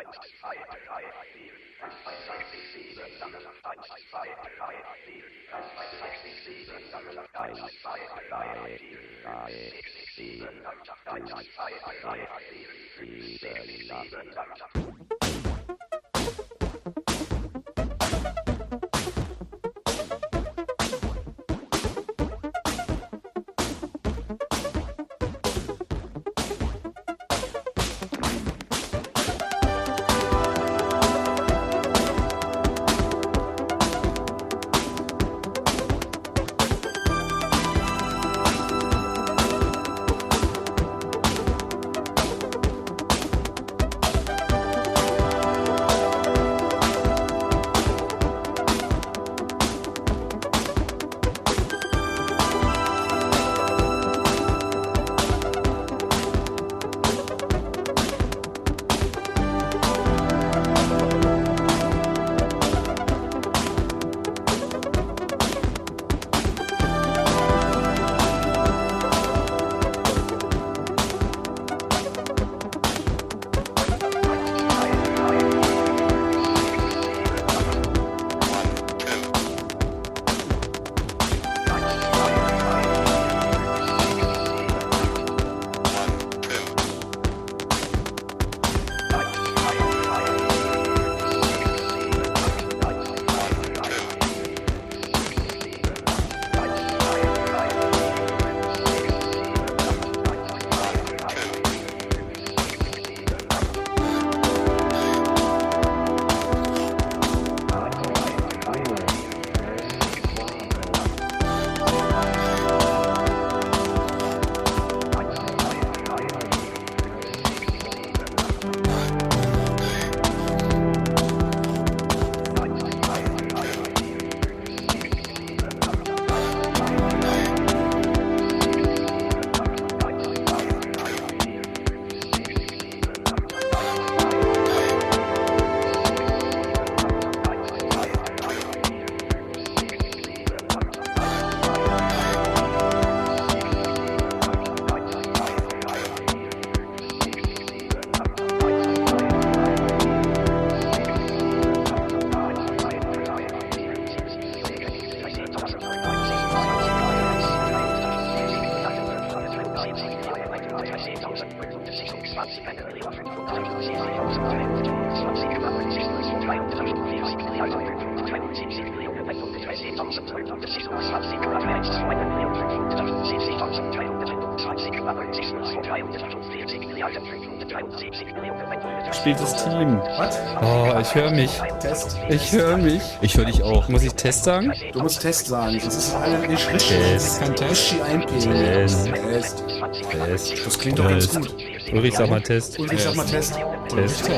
Spieltes Team. Was? Oh, ich höre mich. Test. Ich höre mich. Ich höre dich auch. Muss ich Test sagen? Du musst Test sagen. Das ist alle nicht richtig. Test. Kein Test. Test. Test. Test. Das klingt doch ganz gut. Ulrich, sag mal Test. Ulrich, sag mal Test. Test.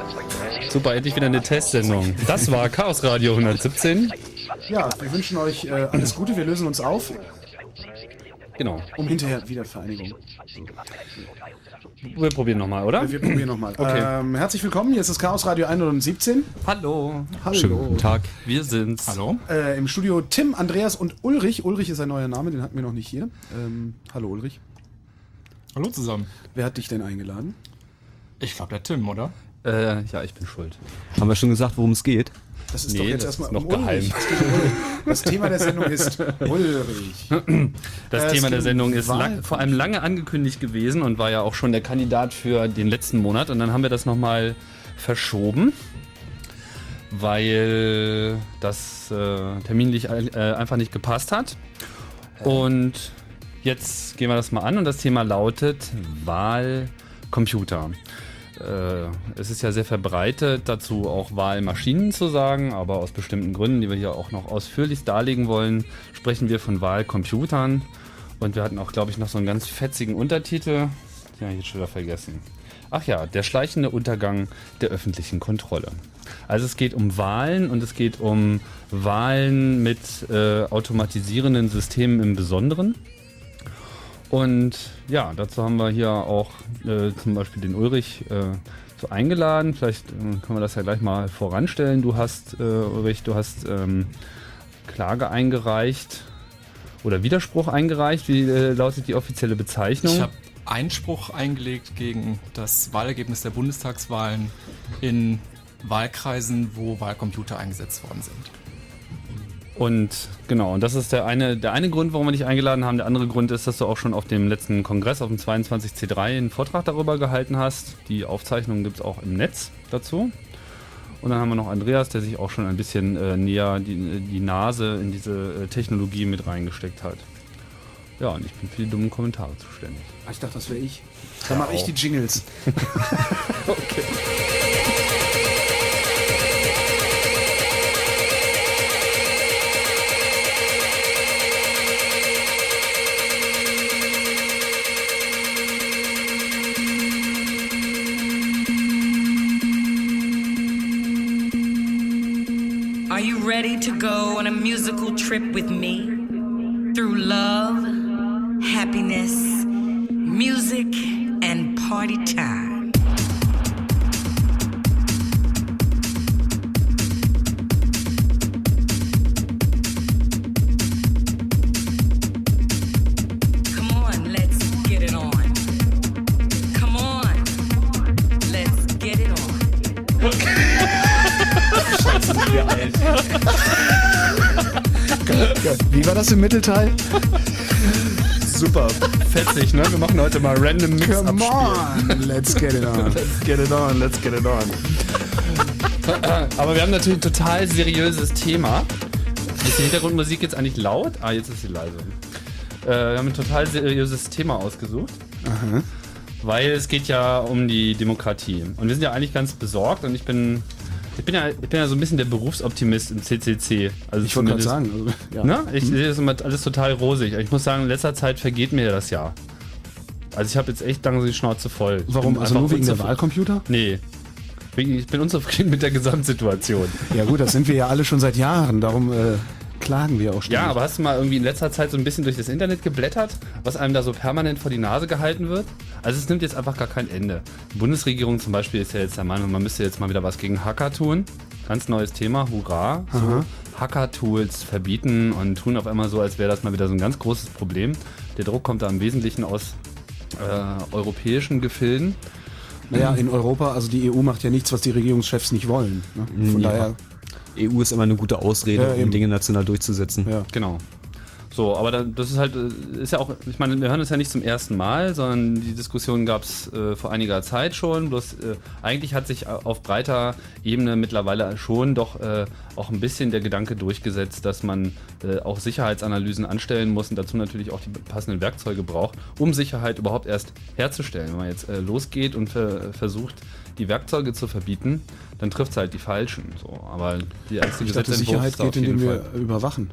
Super, endlich wieder eine Testsendung. Das war Chaos Radio 117. Ja, wir wünschen euch alles Gute. Wir lösen uns auf, Genau. um hinterher wieder Vereinigung. Wir probieren nochmal, oder? Wir probieren nochmal. Okay. Herzlich willkommen. Hier ist das Chaos Radio 117. Hallo. Hallo. Schönen guten Tag. Wir sind's. Hallo. Im Studio Tim, Andreas und Ulrich. Ulrich ist ein neuer Name, den hatten wir noch nicht hier. Hallo Ulrich. Hallo zusammen. Wer hat dich denn eingeladen? Ich glaube der Tim, oder? Ja, ich bin schuld. Haben wir schon gesagt, worum es geht? Das ist Nee, doch jetzt das erstmal ist noch um Ulrich. geheim. Es geht um Ulrich. Das Thema der Sendung ist Ulrich. Das Thema der ging Sendung ist Wahl- vor allem lange angekündigt gewesen und war ja auch schon der Kandidat für den letzten Monat. Und dann haben wir das nochmal verschoben, weil das terminlich einfach nicht gepasst hat. Und jetzt gehen wir das mal an und das Thema lautet Wahlcomputer. Es ist ja sehr verbreitet, dazu auch Wahlmaschinen zu sagen, aber aus bestimmten Gründen, die wir hier auch noch ausführlich darlegen wollen, sprechen wir von Wahlcomputern. Und wir hatten auch, glaube ich, noch so einen ganz fetzigen Untertitel. Den habe ich jetzt schon wieder vergessen. Ach ja, der schleichende Untergang der öffentlichen Kontrolle. Also es geht um Wahlen und es geht um Wahlen mit automatisierenden Systemen im Besonderen. Und ja, dazu haben wir hier auch zum Beispiel den Ulrich so eingeladen. Vielleicht können wir das ja gleich mal voranstellen. Du hast, Ulrich, Klage eingereicht oder Widerspruch eingereicht. Wie lautet die offizielle Bezeichnung? Ich habe Einspruch eingelegt gegen das Wahlergebnis der Bundestagswahlen in Wahlkreisen, wo Wahlcomputer eingesetzt worden sind. Und genau, und das ist der eine Grund, warum wir dich eingeladen haben. Der andere Grund ist, dass du auch schon auf dem letzten Kongress, auf dem 22C3, einen Vortrag darüber gehalten hast. Die Aufzeichnungen gibt es auch im Netz dazu. Und dann haben wir noch Andreas, der sich auch schon ein bisschen näher die Nase in diese Technologie mit reingesteckt hat. Ja, und ich bin für die dummen Kommentare zuständig. Ich dachte, das wäre ich. Dann mache ich die Jingles. Okay. Are you ready to go on a musical trip with me? Through love, happiness, music, and party time. Come on, let's get it on. Come on, let's get it on. Wie war das im Mittelteil? Super, fetzig, ne? Wir machen heute mal random Mix Come on, let's get it on. Let's get it on, let's get it on. Aber wir haben natürlich ein total seriöses Thema. Ist die Hintergrundmusik jetzt eigentlich laut? Ah, jetzt ist sie leise. Wir haben ein total seriöses Thema ausgesucht. Aha. Weil es geht ja um die Demokratie. Und wir sind ja eigentlich ganz besorgt und ich bin ja so ein bisschen der Berufsoptimist im CCC. Also Ich wollte gerade sagen. Also, ja. Ne? Ich sehe das immer alles total rosig. Ich muss sagen, in letzter Zeit vergeht mir das Jahr. Also ich habe jetzt echt langsam die Schnauze voll. Warum? Also nur wegen der Wahlcomputer? Nee. Ich bin unzufrieden mit der Gesamtsituation. Ja gut, das sind wir ja alle schon seit Jahren. Darum klagen wir auch ständig. Ja, aber hast du mal irgendwie in letzter Zeit so ein bisschen durch das Internet geblättert, was einem da so permanent vor die Nase gehalten wird? Also es nimmt jetzt einfach gar kein Ende. Die Bundesregierung zum Beispiel ist ja jetzt der Meinung, man müsste jetzt mal wieder was gegen Hacker tun. Ganz neues Thema, hurra. So Hacker-Tools verbieten und tun auf einmal so, als wäre das mal wieder so ein ganz großes Problem. Der Druck kommt da im Wesentlichen aus europäischen Gefilden. Naja, in Europa, also die EU macht ja nichts, was die Regierungschefs nicht wollen. Ne? Von daher. EU ist immer eine gute Ausrede, Ja, um eben. Dinge national durchzusetzen. Ja. Genau. So, aber das ist halt, ist ja auch, ich meine, wir hören es ja nicht zum ersten Mal, sondern die Diskussion gab es vor einiger Zeit schon, bloß eigentlich hat sich auf breiter Ebene mittlerweile schon doch auch ein bisschen der Gedanke durchgesetzt, dass man auch Sicherheitsanalysen anstellen muss und dazu natürlich auch die passenden Werkzeuge braucht, um Sicherheit überhaupt erst herzustellen. Wenn man jetzt losgeht und versucht, die Werkzeuge zu verbieten, dann trifft es halt die Falschen. So. Aber die erste Ich dachte, Gesetzentwurf Sicherheit ist da auf geht, jeden indem Fall. wir überwachen.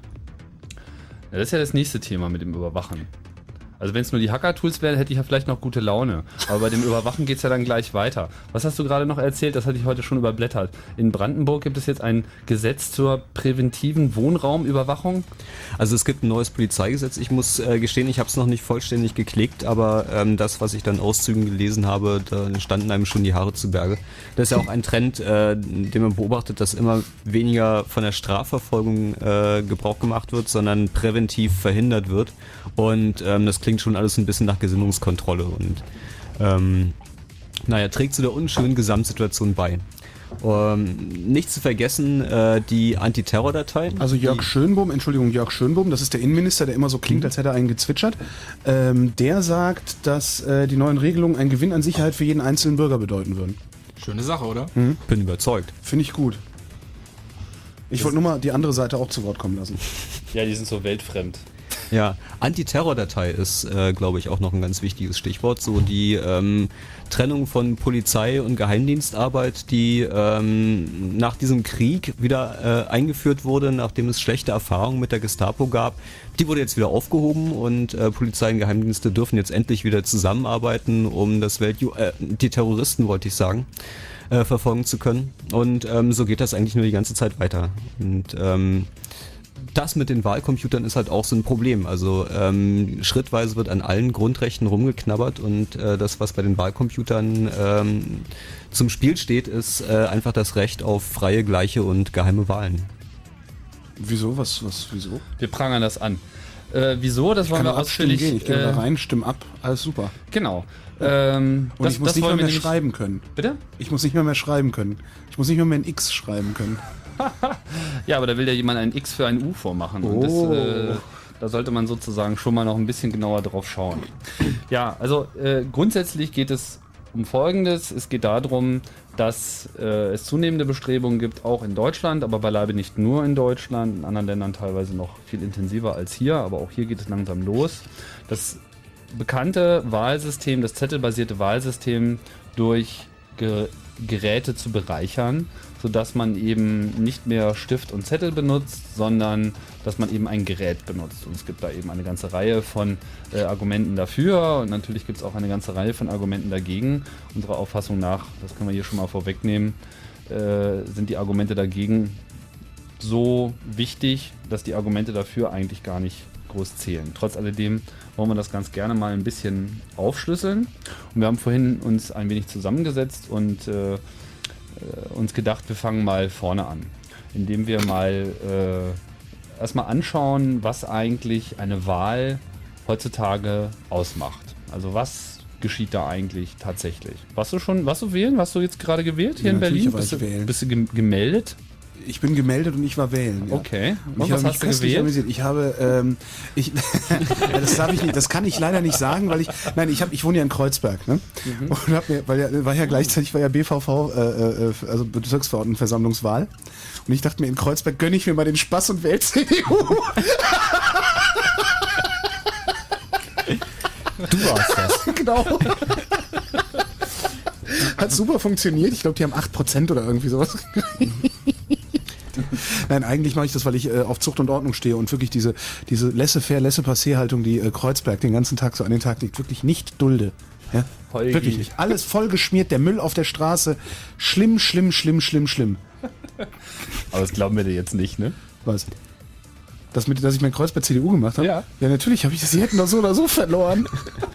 Ja, das ist ja das nächste Thema mit dem Überwachen. Also wenn es nur die Hacker-Tools wären, hätte ich ja vielleicht noch gute Laune. Aber bei dem Überwachen geht es ja dann gleich weiter. Was hast du gerade noch erzählt? Das hatte ich heute schon überblättert. In Brandenburg gibt es jetzt ein Gesetz zur präventiven Wohnraumüberwachung. Also es gibt ein neues Polizeigesetz. Ich muss gestehen, ich habe es noch nicht vollständig geklickt, aber das, was ich dann Auszügen gelesen habe, da standen einem schon die Haare zu Berge. Das ist ja auch ein Trend, den man beobachtet, dass immer weniger von der Strafverfolgung Gebrauch gemacht wird, sondern präventiv verhindert wird. Und das klingt schon alles ein bisschen nach Gesinnungskontrolle und trägt zu der unschönen Gesamtsituation bei. Nicht zu vergessen, die Antiterror-Datei. Also Jörg Schönbohm, das ist der Innenminister, der immer so klingt, als hätte er einen gezwitschert. Der sagt, dass die neuen Regelungen einen Gewinn an Sicherheit für jeden einzelnen Bürger bedeuten würden. Schöne Sache, oder? Bin überzeugt. Finde ich gut. Ich wollte nur mal die andere Seite auch zu Wort kommen lassen. Ja, die sind so weltfremd. Ja, Antiterror-Datei ist, glaube ich, auch noch ein ganz wichtiges Stichwort. So die Trennung von Polizei und Geheimdienstarbeit, die nach diesem Krieg wieder eingeführt wurde, nachdem es schlechte Erfahrungen mit der Gestapo gab, die wurde jetzt wieder aufgehoben und Polizei und Geheimdienste dürfen jetzt endlich wieder zusammenarbeiten, um die Terroristen, wollte ich sagen, verfolgen zu können. Und so geht das eigentlich nur die ganze Zeit weiter. Und das mit den Wahlcomputern ist halt auch so ein Problem. Also schrittweise wird an allen Grundrechten rumgeknabbert und das, was bei den Wahlcomputern zum Spiel steht, ist einfach das Recht auf freie, gleiche und geheime Wahlen. Wieso? Wieso? Wir prangern das an. Wieso? Das wollen wir ausführlich... gehen. Ich gehe da rein, stimme ab, alles super. Genau. Und ich muss nicht mehr nämlich- schreiben können. Bitte? Ich muss nicht mehr schreiben können. Ich muss nicht mehr ein X schreiben können. Ja, aber da will ja jemand ein X für ein U vormachen. Und das, da sollte man sozusagen schon mal noch ein bisschen genauer drauf schauen. Ja, also grundsätzlich geht es um Folgendes. Es geht darum, dass es zunehmende Bestrebungen gibt, auch in Deutschland, aber beileibe nicht nur in Deutschland, in anderen Ländern teilweise noch viel intensiver als hier, aber auch hier geht es langsam los. Das bekannte Wahlsystem, das zettelbasierte Wahlsystem durch Geräte zu bereichern, sodass man eben nicht mehr Stift und Zettel benutzt, sondern dass man eben ein Gerät benutzt. Und es gibt da eben eine ganze Reihe von Argumenten dafür und natürlich gibt es auch eine ganze Reihe von Argumenten dagegen. Unserer Auffassung nach, das können wir hier schon mal vorwegnehmen, sind die Argumente dagegen so wichtig, dass die Argumente dafür eigentlich gar nicht groß zählen. Trotz alledem wollen wir das ganz gerne mal ein bisschen aufschlüsseln. Und wir haben vorhin uns ein wenig zusammengesetzt und uns gedacht, wir fangen mal vorne an, indem wir mal erstmal anschauen, was eigentlich eine Wahl heutzutage ausmacht. Also was geschieht da eigentlich tatsächlich? Warst du wählen? Warst du jetzt gerade gewählt hier Ja, in Berlin? natürlich war ich wählen. Bist du gemeldet? Ich bin gemeldet und ich war wählen. Ja. Okay. Und Und ich was habe mich hast du köstlich gewählt? amüsiert. Ich habe, ja, das darf ich nicht, das kann ich leider nicht sagen, weil ich wohne ja in Kreuzberg, ne? Und hab mir, war ja gleichzeitig BVV, also Bezirksverordnetenversammlungswahl. Und ich dachte mir, in Kreuzberg gönne ich mir mal den Spaß und wähle CDU. Du warst das. Genau. Hat super funktioniert. Ich glaube, die haben 8% oder irgendwie sowas. Nein, eigentlich mache ich das, weil ich auf Zucht und Ordnung stehe und wirklich diese laissez-faire, laissez-passer-Haltung, die Kreuzberg den ganzen Tag so an den Tag legt, wirklich nicht dulde. Ja? Holgi. Wirklich nicht. Alles voll geschmiert, der Müll auf der Straße. Schlimm, schlimm, schlimm, schlimm, schlimm. Aber das glauben wir dir jetzt nicht, ne? Was? Dass ich mein Kreuz bei CDU gemacht habe? Ja. Ja, natürlich habe ich das. Sie hätten doch so oder so verloren.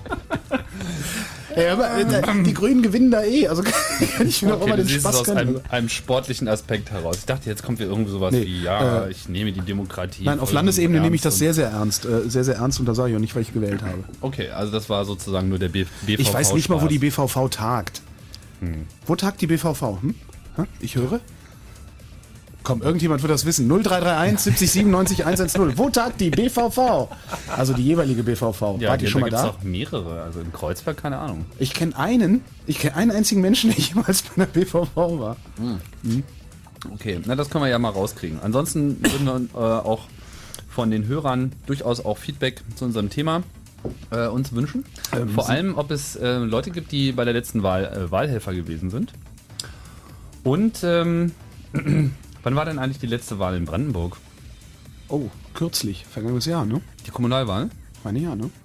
Ey, aber die Grünen gewinnen da eh. Also kann ich mir doch Okay, immer du den siehst es Spaß aus gönnen. einem sportlichen Aspekt heraus. Ich dachte, jetzt kommt wieder irgendwie sowas Nee, wie, ich nehme die Demokratie. Nein, auf voll Landesebene nehme ich das ernst sehr, sehr ernst. Sehr, sehr ernst und da sage ich auch nicht, weil ich gewählt habe. Okay, also das war sozusagen nur der BVV. Ich weiß nicht mal, wo die Spaß. BVV tagt. Wo tagt die BVV? Ich höre? Komm, irgendjemand wird das wissen. 0331 70 97 110. Wo tagt die BVV? Also die jeweilige BVV. Ja, Wart ihr schon mal gibt's da? auch mehrere. Also in Kreuzberg, keine Ahnung. Ich kenne einen einzigen Menschen, der jemals bei der BVV war. Okay, na das können wir ja mal rauskriegen. Ansonsten würden wir auch von den Hörern durchaus auch Feedback zu unserem Thema uns wünschen. Vor allem, ob es Leute gibt, die bei der letzten Wahl Wahlhelfer gewesen sind. Und wann war denn eigentlich die letzte Wahl in Brandenburg? Oh, kürzlich. Vergangenes Jahr, ne? Die Kommunalwahl? Meine ja, ne?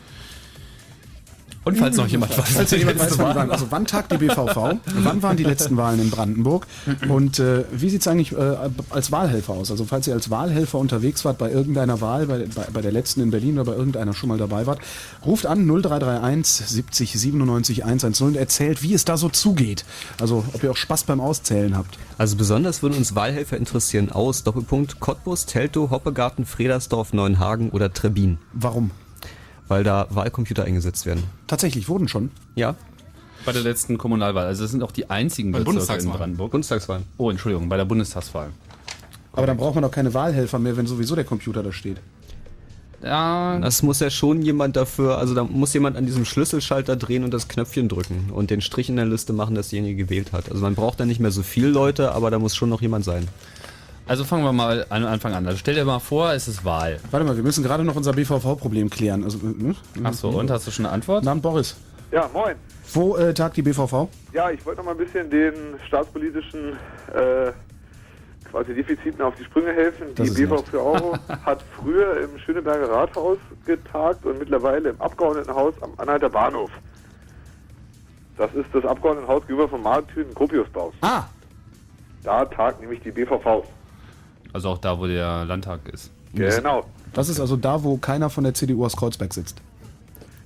Und falls noch jemand weiß, Falls jemand weiß, wann die Wahlen. Also wann tagt die BVV? Wann waren die letzten Wahlen in Brandenburg? Und wie sieht es eigentlich als Wahlhelfer aus? Also falls ihr als Wahlhelfer unterwegs wart bei irgendeiner Wahl, bei der letzten in Berlin oder bei irgendeiner schon mal dabei wart, ruft an 0331 70 97 110 und erzählt, wie es da so zugeht. Also ob ihr auch Spaß beim Auszählen habt. Also besonders würden uns Wahlhelfer interessieren aus Doppelpunkt Cottbus, Teltow, Hoppegarten, Fredersdorf, Neuenhagen oder Trebbin, Warum? weil da Wahlcomputer eingesetzt werden. Tatsächlich, wurden schon. Ja, bei der letzten Kommunalwahl? Also das sind auch die einzigen Bei Bezirke in Bundestagswahl. Brandenburg. Bundestagswahl. Oh, Entschuldigung, bei der Bundestagswahl. Aber dann braucht man doch keine Wahlhelfer mehr, wenn sowieso der Computer da steht. Ja, Das muss ja schon jemand dafür, also da muss jemand an diesem Schlüsselschalter drehen und das Knöpfchen drücken und den Strich in der Liste machen, dass derjenige gewählt hat. Also man braucht da nicht mehr so viele Leute, aber da muss schon noch jemand sein. also fangen wir mal an Anfang an. Also stell dir mal vor, es ist Wahl. Warte mal, wir müssen gerade noch unser BVV-Problem klären. Also, ne? Achso, und hast du schon eine Antwort? Namen Boris. Ja, moin. Wo tagt die BVV? Ja, ich wollte noch mal ein bisschen den staatspolitischen quasi Defiziten auf die Sprünge helfen. Das Die ist BVV für Euro hat früher im Schöneberger Rathaus getagt und mittlerweile im Abgeordnetenhaus am Anhalter Bahnhof. Das ist das Abgeordnetenhaus gegenüber vom Markthüten Gropiusbaus. Ah, Da tagt nämlich die BVV. Also auch da, wo der Landtag ist. Genau. das ist also da, wo keiner von der CDU aus Kreuzberg sitzt.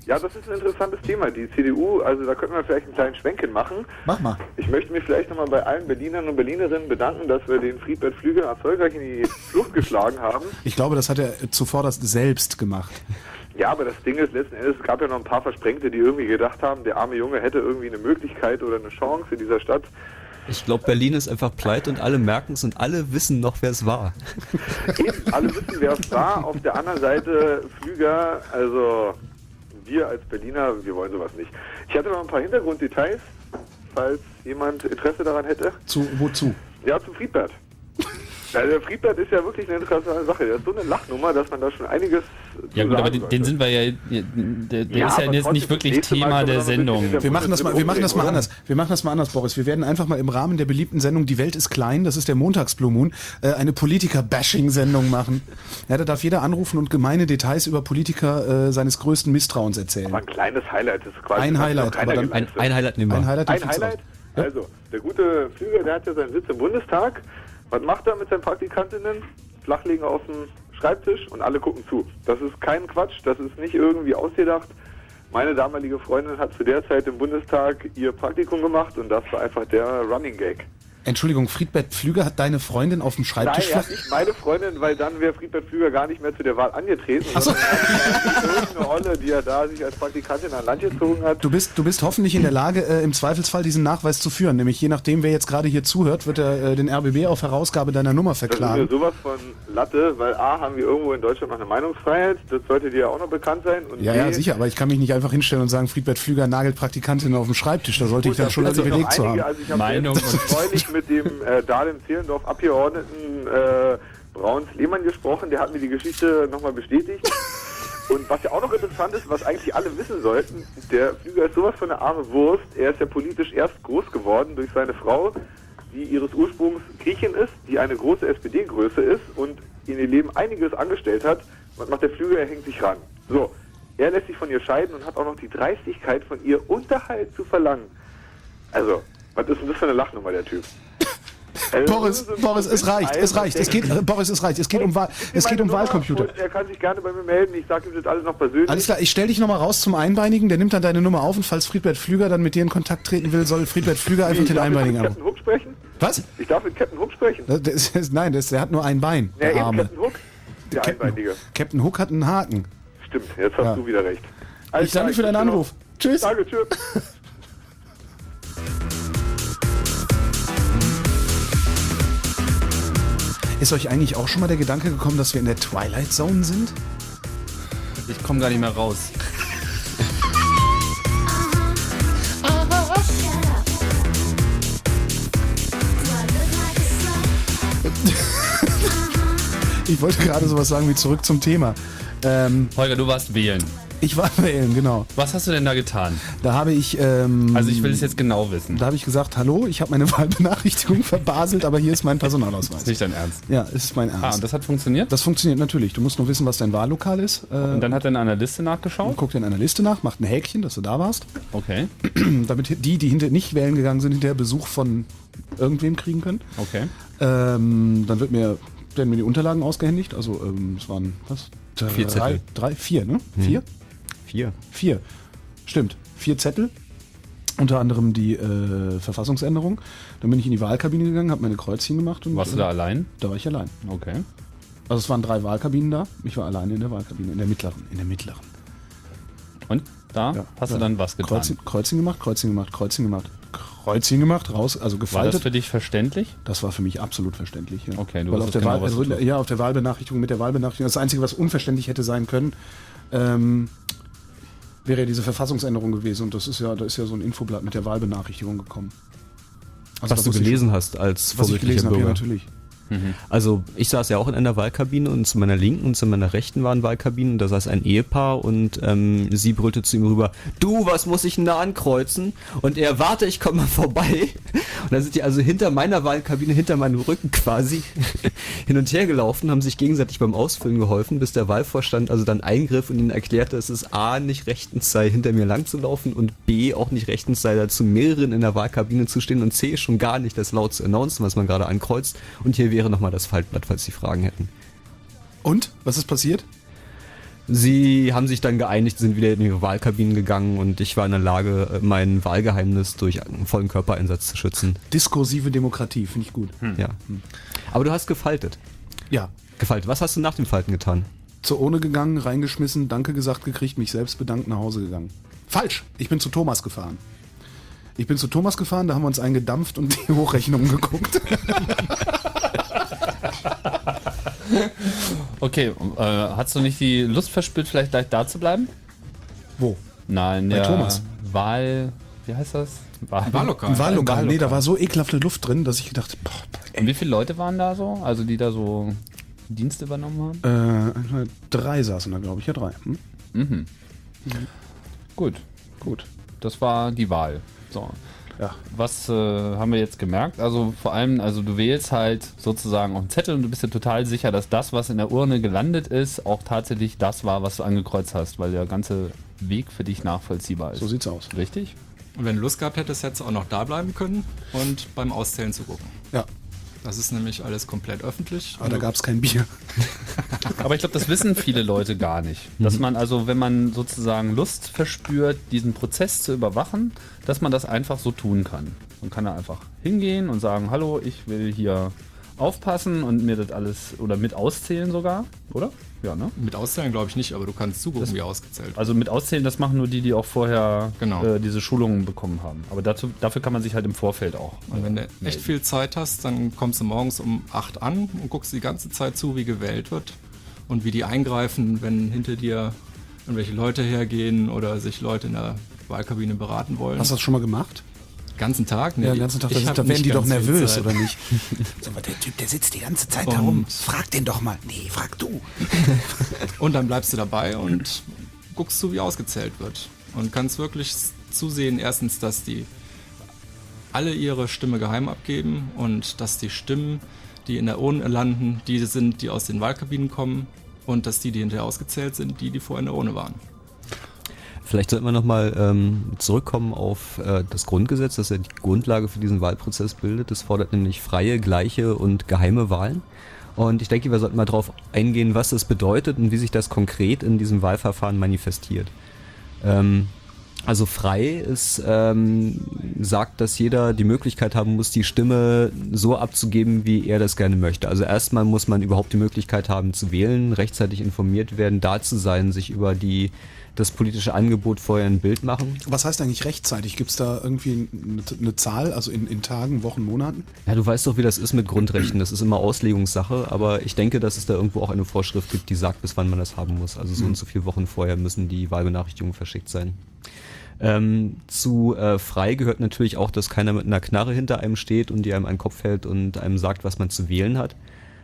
Ja, das ist ein interessantes Thema. Die CDU, also da könnten wir vielleicht einen kleinen Schwenken machen. Mach mal. Ich möchte mich vielleicht nochmal bei allen Berlinern und Berlinerinnen bedanken, dass wir den Friedbert Flüger erfolgreich in die Flucht geschlagen haben. Ich glaube, das hat er zuvor das selbst gemacht. Ja, aber das Ding ist, letzten Endes, es gab ja noch ein paar Versprengte, die irgendwie gedacht haben, der arme Junge hätte irgendwie eine Möglichkeit oder eine Chance in dieser Stadt. Ich glaube, Berlin ist einfach pleite und alle merken es und alle wissen noch, wer es war. Eben, alle wissen, wer es war. Auf der anderen Seite Flüger, also wir als Berliner, wir wollen sowas nicht. Ich hatte noch ein paar Hintergrunddetails, falls jemand Interesse daran hätte. Wozu? Ja, zu Friedbert. Also der Friedbert ist ja wirklich eine interessante Sache. Der ist so eine Lachnummer, dass man da schon einiges Ja gut, aber den sind wir ja, der ist ja jetzt nicht wirklich Thema der Sendung. Wir machen das mal anders. Wir machen das mal anders, Boris. Wir werden einfach mal im Rahmen der beliebten Sendung Die Welt ist klein, das ist der Montags-Blue Moon, eine Politiker-Bashing-Sendung machen. Ja, da darf jeder anrufen und gemeine Details über Politiker seines größten Misstrauens erzählen. Aber ein kleines Highlight. Das ist quasi Ein Highlight, aber dann Ein Highlight nehmen wir. Ein Highlight. Ein Highlight? Also, der gute Flüger, der hat ja seinen Sitz im Bundestag. Was macht er mit seinen Praktikantinnen? Flachlegen auf dem Schreibtisch und alle gucken zu. Das ist kein Quatsch, das ist nicht irgendwie ausgedacht. Meine damalige Freundin hat zu der Zeit im Bundestag ihr Praktikum gemacht und das war einfach der Running Gag. Entschuldigung, Friedbert Flüger hat deine Freundin auf dem Schreibtisch Nein, nicht meine Freundin, weil dann wäre Friedbert Flüger gar nicht mehr zu der Wahl angetreten. So. Irgendeine Olle, die er da sich als Praktikantin an Land gezogen hat. Du bist hoffentlich in der Lage, im Zweifelsfall diesen Nachweis zu führen. Nämlich je nachdem, wer jetzt gerade hier zuhört, wird er den RBB auf Herausgabe deiner Nummer Das ist verklagen. mir sowas von Latte, weil A, haben wir irgendwo in Deutschland noch eine Meinungsfreiheit, das sollte dir ja auch noch bekannt sein. Und Ja, B, ja, sicher, aber ich kann mich nicht einfach hinstellen und sagen, Friedbert Flüger nagelt Praktikantinnen auf dem Schreibtisch. Da sollte ich dann schon also belegt zu haben. Also ich habe Meinung jetzt neulich mit dem Dahlem-Zehlendorf Abgeordneten Brauns-Lehmann gesprochen, der hat mir die Geschichte nochmal bestätigt. Und was ja auch noch interessant ist, was eigentlich alle wissen sollten, der Flüger ist sowas von eine arme Wurst. Er ist ja politisch erst groß geworden durch seine Frau, die ihres Ursprungs Griechin ist, die eine große SPD-Größe ist und in ihr Leben einiges angestellt hat. Was macht der Flüger? Er hängt sich ran. So, er lässt sich von ihr scheiden und hat auch noch die Dreistigkeit, von ihr Unterhalt zu verlangen. Also, was ist denn das für eine Lachnummer, der Typ? Also, Boris, es reicht. Es geht um Wahlcomputer. Er kann sich gerne bei mir melden, ich sage ihm das alles noch persönlich. Alles klar, ich stelle dich nochmal raus zum Einbeinigen, der nimmt dann deine Nummer auf und falls Friedbert Flüger dann mit dir in Kontakt treten will, soll Friedbert Flüger einfach Ich den darf mit Einbeinigen Captain anrufen. Hook sprechen? Was? Ich darf mit Captain Hook sprechen? Der hat nur ein Bein, Ja, der eben Arme. Captain Hook, der Einbeinige. Captain Hook hat einen Haken. Stimmt, jetzt hast Ja. du wieder recht. Ich danke für deinen Anruf. Tschüss. Danke, tschüss. Ist euch eigentlich auch schon mal der Gedanke gekommen, dass wir in der Twilight Zone sind? Ich komme gar nicht mehr raus. Ich wollte gerade sowas sagen wie zurück zum Thema. Holger, du warst wählen. Ich war wählen, genau. Was hast du denn da getan? Da habe ich, Also ich will es jetzt genau wissen. da habe ich gesagt, hallo, ich habe meine Wahlbenachrichtigung verbaselt, aber hier ist mein Personalausweis. Ist nicht dein Ernst. Ja, es ist mein Ah, Ernst. und das hat funktioniert? Das funktioniert natürlich. Du musst nur wissen, was dein Wahllokal ist. Und dann hat er in einer Liste nachgeschaut? Guckt in einer Liste nach, macht ein Häkchen, dass du da warst. Okay, Damit die hinter nicht wählen gegangen sind, hinterher Besuch von irgendwem kriegen können. okay. Dann werden mir die Unterlagen ausgehändigt. Also es waren, was? 4 Zettel. 4, ne? 4? 4. 4. Stimmt. 4 Zettel. Unter anderem die Verfassungsänderung. Dann bin ich in die Wahlkabine gegangen, habe meine Kreuzchen gemacht. Und, Warst du da allein? Da war ich allein. Okay. Also es waren 3 Wahlkabinen da. Ich war alleine in der Wahlkabine, in der mittleren. Und da Ja. hast du dann was getan? Kreuzchen gemacht, raus, also War das gefaltet. für dich verständlich? Das war für mich absolut verständlich. Ja. Okay, du Weil auf wusstest der, genau, Wahl, was du also, tust. ja, auf der Wahlbenachrichtigung, mit der Wahlbenachrichtigung, das Einzige, was unverständlich hätte sein können, wäre ja diese Verfassungsänderung gewesen. Und da ist ja so ein Infoblatt mit der Wahlbenachrichtigung gekommen. Also Was da du wusste ich gelesen schon, hast als was ich vorbildlicher gelesen habe, ja, Bürger. natürlich. Also ich saß ja auch in einer Wahlkabine und zu meiner Linken und zu meiner Rechten waren Wahlkabinen und da saß ein Ehepaar und sie brüllte zu ihm rüber, du, was muss ich denn da ankreuzen? Und er, warte, ich komme mal vorbei. Und dann sind die also hinter meiner Wahlkabine, hinter meinem Rücken quasi hin und her gelaufen, haben sich gegenseitig beim Ausfüllen geholfen, bis der Wahlvorstand also dann eingriff und ihnen erklärte, dass es A, nicht rechtens sei, hinter mir lang zu laufen und B, auch nicht rechtens sei, dazu mehreren in der Wahlkabine zu stehen und C, schon gar nicht das laut zu announcen, was man gerade ankreuzt. Und hier wäre nochmal das Faltblatt, falls Sie Fragen hätten. Und? Was ist passiert? Sie haben sich dann geeinigt, sind wieder in ihre Wahlkabinen gegangen und ich war in der Lage, mein Wahlgeheimnis durch einen vollen Körpereinsatz zu schützen. Diskursive Demokratie, finde ich gut. Ja. Aber du hast gefaltet. Ja. Gefaltet. Was hast du nach dem Falten getan? Zur Urne gegangen, reingeschmissen, Danke gesagt gekriegt, mich selbst bedankt, nach Hause gegangen. Falsch! Ich bin zu Thomas gefahren. Da haben wir uns eingedampft und die Hochrechnungen geguckt. Okay, hast du nicht die Lust verspürt, vielleicht gleich da zu bleiben? Wo? Nein, Bei der Thomas. Wie heißt das? Wahllokal. Im Wahllokal. Nee, da Wahllokal. war so ekelhafte Luft drin, dass ich gedacht, Und wie viele Leute waren da so? Also die da so Dienst übernommen haben? 3 saßen da, glaube ich. Ja, 3. Hm? Gut. Das war die Wahl. So. Ja. Was haben wir jetzt gemerkt? Also vor allem, also du wählst halt sozusagen auf einen Zettel und du bist dir total sicher, dass das, was in der Urne gelandet ist, auch tatsächlich das war, was du angekreuzt hast, weil der ganze Weg für dich nachvollziehbar ist. So sieht's aus. Richtig? Und wenn du Lust gehabt hättest, hättest du auch noch da bleiben können und beim Auszählen zugucken. Ja, Das ist nämlich alles komplett öffentlich. aber da gab es kein Bier. Aber ich glaube, das wissen viele Leute gar nicht. Dass man also, wenn man sozusagen Lust verspürt, diesen Prozess zu überwachen, dass man das einfach so tun kann. Man kann da einfach hingehen und sagen, hallo, ich will hier aufpassen und mir das alles, oder mit auszählen sogar, oder? Ja, ne? Mit Auszählen glaube ich nicht, aber du kannst zugucken, wie ausgezählt wird. Also mit auszählen, das machen nur die, die auch vorher Genau. diese Schulungen bekommen haben. Aber dafür kann man sich halt im Vorfeld auch Und wenn du echt viel Zeit hast, dann kommst du morgens um 8 an und guckst die ganze Zeit zu, wie gewählt wird und wie die eingreifen, wenn hinter dir irgendwelche Leute hergehen oder sich Leute in der Wahlkabine beraten wollen. Hast du das schon mal gemacht? Ganzen Tag? Nee, Ja, den ganzen Tag. ich hab Da werden nicht die doch ganz viel nervös, Zeit. oder nicht? So, aber der Typ, der sitzt die ganze Zeit Und- da rum. Frag den doch mal. Nee, frag du. Und dann bleibst du dabei und guckst zu, wie ausgezählt wird. Und kannst wirklich zusehen, erstens, dass die alle ihre Stimme geheim abgeben und dass die Stimmen, die in der Urne landen, die sind, die aus den Wahlkabinen kommen und dass die hinterher ausgezählt sind, die vorher in der Urne waren. Vielleicht sollten wir nochmal zurückkommen auf das Grundgesetz, das ja die Grundlage für diesen Wahlprozess bildet. Das fordert nämlich freie, gleiche und geheime Wahlen. Und ich denke, wir sollten mal darauf eingehen, was das bedeutet und wie sich das konkret in diesem Wahlverfahren manifestiert. Also frei ist, sagt, dass jeder die Möglichkeit haben muss, die Stimme so abzugeben, wie er das gerne möchte. Also erstmal muss man überhaupt die Möglichkeit haben zu wählen, rechtzeitig informiert werden, da zu sein, sich über das politische Angebot vorher ein Bild machen. Was heißt eigentlich rechtzeitig? Gibt es da irgendwie eine Zahl, also in Tagen, Wochen, Monaten? Ja, du weißt doch, wie das ist mit Grundrechten. Das ist immer Auslegungssache, aber ich denke, dass es da irgendwo auch eine Vorschrift gibt, die sagt, bis wann man das haben muss. Also so und so viele Wochen vorher müssen die Wahlbenachrichtigungen verschickt sein. Zu frei gehört natürlich auch, dass keiner mit einer Knarre hinter einem steht und die einem an den Kopf hält und einem sagt, was man zu wählen hat.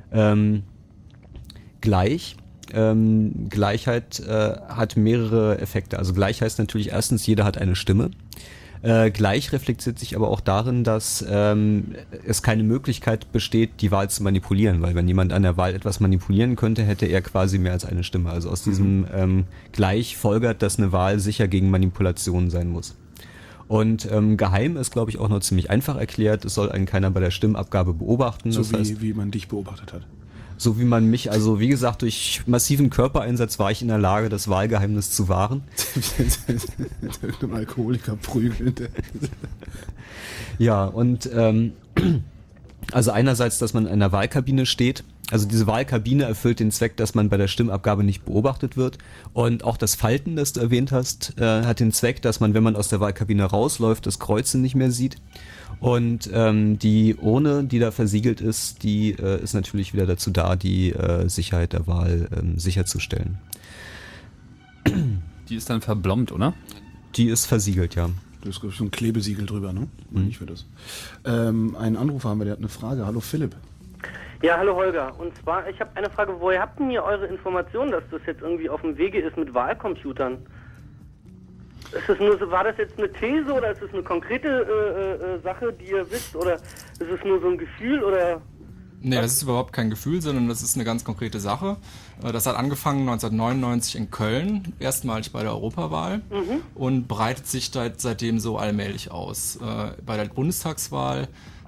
Gleichheit hat mehrere Effekte. Also gleich heißt natürlich erstens, jeder hat eine Stimme. Gleich reflektiert sich aber auch darin, dass es keine Möglichkeit besteht, die Wahl zu manipulieren, weil wenn jemand an der Wahl etwas manipulieren könnte, hätte er quasi mehr als eine Stimme. Also aus diesem Gleich folgert, dass eine Wahl sicher gegen Manipulation sein muss. Und geheim ist, glaube ich, auch noch ziemlich einfach erklärt. Es soll einen keiner bei der Stimmabgabe beobachten. So Das heißt, wie man dich beobachtet hat. so wie man mich, also wie gesagt, durch massiven Körpereinsatz war ich in der Lage, das Wahlgeheimnis zu wahren. Irgendein Alkoholiker prügelt. Ja, und also einerseits, dass man in einer Wahlkabine steht. Also diese Wahlkabine erfüllt den Zweck, dass man bei der Stimmabgabe nicht beobachtet wird. Und auch das Falten, das du erwähnt hast, hat den Zweck, dass man, wenn man aus der Wahlkabine rausläuft, das Kreuzen nicht mehr sieht. Und die Urne, die da versiegelt ist, die ist natürlich wieder dazu da, die Sicherheit der Wahl sicherzustellen. Die ist dann verblombt, oder? Die ist versiegelt, ja. Da ist so ein Klebesiegel drüber, ne? Ich für das. Einen Anrufer haben wir, der hat eine Frage. Hallo Philipp. Ja, hallo Holger. Und zwar, ich habe eine Frage, woher habt ihr eure Informationen, dass das jetzt irgendwie auf dem Wege ist mit Wahlcomputern? Ist das nur, war das jetzt eine These oder ist es eine konkrete Sache, die ihr wisst? Oder ist es nur so ein Gefühl oder... Nee, das ist überhaupt kein Gefühl, sondern das ist eine ganz konkrete Sache. Das hat angefangen 1999 in Köln, erstmalig bei der Europawahl und breitet sich seitdem so allmählich aus. Bei der Bundestagswahl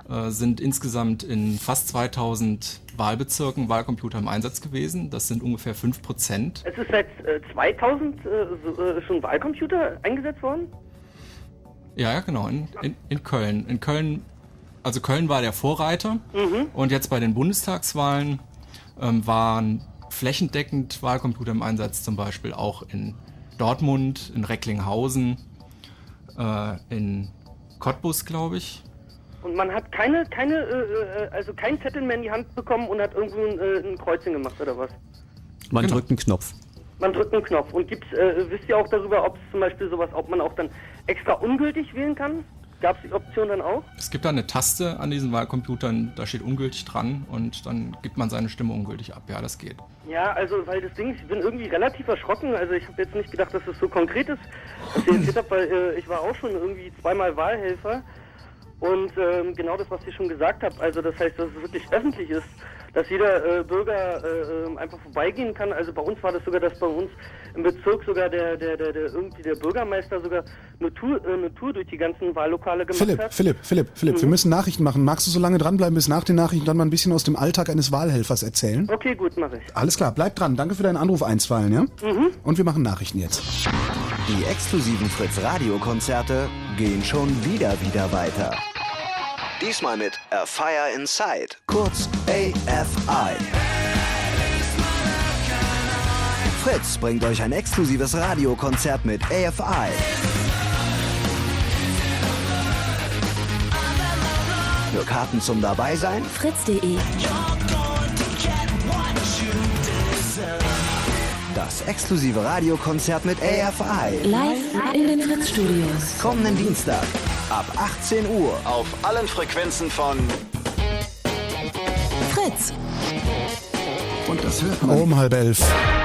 sind insgesamt in fast 2000 Wahlbezirken Wahlcomputer im Einsatz gewesen. Das sind ungefähr 5%. Es ist seit 2000 schon Wahlcomputer eingesetzt worden? Ja, genau, in Köln. In Köln, also Köln war der Vorreiter und jetzt bei den Bundestagswahlen waren flächendeckend Wahlcomputer im Einsatz, zum Beispiel auch in Dortmund, in Recklinghausen, in Cottbus, glaube ich. Und man hat keinen Zettel mehr in die Hand bekommen und hat irgendwo ein Kreuzchen gemacht, oder was? Man drückt einen Knopf. Man drückt einen Knopf. Und wisst ihr auch darüber, ob es zum Beispiel sowas, ob man auch dann extra ungültig wählen kann? Gab es die Option dann auch? Es gibt da eine Taste an diesen Wahlcomputern, da steht ungültig dran und dann gibt man seine Stimme ungültig ab. Ja, das geht. Ja, also weil das Ding, ich bin irgendwie relativ erschrocken. Also ich habe jetzt nicht gedacht, dass es so konkret ist, was ihr erzählt habt, weil ich war auch schon irgendwie 2-mal Wahlhelfer. Und genau das, was ihr schon gesagt habt, also das heißt, dass es wirklich öffentlich ist, dass jeder Bürger einfach vorbeigehen kann. Also bei uns war das sogar, dass bei uns im Bezirk sogar der Bürgermeister sogar eine Tour durch die ganzen Wahllokale gemacht hat. Philipp, wir müssen Nachrichten machen. Magst du so lange dranbleiben bis nach den Nachrichten dann mal ein bisschen aus dem Alltag eines Wahlhelfers erzählen? Okay, gut, mache ich. Alles klar, bleib dran. Danke für deinen Anruf einstweilen, ja? Und wir machen Nachrichten jetzt. Die exklusiven Fritz-Radio-Konzerte gehen schon wieder weiter. Diesmal mit A Fire Inside, kurz AFI. Fritz bringt euch ein exklusives Radiokonzert mit AFI. Für Karten zum Dabeisein fritz.de. Das exklusive Radiokonzert mit AFI. Live in den Fritz-Studios. Kommenden Dienstag ab 18 Uhr auf allen Frequenzen von Fritz. Und das hört man. Um 10:30.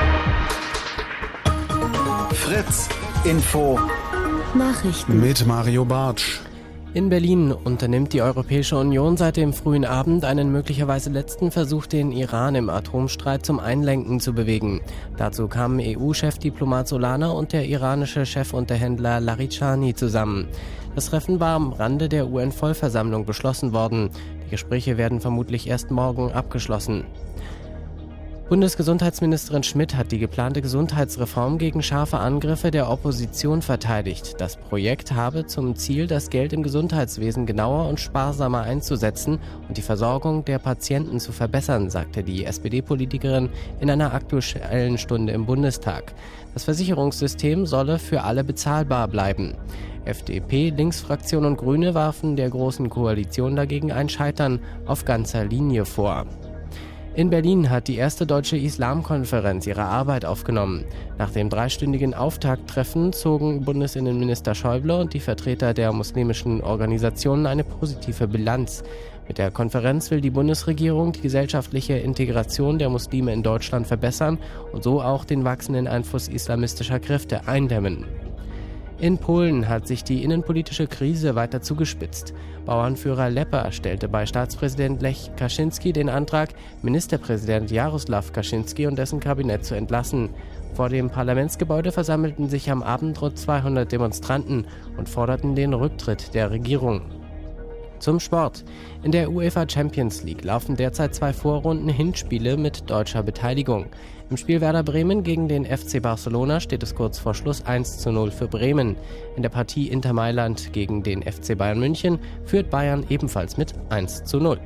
Fritz Info Nachrichten Mit Mario Bartsch. In Berlin unternimmt die Europäische Union seit dem frühen Abend einen möglicherweise letzten Versuch, den Iran im Atomstreit zum Einlenken zu bewegen. Dazu kamen EU-Chefdiplomat Solana und der iranische Chefunterhändler Larijani zusammen. Das Treffen war am Rande der UN-Vollversammlung beschlossen worden. Die Gespräche werden vermutlich erst morgen abgeschlossen. Bundesgesundheitsministerin Schmidt hat die geplante Gesundheitsreform gegen scharfe Angriffe der Opposition verteidigt. Das Projekt habe zum Ziel, das Geld im Gesundheitswesen genauer und sparsamer einzusetzen und die Versorgung der Patienten zu verbessern, sagte die SPD-Politikerin in einer Aktuellen Stunde im Bundestag. Das Versicherungssystem solle für alle bezahlbar bleiben. FDP, Linksfraktion und Grüne warfen der Großen Koalition dagegen ein Scheitern auf ganzer Linie vor. In Berlin hat die erste deutsche Islamkonferenz ihre Arbeit aufgenommen. Nach dem 3-stündigen Auftakttreffen zogen Bundesinnenminister Schäuble und die Vertreter der muslimischen Organisationen eine positive Bilanz. Mit der Konferenz will die Bundesregierung die gesellschaftliche Integration der Muslime in Deutschland verbessern und so auch den wachsenden Einfluss islamistischer Kräfte eindämmen. In Polen hat sich die innenpolitische Krise weiter zugespitzt. Bauernführer Lepper stellte bei Staatspräsident Lech Kaczynski den Antrag, Ministerpräsident Jarosław Kaczynski und dessen Kabinett zu entlassen. Vor dem Parlamentsgebäude versammelten sich am Abend rund 200 Demonstranten und forderten den Rücktritt der Regierung. Zum Sport. In der UEFA Champions League laufen derzeit 2 Vorrunden-Hinspiele mit deutscher Beteiligung. Im Spiel Werder Bremen gegen den FC Barcelona steht es kurz vor Schluss 1:0 für Bremen. In der Partie Inter Mailand gegen den FC Bayern München führt Bayern ebenfalls mit 1:0.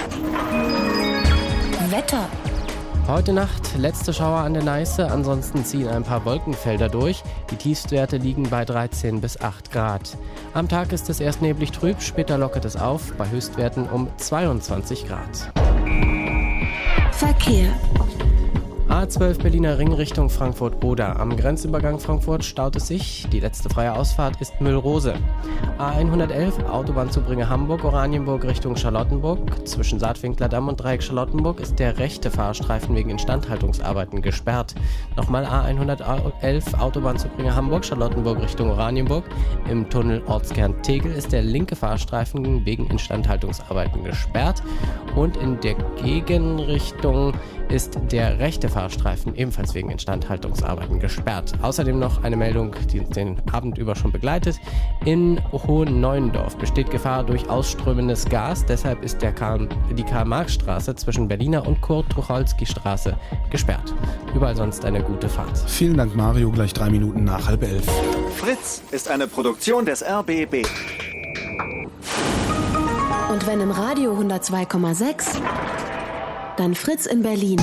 Wetter. Heute Nacht letzte Schauer an der Neiße, ansonsten ziehen ein paar Wolkenfelder durch. Die Tiefstwerte liegen bei 13 bis 8 Grad. Am Tag ist es erst neblig trüb, später lockert es auf, bei Höchstwerten um 22 Grad. Verkehr. A12 Berliner Ring Richtung Frankfurt-Oder. Am Grenzübergang Frankfurt staut es sich. Die letzte freie Ausfahrt ist Müllrose. A111 Autobahnzubringer Hamburg, Oranienburg Richtung Charlottenburg. Zwischen Saatwinklerdamm und Dreieck Charlottenburg ist der rechte Fahrstreifen wegen Instandhaltungsarbeiten gesperrt. Nochmal A111 Autobahnzubringer Hamburg, Charlottenburg Richtung Oranienburg. Im Tunnel Ortskern Tegel ist der linke Fahrstreifen wegen Instandhaltungsarbeiten gesperrt. Und in der Gegenrichtung ist der rechte Fahrstreifen ebenfalls wegen Instandhaltungsarbeiten gesperrt. Außerdem noch eine Meldung, die uns den Abend über schon begleitet. In Hohenneuendorf besteht Gefahr durch ausströmendes Gas. Deshalb ist die Karl-Marx-Straße zwischen Berliner und Kurt-Tucholsky-Straße gesperrt. Überall sonst eine gute Fahrt. Vielen Dank, Mario. Gleich 3 Minuten nach 10:30. Fritz ist eine Produktion des RBB. Und wenn im Radio 102,6, dann Fritz in Berlin.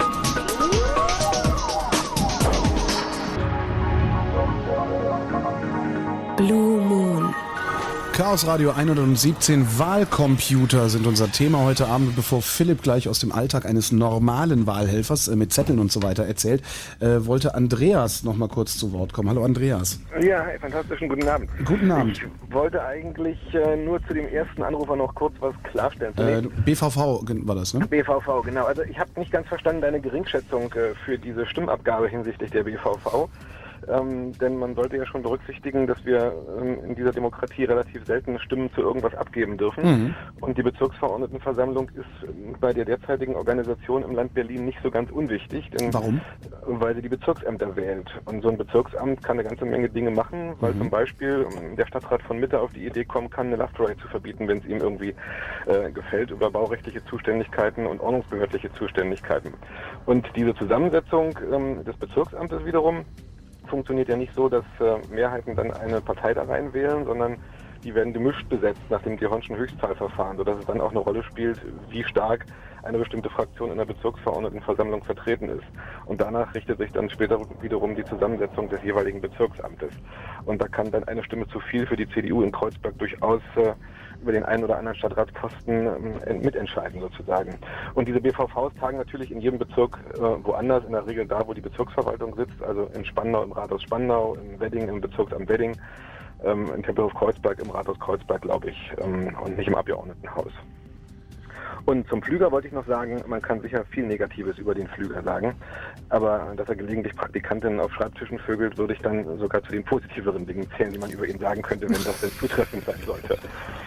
Blue Moon. Chaos Radio 117 Wahlcomputer sind unser Thema heute Abend. Bevor Philipp gleich aus dem Alltag eines normalen Wahlhelfers mit Zetteln und so weiter erzählt, wollte Andreas noch mal kurz zu Wort kommen. Hallo Andreas. Ja, fantastischen guten Abend. Guten Abend. Ich wollte eigentlich nur zu dem ersten Anrufer noch kurz was klarstellen. BVV war das, ne? BVV, genau. Also ich habe nicht ganz verstanden deine Geringschätzung für diese Stimmabgabe hinsichtlich der BVV. Denn man sollte ja schon berücksichtigen, dass wir in dieser Demokratie relativ selten Stimmen zu irgendwas abgeben dürfen. Mhm. Und die Bezirksverordnetenversammlung ist bei der derzeitigen Organisation im Land Berlin nicht so ganz unwichtig. Denn warum? Weil sie die Bezirksämter wählt. Und so ein Bezirksamt kann eine ganze Menge Dinge machen, weil zum Beispiel der Stadtrat von Mitte auf die Idee kommen kann, eine Love Parade zu verbieten, wenn es ihm irgendwie gefällt, über baurechtliche Zuständigkeiten und ordnungsbehördliche Zuständigkeiten. Und diese Zusammensetzung des Bezirksamtes wiederum funktioniert ja nicht so, dass Mehrheiten dann eine Partei da reinwählen, sondern die werden gemischt besetzt nach dem D'Hondtschen Höchstzahlverfahren, sodass es dann auch eine Rolle spielt, wie stark eine bestimmte Fraktion in der Bezirksverordnetenversammlung vertreten ist. Und danach richtet sich dann später wiederum die Zusammensetzung des jeweiligen Bezirksamtes. Und da kann dann eine Stimme zu viel für die CDU in Kreuzberg durchaus über den einen oder anderen Stadtratsposten mitentscheiden sozusagen. Und diese BVVs tagen natürlich in jedem Bezirk woanders, in der Regel da, wo die Bezirksverwaltung sitzt, also in Spandau im Rathaus Spandau, in Wedding im Bezirksamt Wedding, in Tempelhof-Kreuzberg im Rathaus Kreuzberg, glaube ich, und nicht im Abgeordnetenhaus. Und zum Pflüger wollte ich noch sagen, man kann sicher viel Negatives über den Pflüger sagen, aber dass er gelegentlich Praktikantinnen auf Schreibtischen vögelt, würde ich dann sogar zu den positiveren Dingen zählen, die man über ihn sagen könnte, wenn das denn zutreffend sein sollte.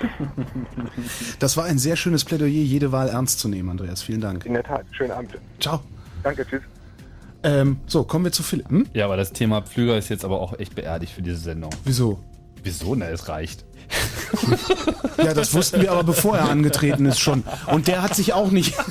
Das war ein sehr schönes Plädoyer, jede Wahl ernst zu nehmen, Andreas. Vielen Dank. In der Tat. Schönen Abend. Ciao. Danke, tschüss. So, kommen wir zu Philipp. Ja, aber das Thema Pflüger ist jetzt aber auch echt beerdigt für diese Sendung. Wieso? Wieso? Na, es reicht. Ja, das wussten wir aber bevor er angetreten ist schon. Und der hat sich auch nicht...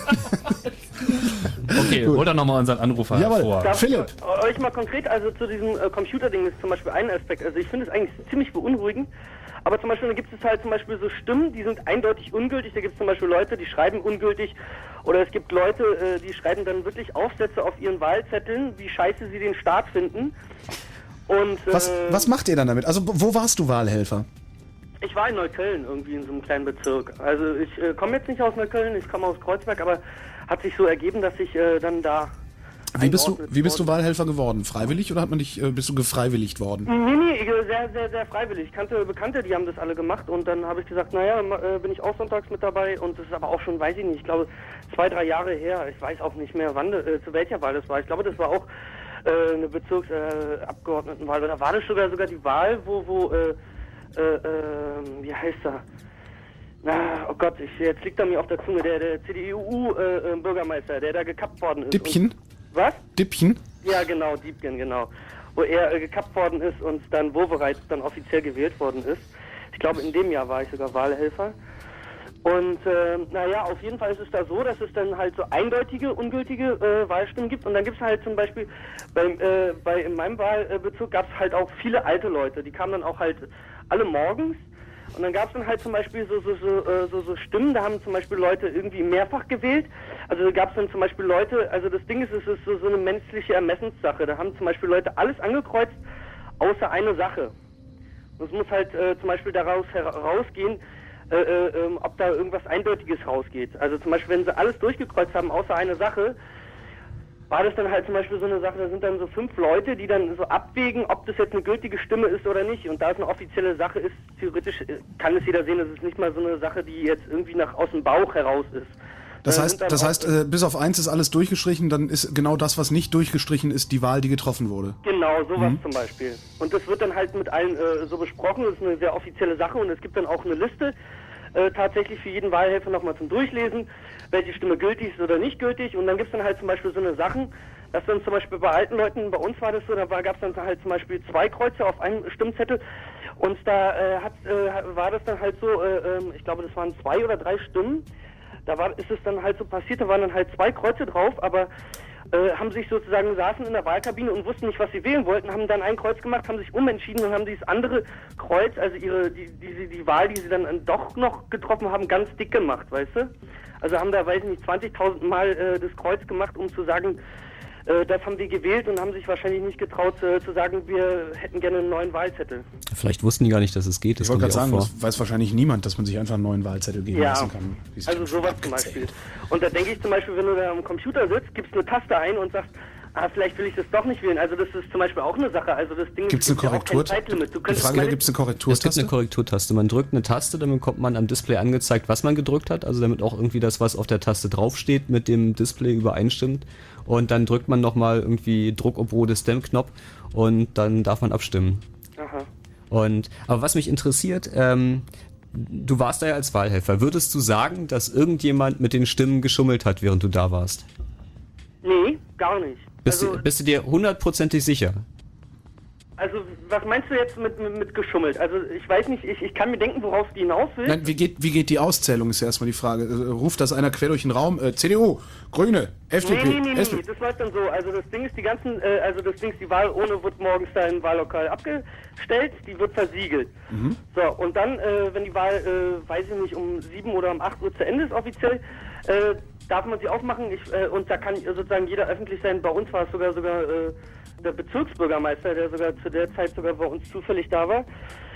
Okay, hol doch nochmal unseren Anrufer hervor. Philipp. Euch mal konkret, also zu diesem Computerding ist zum Beispiel ein Aspekt. Also ich finde es eigentlich ziemlich beunruhigend. Aber zum Beispiel, da gibt es halt zum Beispiel so Stimmen, die sind eindeutig ungültig. Da gibt es zum Beispiel Leute, die schreiben ungültig. Oder es gibt Leute, die schreiben dann wirklich Aufsätze auf ihren Wahlzetteln, wie scheiße sie den Staat finden. Und, was macht ihr dann damit? Also wo warst du Wahlhelfer? Ich war in Neukölln, irgendwie in so einem kleinen Bezirk. Also ich komme jetzt nicht aus Neukölln, ich komme aus Kreuzberg, aber hat sich so ergeben, dass ich dann da... Wie bist du Wahlhelfer geworden? Freiwillig oder bist du gefreiwilligt worden? Nee, sehr, sehr, sehr freiwillig. Ich kannte Bekannte, die haben das alle gemacht und dann habe ich gesagt, naja, bin ich auch sonntags mit dabei und das ist aber auch schon, weiß ich nicht, ich glaube 2-3 Jahre her. Ich weiß auch nicht mehr, wann, zu welcher Wahl das war. Ich glaube, das war auch eine Bezirksabgeordnetenwahl. Oder war das sogar die Wahl, wo wie heißt er? Oh Gott, jetzt liegt er mir auf der Zunge, der CDU-Bürgermeister, der da gekappt worden ist. Dippchen? Was? Dippchen? Ja, genau, Diepgen, genau. Wo er gekappt worden ist und dann Wowereit dann offiziell gewählt worden ist. Ich glaube, in dem Jahr war ich sogar Wahlhelfer. Und naja, auf jeden Fall ist es da so, dass es dann halt so eindeutige, ungültige Wahlstimmen gibt. Und dann gibt es halt zum Beispiel, in meinem Wahlbezirk gab es halt auch viele alte Leute. Die kamen dann auch halt alle morgens. Und dann gab es dann halt zum Beispiel so Stimmen, da haben zum Beispiel Leute irgendwie mehrfach gewählt. Also da gab es dann zum Beispiel Leute, also das Ding ist, es ist so eine menschliche Ermessenssache. Da haben zum Beispiel Leute alles angekreuzt, außer eine Sache. Und es muss halt zum Beispiel daraus herausgehen, ob da irgendwas Eindeutiges rausgeht. Also zum Beispiel, wenn sie alles durchgekreuzt haben, außer eine Sache, war das dann halt zum Beispiel so eine Sache, da sind dann so 5 Leute, die dann so abwägen, ob das jetzt eine gültige Stimme ist oder nicht. Und da es eine offizielle Sache ist, theoretisch kann es jeder sehen, das ist nicht mal so eine Sache, die jetzt irgendwie aus dem Bauch heraus ist. Das heißt, bis auf 1 ist alles durchgestrichen, dann ist genau das, was nicht durchgestrichen ist, die Wahl, die getroffen wurde. Genau, sowas zum Beispiel. Und das wird dann halt mit allen so besprochen, das ist eine sehr offizielle Sache und es gibt dann auch eine Liste, tatsächlich für jeden Wahlhelfer nochmal zum Durchlesen, welche Stimme gültig ist oder nicht gültig. Und dann gibt es dann halt zum Beispiel so eine Sachen, dass dann zum Beispiel bei alten Leuten, bei uns war das so, da gab es dann halt zum Beispiel 2 Kreuze auf einem Stimmzettel. Und da war das dann halt so, ich glaube, das waren 2 oder 3 Stimmen. Ist es dann halt so passiert, da waren dann halt 2 Kreuze drauf, aber haben sich sozusagen, saßen in der Wahlkabine und wussten nicht, was sie wählen wollten, haben dann ein Kreuz gemacht, haben sich umentschieden und haben dieses andere Kreuz, also die Wahl, die sie dann doch noch getroffen haben, ganz dick gemacht, weißt du? Also haben da, weiß ich nicht, 20.000 Mal das Kreuz gemacht, um zu sagen, das haben wir gewählt, und haben sich wahrscheinlich nicht getraut zu sagen, wir hätten gerne einen neuen Wahlzettel. Vielleicht wussten die gar nicht, dass es geht. Ich wollte gerade sagen, das weiß wahrscheinlich niemand, dass man sich einfach einen neuen Wahlzettel geben lassen kann. Also sowas zum Beispiel. Und da denke ich zum Beispiel, wenn du da am Computer sitzt, gibst eine Taste ein und sagst, vielleicht will ich das doch nicht wählen. Also das ist zum Beispiel auch eine Sache. Also das Ding gibt es eine Korrektur? Ja, Zeitlimit. Die Frage, gibt es eine Korrekturtaste? Es gibt eine Korrekturtaste. Man drückt eine Taste, dann bekommt man am Display angezeigt, was man gedrückt hat. Also damit auch irgendwie das, was auf der Taste draufsteht, mit dem Display übereinstimmt. Und dann drückt man nochmal irgendwie Druck ob rote Stem-Knopf und dann darf man abstimmen. Aha. Aber was mich interessiert, du warst da ja als Wahlhelfer. Würdest du sagen, dass irgendjemand mit den Stimmen geschummelt hat, während du da warst? Nee, gar nicht. Bist du dir 100%ig sicher? Also, was meinst du jetzt mit geschummelt? Also, ich weiß nicht, ich kann mir denken, worauf die hinaus will. Nein, wie geht die Auszählung, ist ja erstmal die Frage. Ruft das einer quer durch den Raum? CDU, Grüne, FDP, Nee, das läuft dann so. Also, das Ding ist, die Wahl ohne wird morgens da im Wahllokal abgestellt, die wird versiegelt. Mhm. So, und dann, wenn die Wahl, weiß ich nicht, um 7 oder um 8 Uhr zu Ende ist offiziell, darf man sie aufmachen, und da kann sozusagen jeder öffentlich sein. Bei uns war es sogar der Bezirksbürgermeister, der sogar zu der Zeit sogar bei uns zufällig da war.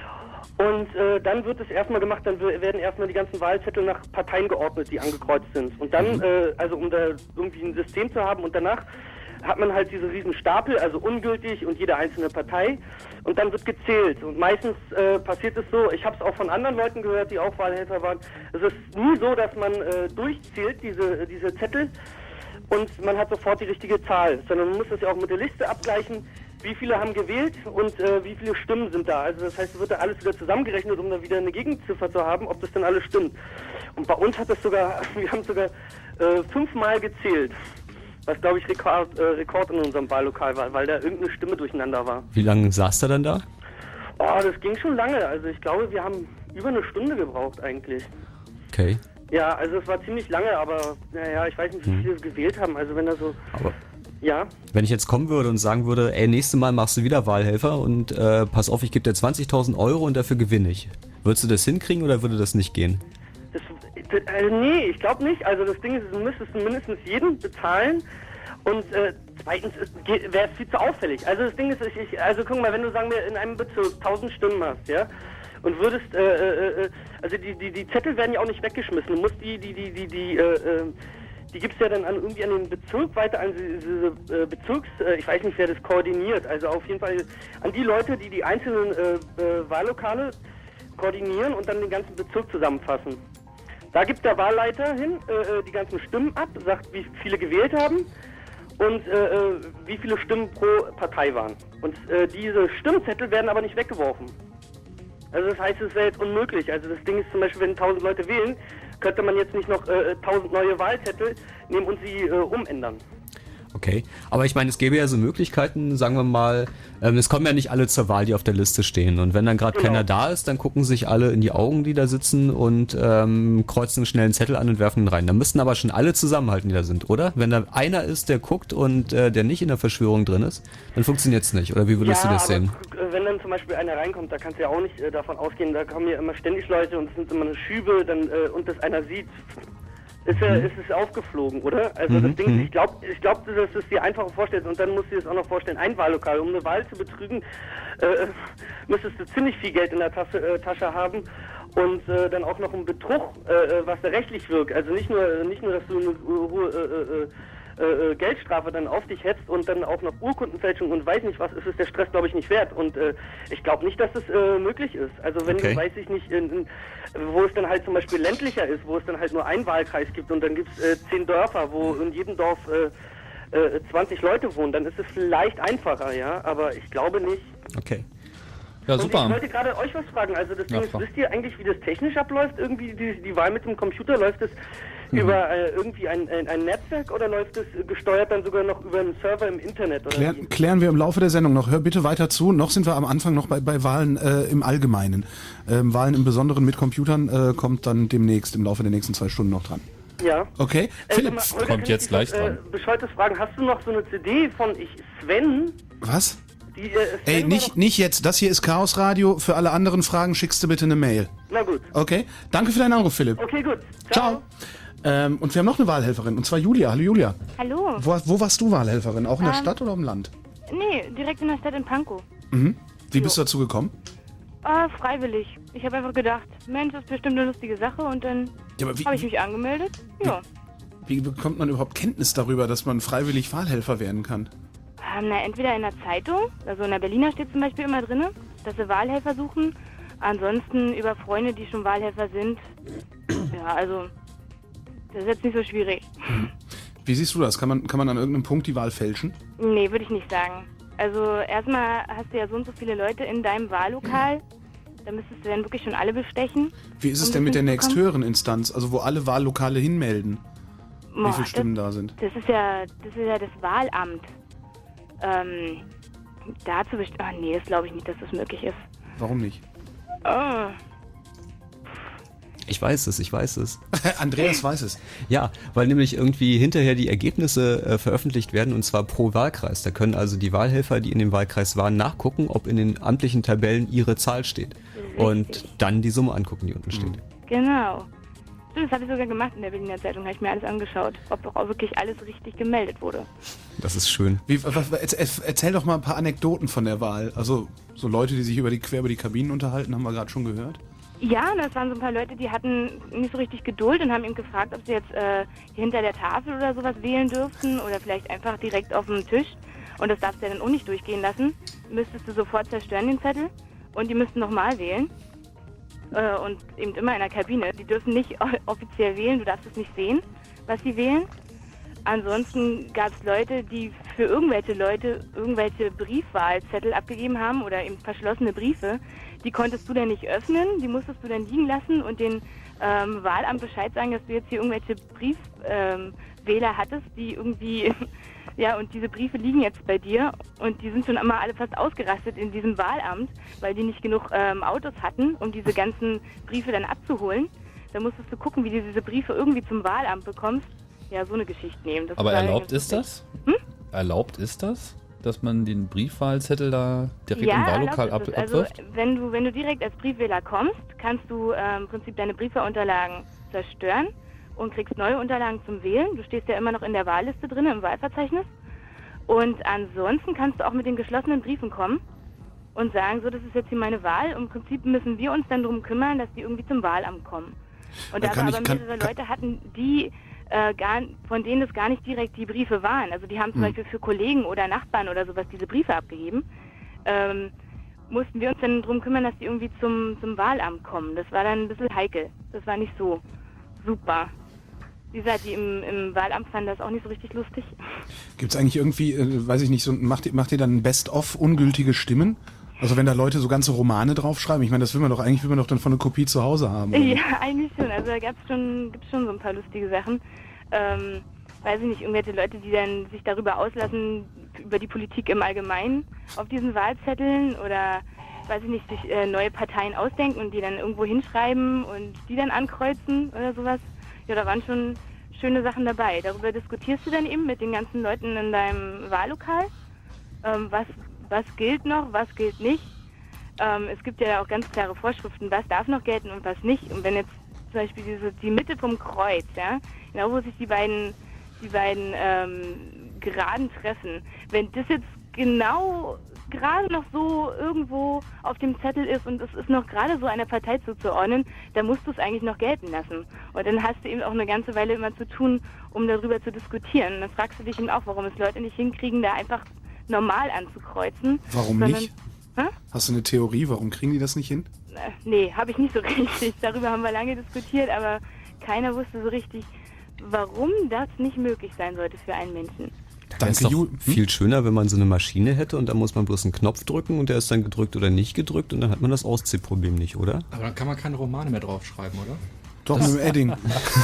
Und dann wird es erstmal gemacht, dann werden erstmal die ganzen Wahlzettel nach Parteien geordnet, die angekreuzt sind. Und dann, also um da irgendwie ein System zu haben, und danach hat man halt diese riesen Stapel, also ungültig und jede einzelne Partei, und dann wird gezählt. Und meistens passiert es so, ich habe es auch von anderen Leuten gehört, die auch Wahlhelfer waren, es ist nie so, dass man durchzählt, diese Zettel, und man hat sofort die richtige Zahl, sondern man muss das ja auch mit der Liste abgleichen, wie viele haben gewählt und wie viele Stimmen sind da. Also das heißt, es wird da alles wieder zusammengerechnet, um dann wieder eine Gegenziffer zu haben, ob das dann alles stimmt. Und bei uns hat das sogar, wir haben sogar 5-mal gezählt, was glaube ich Rekord in unserem Wahllokal war, weil da irgendeine Stimme durcheinander war. Wie lange saß der dann da? Oh, das ging schon lange. Also ich glaube, wir haben über eine Stunde gebraucht eigentlich. Okay. Ja, also es war ziemlich lange, aber naja, ich weiß nicht, wie viele gewählt haben. Also wenn da so... Aber ja? Wenn ich jetzt kommen würde und sagen würde, ey, nächstes Mal machst du wieder Wahlhelfer und pass auf, ich gebe dir 20.000 Euro und dafür gewinne ich. Würdest du das hinkriegen oder würde das nicht gehen? Nee, ich glaube nicht. Also das Ding ist, du müsstest mindestens jeden bezahlen. Und zweitens wäre es viel zu auffällig. Also das Ding ist, also guck mal, wenn du, sagen wir, in einem Bezirk 1000 Stimmen hast, ja, und würdest, also die Zettel werden ja auch nicht weggeschmissen. Du musst die gibt's ja dann irgendwie an den Bezirk weiter, an diese ich weiß nicht, wer das koordiniert. Also auf jeden Fall an die Leute, die einzelnen Wahllokale koordinieren und dann den ganzen Bezirk zusammenfassen. Da gibt der Wahlleiter hin die ganzen Stimmen ab, sagt, wie viele gewählt haben und wie viele Stimmen pro Partei waren. Und diese Stimmzettel werden aber nicht weggeworfen. Also das heißt, es wäre jetzt unmöglich. Also das Ding ist zum Beispiel, wenn 1000 Leute wählen, könnte man jetzt nicht noch 1000 neue Wahlzettel nehmen und sie umändern. Okay, aber ich meine, es gäbe ja so Möglichkeiten, sagen wir mal, es kommen ja nicht alle zur Wahl, die auf der Liste stehen. Und wenn dann gerade keiner da ist, dann gucken sich alle in die Augen, die da sitzen und kreuzen einen schnellen Zettel an und werfen ihn rein. Da müssten aber schon alle zusammenhalten, die da sind, oder? Wenn da einer ist, der guckt und der nicht in der Verschwörung drin ist, dann funktioniert es nicht. Oder wie würdest du das sehen? Wenn dann zum Beispiel einer reinkommt, da kannst du ja auch nicht davon ausgehen, da kommen ja immer ständig Leute und es sind immer eine Schübe dann, und das einer sieht. Ist es aufgeflogen, oder? Also das Ding, ich glaube, dass du es dir einfacher vorstellst und dann musst du dir das auch noch vorstellen, ein Wahllokal. Um eine Wahl zu betrügen, müsstest du ziemlich viel Geld in der Tasche haben und dann auch noch einen Betrug, was da rechtlich wirkt. Also nicht nur, dass du eine hohe Geldstrafe dann auf dich hetzt und dann auch noch Urkundenfälschung und weiß nicht was, ist es der Stress, glaube ich, nicht wert. Und ich glaube nicht, dass das möglich ist. Also wenn du, weiß ich nicht, wo es dann halt zum Beispiel ländlicher ist, wo es dann halt nur einen Wahlkreis gibt und dann gibt es 10 Dörfer, wo in jedem Dorf 20 Leute wohnen, dann ist es vielleicht einfacher, ja, aber ich glaube nicht. Okay. Ja, Und super. ich wollte gerade euch was fragen. Also das Ding ist, frag. wisst ihr eigentlich, wie das technisch abläuft? Irgendwie die Wahl mit dem Computer, läuft das über irgendwie ein Netzwerk oder läuft das gesteuert dann sogar noch über einen Server im Internet? Oder wie? Klären wir im Laufe der Sendung noch. Hör bitte weiter zu. Noch sind wir am Anfang noch bei Wahlen im Allgemeinen. Wahlen im Besonderen mit Computern kommt dann demnächst im Laufe der nächsten 2 Stunden noch dran. Ja. Okay. Philipp sag mal, Holger, kommt kann jetzt ich gleich dich dran. Bescheuertes fragen. Hast du noch so eine CD von Sven? Was? Die, Ey, Sven war doch- nicht jetzt. Das hier ist Chaos Radio. Für alle anderen Fragen schickst du bitte eine Mail. Na gut. Okay. Danke für deinen Anruf, Philipp. Okay, gut. Ciao. Und wir haben noch eine Wahlhelferin, und zwar Julia. Hallo Julia. Hallo. Wo warst du Wahlhelferin? Auch in der Stadt oder im Land? Nee, direkt in der Stadt in Pankow. Mhm. Wie bist du dazu gekommen? Freiwillig. Ich habe einfach gedacht, Mensch, das ist bestimmt eine lustige Sache und dann Ja, aber habe ich mich angemeldet. Ja. Wie bekommt man überhaupt Kenntnis darüber, dass man freiwillig Wahlhelfer werden kann? Entweder in der Zeitung, also in der Berliner steht zum Beispiel immer drin, dass sie Wahlhelfer suchen. Ansonsten über Freunde, die schon Wahlhelfer sind. Ja, also das ist jetzt nicht so schwierig. Wie siehst du das? Kann man an irgendeinem Punkt die Wahl fälschen? Nee, würde ich nicht sagen. Also erstmal hast du ja so und so viele Leute in deinem Wahllokal. Da müsstest du dann wirklich schon alle bestechen. Wie ist es um denn das mit der hinzubekommen. nächsthöheren Instanz, also wo alle Wahllokale hinmelden? Wie viele Stimmen da sind? Das ist ja das Wahlamt. Dazu nee, das glaube ich nicht, dass das möglich ist. Warum nicht? Oh. Ich weiß es. Andreas weiß es. Ja, weil nämlich irgendwie hinterher die Ergebnisse veröffentlicht werden, und zwar pro Wahlkreis. Da können also die Wahlhelfer, die in dem Wahlkreis waren, nachgucken, ob in den amtlichen Tabellen ihre Zahl steht. Und dann die Summe angucken, die unten steht. Genau. Stimmt, das habe ich sogar gemacht in der Berliner Zeitung, habe ich mir alles angeschaut, ob auch wirklich alles richtig gemeldet wurde. Das ist schön. Erzähl doch mal ein paar Anekdoten von der Wahl. Also so Leute, die sich quer über die Kabinen unterhalten, haben wir gerade schon gehört. Ja, das waren so ein paar Leute, die hatten nicht so richtig Geduld und haben ihm gefragt, ob sie jetzt hinter der Tafel oder sowas wählen dürften oder vielleicht einfach direkt auf dem Tisch. Und das darfst du ja dann auch nicht durchgehen lassen. Müsstest du sofort zerstören, den Zettel. Und die müssten nochmal wählen. Und eben immer in der Kabine. Die dürfen nicht offiziell wählen, du darfst es nicht sehen, was sie wählen. Ansonsten gab es Leute, die für irgendwelche Leute irgendwelche Briefwahlzettel abgegeben haben oder eben verschlossene Briefe. Die konntest du dann nicht öffnen, die musstest du dann liegen lassen und den Wahlamt Bescheid sagen, dass du jetzt hier irgendwelche Briefwähler hattest, die irgendwie, ja, und diese Briefe liegen jetzt bei dir und die sind schon immer alle fast ausgerastet in diesem Wahlamt, weil die nicht genug Autos hatten, um diese ganzen Briefe dann abzuholen. Da musstest du gucken, wie du diese Briefe irgendwie zum Wahlamt bekommst. Ja, so eine Geschichte nehmen. Das Aber war erlaubt ganz ist lustig. das? Erlaubt ist das? Dass man den Briefwahlzettel da direkt im Wahllokal erlaubt ist es. abwirft? Also wenn du direkt als Briefwähler kommst, kannst du im Prinzip deine Briefwahlunterlagen zerstören und kriegst neue Unterlagen zum Wählen. Du stehst ja immer noch in der Wahlliste drin, im Wahlverzeichnis. Und ansonsten kannst du auch mit den geschlossenen Briefen kommen und sagen, so, das ist jetzt hier meine Wahl. Im Prinzip müssen wir uns dann darum kümmern, dass die irgendwie zum Wahlamt kommen. Und da wir aber mehrere Leute hatten, die von denen es gar nicht direkt die Briefe waren. Also die haben zum Beispiel für Kollegen oder Nachbarn oder sowas diese Briefe abgegeben. Mussten wir uns dann darum kümmern, dass die irgendwie zum Wahlamt kommen. Das war dann ein bisschen heikel. Das war nicht so super. Wie gesagt, die im Wahlamt fanden das auch nicht so richtig lustig. Gibt es eigentlich irgendwie, weiß ich nicht, macht ihr dann ein Best-of ungültige Stimmen? Also wenn da Leute so ganze Romane draufschreiben, ich meine, das will man doch dann von einer Kopie zu Hause haben. Oder? Ja, eigentlich schon. Also da gibt's schon so ein paar lustige Sachen. Weiß ich nicht, irgendwelche Leute, die dann sich darüber auslassen, über die Politik im Allgemeinen auf diesen Wahlzetteln oder, weiß ich nicht, sich neue Parteien ausdenken und die dann irgendwo hinschreiben und die dann ankreuzen oder sowas. Ja, da waren schon schöne Sachen dabei. Darüber diskutierst du dann eben mit den ganzen Leuten in deinem Wahllokal. Was gilt noch, was gilt nicht. Es gibt ja auch ganz klare Vorschriften, was darf noch gelten und was nicht. Und wenn jetzt zum Beispiel die Mitte vom Kreuz, ja, genau wo sich die beiden Geraden treffen, wenn das jetzt genau gerade noch so irgendwo auf dem Zettel ist und es ist noch gerade so einer Partei zuzuordnen, dann musst du es eigentlich noch gelten lassen. Und dann hast du eben auch eine ganze Weile immer zu tun, um darüber zu diskutieren. Und dann fragst du dich eben auch, warum es Leute nicht hinkriegen, da einfach normal anzukreuzen. Warum nicht? Hast du eine Theorie, warum kriegen die das nicht hin? Nee, habe ich nicht so richtig. Darüber haben wir lange diskutiert, aber keiner wusste so richtig, warum das nicht möglich sein sollte für einen Menschen. Wäre es doch viel schöner, wenn man so eine Maschine hätte und da muss man bloß einen Knopf drücken und der ist dann gedrückt oder nicht gedrückt und dann hat man das Ausziehproblem nicht, oder? Aber dann kann man keine Romane mehr draufschreiben, oder? Doch, mit dem Edding.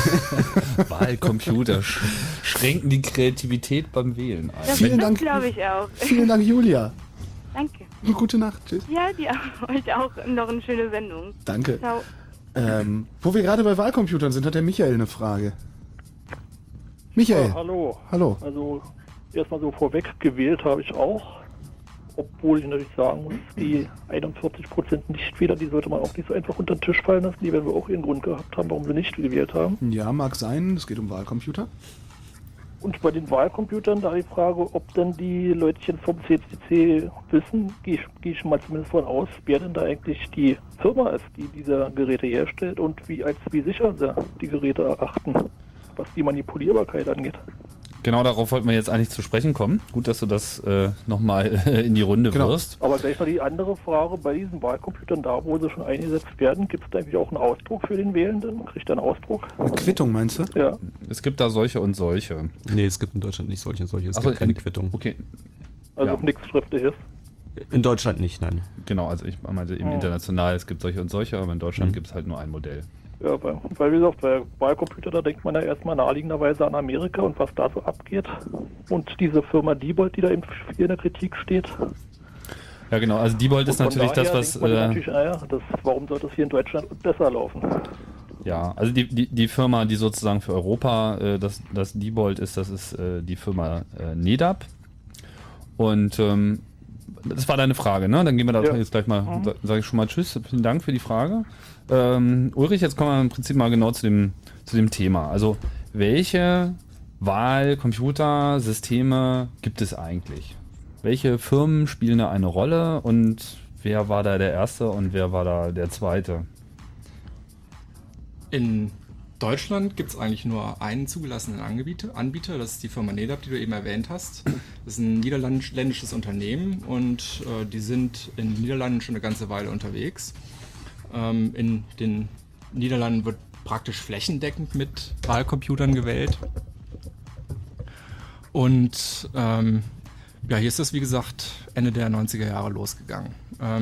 Wahlcomputer schränken die Kreativität beim Wählen ein. Vielen Dank, glaube ich auch. Vielen Dank, Julia. Danke. Eine gute Nacht. Tschüss. Ja, euch auch noch eine schöne Sendung. Danke. Ciao. Wo wir gerade bei Wahlcomputern sind, hat der Michael eine Frage. Michael. Hallo. Hallo. Also erstmal so vorweg, gewählt habe ich auch. Obwohl ich natürlich sagen muss, die 41% Nichtwähler, die sollte man auch nicht so einfach unter den Tisch fallen lassen. Die werden wir auch ihren Grund gehabt haben, warum sie nicht gewählt haben. Ja, mag sein. Es geht um Wahlcomputer. Und bei den Wahlcomputern, da die Frage, ob dann die Leutchen vom CCC wissen, gehe ich mal zumindest von aus, wer denn da eigentlich die Firma ist, die diese Geräte herstellt und wie sicher sie die Geräte erachten, was die Manipulierbarkeit angeht. Genau, darauf wollten wir jetzt eigentlich zu sprechen kommen. Gut, dass du das nochmal in die Runde wirst. Aber gleich mal die andere Frage, bei diesen Wahlcomputern, da wo sie schon eingesetzt werden, gibt es da eigentlich auch einen Ausdruck für den Wählenden? Kriegt er einen Ausdruck? Eine Quittung, meinst du? Ja. Es gibt da solche und solche. Nee, es gibt in Deutschland nicht solche und solche. Es gibt keine Quittung. Okay. Also nichts Schriftliches? In Deutschland nicht, nein. Genau, also ich meinte eben international, es gibt solche und solche, aber in Deutschland gibt es halt nur ein Modell. Ja, weil wie gesagt, bei Wahlcomputer, da denkt man ja erstmal naheliegenderweise an Amerika und was da so abgeht. Und diese Firma Diebold, die da eben hier in der Kritik steht. Ja genau, also Diebold ist natürlich das, was... warum sollte es hier in Deutschland besser laufen? Ja, also die Firma, die sozusagen für Europa das Diebold ist, das ist die Firma NEDAP. Und das war deine Frage, ne? Dann gehen wir da jetzt gleich mal, sage ich schon mal Tschüss, vielen Dank für die Frage. Ulrich, jetzt kommen wir im Prinzip mal genau zu dem Thema. Also, welche Wahlcomputersysteme gibt es eigentlich? Welche Firmen spielen da eine Rolle und wer war da der Erste und wer war da der Zweite? In Deutschland gibt es eigentlich nur einen zugelassenen Anbieter, das ist die Firma NEDAP, die du eben erwähnt hast. Das ist ein niederländisches Unternehmen und die sind in den Niederlanden schon eine ganze Weile unterwegs. In den Niederlanden wird praktisch flächendeckend mit Wahlcomputern gewählt. Und hier ist das, wie gesagt, Ende der 90er Jahre losgegangen.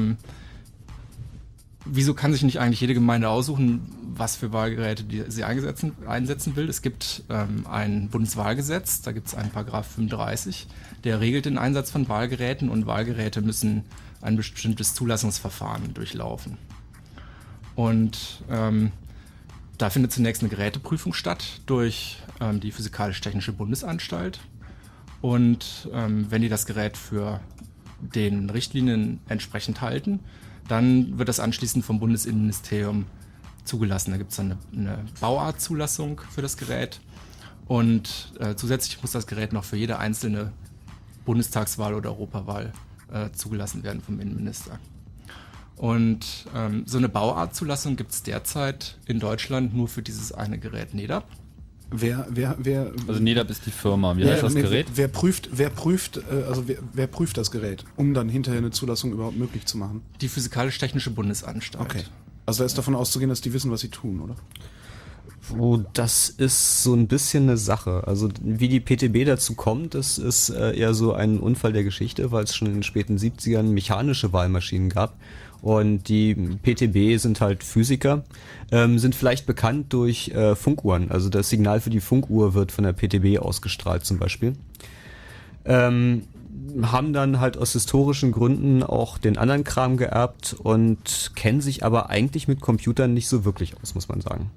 Wieso kann sich nicht eigentlich jede Gemeinde aussuchen, was für Wahlgeräte sie einsetzen will? Es gibt ein Bundeswahlgesetz, da gibt es einen Paragraph 35, der regelt den Einsatz von Wahlgeräten und Wahlgeräte müssen ein bestimmtes Zulassungsverfahren durchlaufen. Und da findet zunächst eine Geräteprüfung statt durch die Physikalisch-Technische Bundesanstalt. Und wenn die das Gerät für den Richtlinien entsprechend halten, dann wird das anschließend vom Bundesinnenministerium zugelassen. Da gibt es dann eine Bauartzulassung für das Gerät und zusätzlich muss das Gerät noch für jede einzelne Bundestagswahl oder Europawahl zugelassen werden vom Innenminister. Und so eine Bauartzulassung gibt es derzeit in Deutschland nur für dieses eine Gerät NEDAP. Also NEDAP ist die Firma. Wie heißt das Gerät? Wer prüft das Gerät, um dann hinterher eine Zulassung überhaupt möglich zu machen? Die Physikalisch-Technische Bundesanstalt. Okay. Also da ist davon auszugehen, dass die wissen, was sie tun, oder? Das ist so ein bisschen eine Sache. Also wie die PTB dazu kommt, das ist eher so ein Unfall der Geschichte, weil es schon in den späten 70ern mechanische Wahlmaschinen gab. Und die PTB sind halt Physiker, sind vielleicht bekannt durch Funkuhren. Also das Signal für die Funkuhr wird von der PTB ausgestrahlt zum Beispiel. Haben dann halt aus historischen Gründen auch den anderen Kram geerbt und kennen sich aber eigentlich mit Computern nicht so wirklich aus, muss man sagen.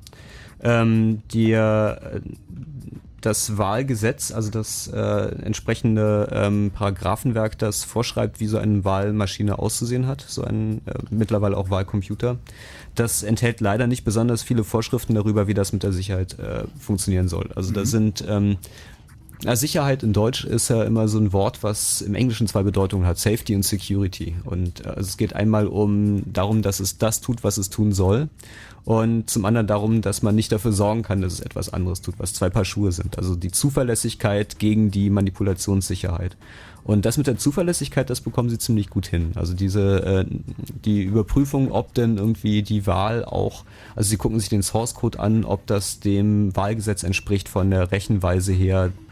Das Wahlgesetz, also das entsprechende Paragraphenwerk, das vorschreibt, wie so eine Wahlmaschine auszusehen hat, so ein mittlerweile auch Wahlcomputer, das enthält leider nicht besonders viele Vorschriften darüber, wie das mit der Sicherheit funktionieren soll. Also da sind Sicherheit in Deutsch ist ja immer so ein Wort, was im Englischen zwei Bedeutungen hat, Safety und Security. Und also es geht einmal darum, dass es das tut, was es tun soll. Und zum anderen darum, dass man nicht dafür sorgen kann, dass es etwas anderes tut, was zwei Paar Schuhe sind. Also die Zuverlässigkeit gegen die Manipulationssicherheit. Und das mit der Zuverlässigkeit, das bekommen sie ziemlich gut hin. Also die Überprüfung, ob denn irgendwie die Wahl auch, also sie gucken sich den Source Code an, ob das dem Wahlgesetz entspricht von der Rechenweise her,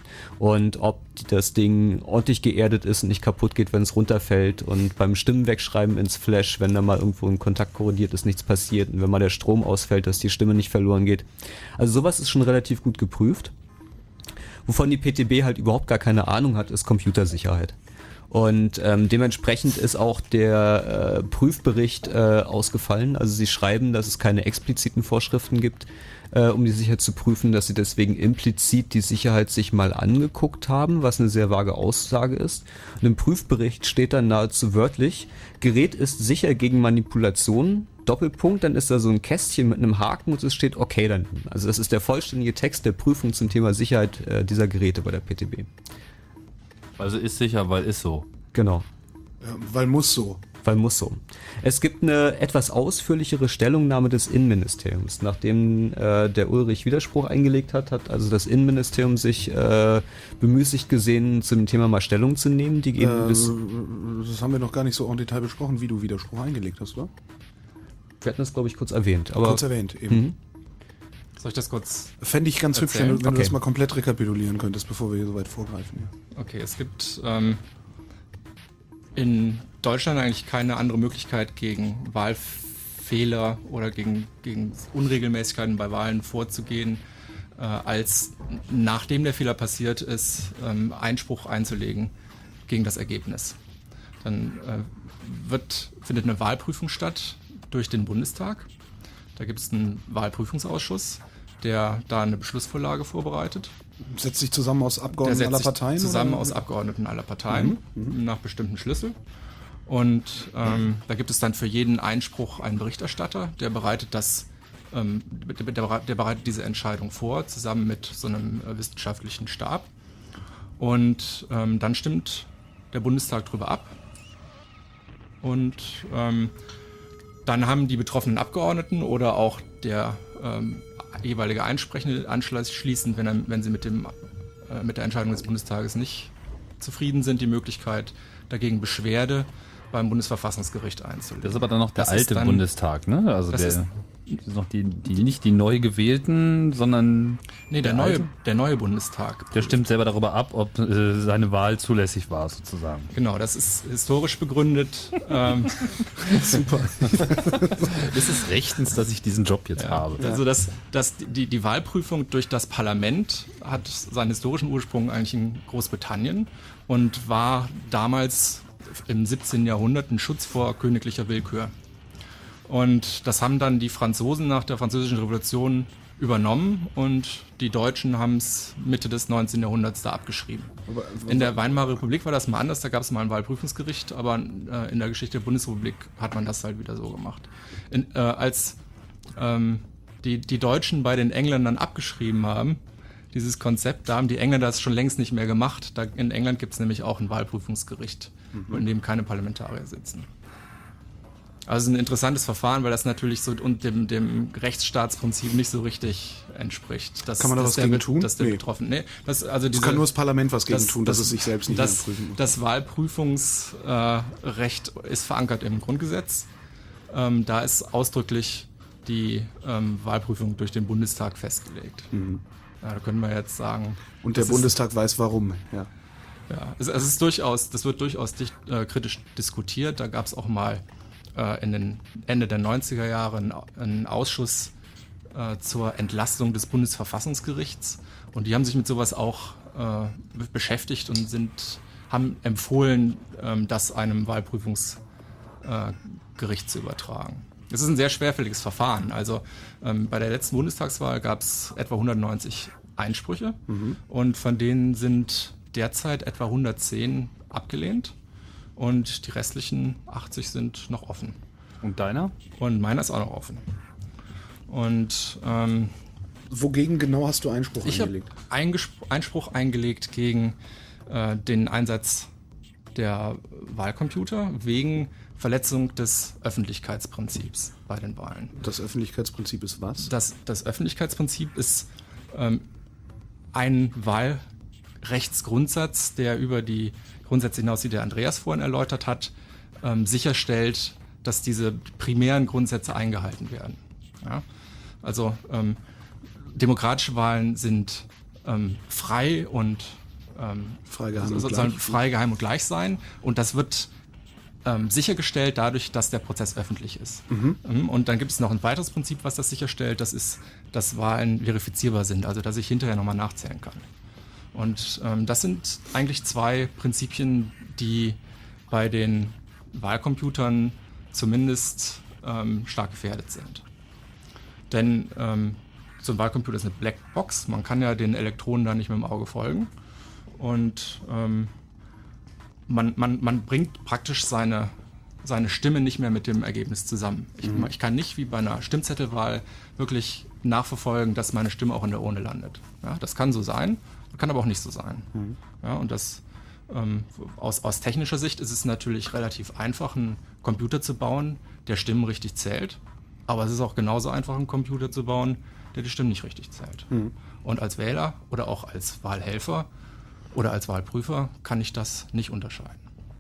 Und ob das Ding ordentlich geerdet ist und nicht kaputt geht, wenn es runterfällt und beim Stimmen wegschreiben ins Flash, wenn da mal irgendwo ein Kontakt korrodiert ist, nichts passiert und wenn mal der Strom ausfällt, dass die Stimme nicht verloren geht. Also sowas ist schon relativ gut geprüft. Wovon die PTB halt überhaupt gar keine Ahnung hat, ist Computersicherheit. Und dementsprechend ist auch der Prüfbericht ausgefallen. Also sie schreiben, dass es keine expliziten Vorschriften gibt, um die Sicherheit zu prüfen, dass sie deswegen implizit die Sicherheit sich mal angeguckt haben, was eine sehr vage Aussage ist. Und im Prüfbericht steht dann nahezu wörtlich, Gerät ist sicher gegen Manipulation, Doppelpunkt, dann ist da so ein Kästchen mit einem Haken und es steht okay daneben. Also das ist der vollständige Text der Prüfung zum Thema Sicherheit dieser Geräte bei der PTB. Also ist sicher, weil ist so. Genau. Ja, weil muss so. Weil muss so. Es gibt eine etwas ausführlichere Stellungnahme des Innenministeriums. Nachdem der Ulrich Widerspruch eingelegt hat, hat also das Innenministerium sich bemüßigt gesehen, zu dem Thema mal Stellung zu nehmen. Die geben das haben wir noch gar nicht so en Detail besprochen, wie du Widerspruch eingelegt hast, oder? Wir hatten das, glaube ich, kurz erwähnt. Aber kurz erwähnt, eben. Soll ich das kurz Fände ich ganz erzählen? hübsch, wenn du das mal komplett rekapitulieren könntest, bevor wir hier so weit vorgreifen. Ja. Okay, es gibt in Deutschland eigentlich keine andere Möglichkeit, gegen Wahlfehler oder gegen Unregelmäßigkeiten bei Wahlen vorzugehen, als nachdem der Fehler passiert ist, Einspruch einzulegen gegen das Ergebnis. Dann findet eine Wahlprüfung statt durch den Bundestag. Da gibt es einen Wahlprüfungsausschuss, der da eine Beschlussvorlage vorbereitet. Setzt sich zusammen aus Abgeordneten aller Parteien? Zusammen aus Abgeordneten aller Parteien, nach bestimmten Schlüssel. Und da gibt es dann für jeden Einspruch einen Berichterstatter, der bereitet der bereitet diese Entscheidung vor, zusammen mit so einem wissenschaftlichen Stab. Und dann stimmt der Bundestag drüber ab. Und dann haben die betroffenen Abgeordneten oder auch der jeweilige Einsprechende anschließend, wenn sie mit der Entscheidung des Bundestages nicht zufrieden sind, die Möglichkeit, dagegen Beschwerde beim Bundesverfassungsgericht einzulegen. Das ist aber dann noch der alte Bundestag, ne? Also noch die nicht die neu gewählten, sondern der neue Bundestag. Der stimmt selber darüber ab, ob seine Wahl zulässig war, sozusagen. Genau, das ist historisch begründet. Super. Es ist rechtens, dass ich diesen Job jetzt habe. Also die Wahlprüfung durch das Parlament hat seinen historischen Ursprung eigentlich in Großbritannien und war damals im 17. Jahrhundert ein Schutz vor königlicher Willkür. Und das haben dann die Franzosen nach der Französischen Revolution übernommen und die Deutschen haben es Mitte des 19. Jahrhunderts da abgeschrieben. In der Weimarer Republik war das mal anders, da gab es mal ein Wahlprüfungsgericht, aber in der Geschichte der Bundesrepublik hat man das halt wieder so gemacht. Als die Deutschen bei den Engländern abgeschrieben haben, dieses Konzept, da haben die Engländer das schon längst nicht mehr gemacht. In England gibt es nämlich auch ein Wahlprüfungsgericht, in dem keine Parlamentarier sitzen. Also ein interessantes Verfahren, weil das natürlich so und dem Rechtsstaatsprinzip nicht so richtig entspricht. Kann man da was gegen tun? Dass der Betroffene, das kann nur das Parlament was gegen tun, dass es sich selbst nicht prüfen muss. Das Wahlprüfungsrecht ist verankert im Grundgesetz. Da ist ausdrücklich die Wahlprüfung durch den Bundestag festgelegt. Ja, da können wir jetzt sagen. Und der Bundestag weiß warum, ja. Ja, das wird durchaus kritisch diskutiert. Da gab es auch mal in den Ende der 90er Jahre einen Ausschuss zur Entlastung des Bundesverfassungsgerichts und die haben sich mit sowas auch beschäftigt und haben empfohlen, das einem Wahlprüfungsgericht zu übertragen. Es ist ein sehr schwerfälliges Verfahren. Also bei der letzten Bundestagswahl gab es etwa 190 Einsprüche und von denen sind derzeit etwa 110 abgelehnt. Und die restlichen 80 sind noch offen. Und deiner? Und meiner ist auch noch offen. Und wogegen genau hast du Einspruch eingelegt? Ich habe Einspruch eingelegt gegen den Einsatz der Wahlcomputer wegen Verletzung des Öffentlichkeitsprinzips bei den Wahlen. Das Öffentlichkeitsprinzip ist was? Das Öffentlichkeitsprinzip ist ein Wahlrechtsgrundsatz, der über die Grundsätze hinaus, die der Andreas vorhin erläutert hat, sicherstellt, dass diese primären Grundsätze eingehalten werden. Ja? Also demokratische Wahlen sind frei und frei, geheim und gleich sein. Und das wird sichergestellt dadurch, dass der Prozess öffentlich ist. Und dann gibt es noch ein weiteres Prinzip, was das sicherstellt. Das ist, dass Wahlen verifizierbar sind, also dass ich hinterher nochmal nachzählen kann. Und das sind eigentlich zwei Prinzipien, die bei den Wahlcomputern zumindest stark gefährdet sind. Denn so ein Wahlcomputer ist eine Blackbox, man kann ja den Elektronen da nicht mit dem Auge folgen. Und man bringt praktisch seine Stimme nicht mehr mit dem Ergebnis zusammen. Ich kann nicht wie bei einer Stimmzettelwahl wirklich nachverfolgen, dass meine Stimme auch in der Urne landet. Ja, das kann so sein, kann aber auch nicht so sein. Ja, und das aus technischer Sicht ist es natürlich relativ einfach, einen Computer zu bauen, der Stimmen richtig zählt. Aber es ist auch genauso einfach, einen Computer zu bauen, der die Stimmen nicht richtig zählt. Und als Wähler oder auch als Wahlhelfer oder als Wahlprüfer kann ich das nicht unterscheiden.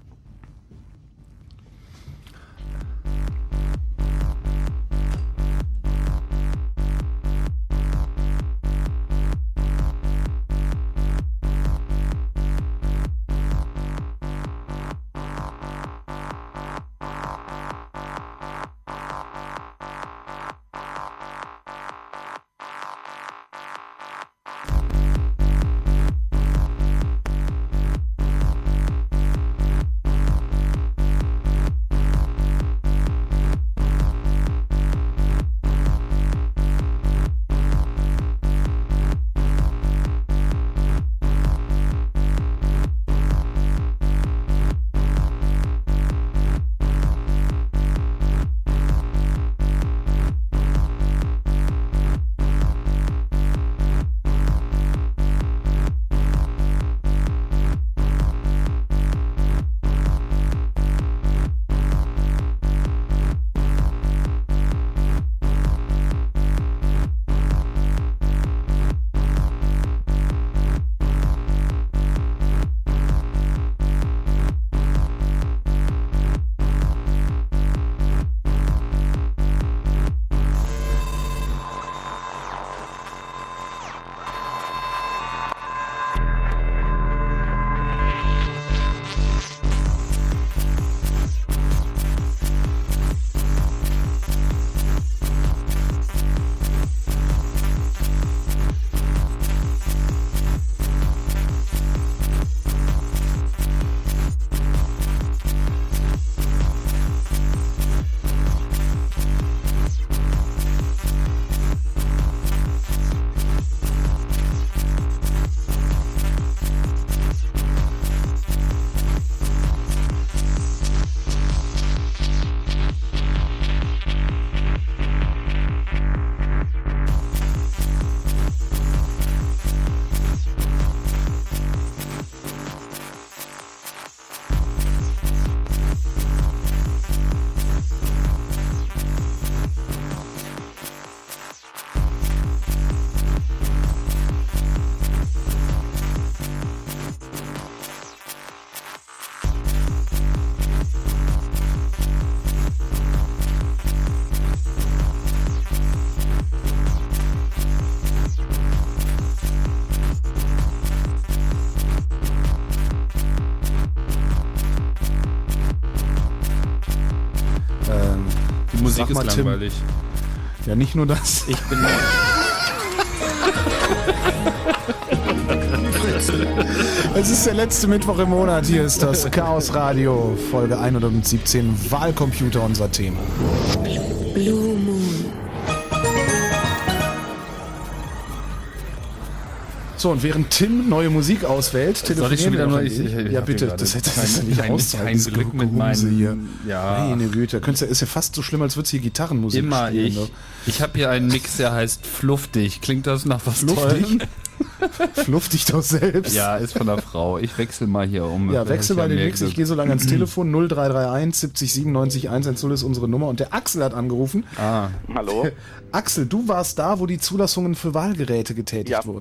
Musik ist langweilig. Ja, nicht nur das. Ich bin... Es ist der letzte Mittwoch im Monat. Hier ist das Chaos Radio, Folge 117, Wahlcomputer, unser Thema. Blue Moon. So, und während Tim neue Musik auswählt, soll ich schon wieder neu? Ja, bitte, das hätte nicht aushalten. Kein Glück mit meinen hier. Ja. Meine Güte, ist ja fast so schlimm, als würde es hier Gitarrenmusik immer spielen. Ich. Ich habe hier einen Mix, der heißt Fluftig. Klingt das nach was Fluftig? Tollem? Fluftig doch selbst. Ja, ist von der Frau. Ich wechsle mal hier um. Ja, wechsel mal den Mix. Ich gehe so lange ans Telefon. 0331 70 97 110 ist unsere Nummer. Und der Axel hat angerufen. Hallo. Axel, du warst da, wo die Zulassungen für Wahlgeräte getätigt wurden.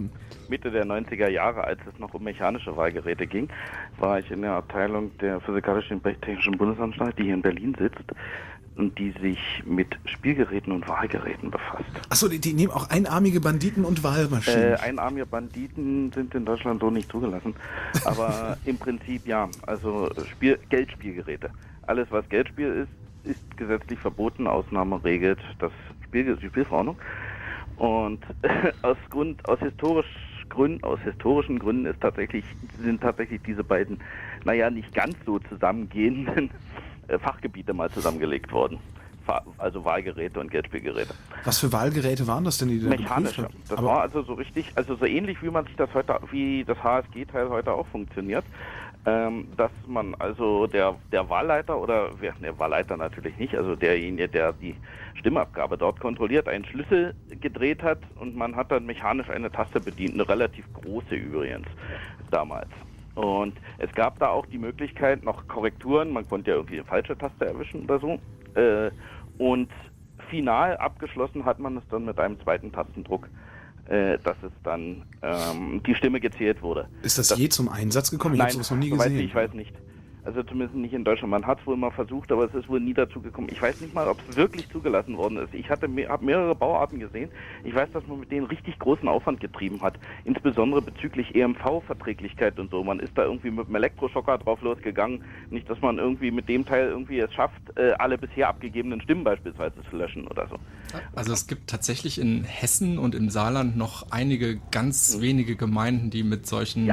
Mitte der 90er Jahre, als es noch um mechanische Wahlgeräte ging, war ich in der Abteilung der Physikalischen und Technischen Bundesanstalt, die hier in Berlin sitzt und die sich mit Spielgeräten und Wahlgeräten befasst. Achso, die nehmen auch einarmige Banditen und Wahlmaschinen. Einarmige Banditen sind in Deutschland so nicht zugelassen, aber im Prinzip ja, also Geldspielgeräte. Alles, was Geldspiel ist gesetzlich verboten, Ausnahme regelt die Spielverordnung. Und aus historischen Gründen sind tatsächlich diese beiden, nicht ganz so zusammengehenden Fachgebiete mal zusammengelegt worden. Also Wahlgeräte und Geldspielgeräte. Was für Wahlgeräte waren das denn, die mechanische. Das war also so richtig, also so ähnlich wie wie das HSG-Teil heute auch funktioniert, dass man also der Wahlleiter Wahlleiter natürlich nicht, also derjenige, der die Stimmabgabe dort kontrolliert, einen Schlüssel gedreht hat und man hat dann mechanisch eine Taste bedient, eine relativ große übrigens damals. Und es gab da auch die Möglichkeit, noch Korrekturen, man konnte ja irgendwie eine falsche Taste erwischen oder so. Und final abgeschlossen hat man es dann mit einem zweiten Tastendruck, dass es dann die Stimme gezählt wurde. Ist das je zum Einsatz gekommen? Ich habe sowas noch nie gesehen. Ich weiß nicht. Also zumindest nicht in Deutschland. Man hat es wohl mal versucht, aber es ist wohl nie dazu gekommen. Ich weiß nicht mal, ob es wirklich zugelassen worden ist. Ich habe mehrere Bauarten gesehen. Ich weiß, dass man mit denen richtig großen Aufwand getrieben hat. Insbesondere bezüglich EMV-Verträglichkeit und so. Man ist da irgendwie mit dem Elektroschocker drauf losgegangen. Nicht, dass man irgendwie mit dem Teil irgendwie es schafft, alle bisher abgegebenen Stimmen beispielsweise zu löschen oder so. Also es gibt tatsächlich in Hessen und im Saarland noch einige ganz wenige Gemeinden, die mit solchen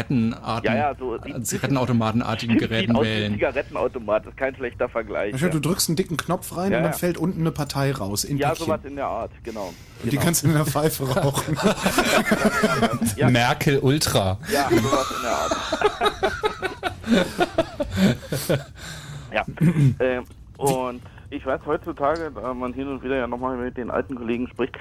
Zigarettenautomatenartigen Geräten wählen. Zigarettenautomat, das ist kein schlechter Vergleich. Du drückst einen dicken Knopf rein und dann fällt unten eine Partei raus. Sowas in der Art, genau. Und die kannst du in der Pfeife rauchen. Merkel Ultra. Ja, sowas in der Art. Und ich weiß heutzutage, da man hin und wieder ja nochmal mit den alten Kollegen spricht,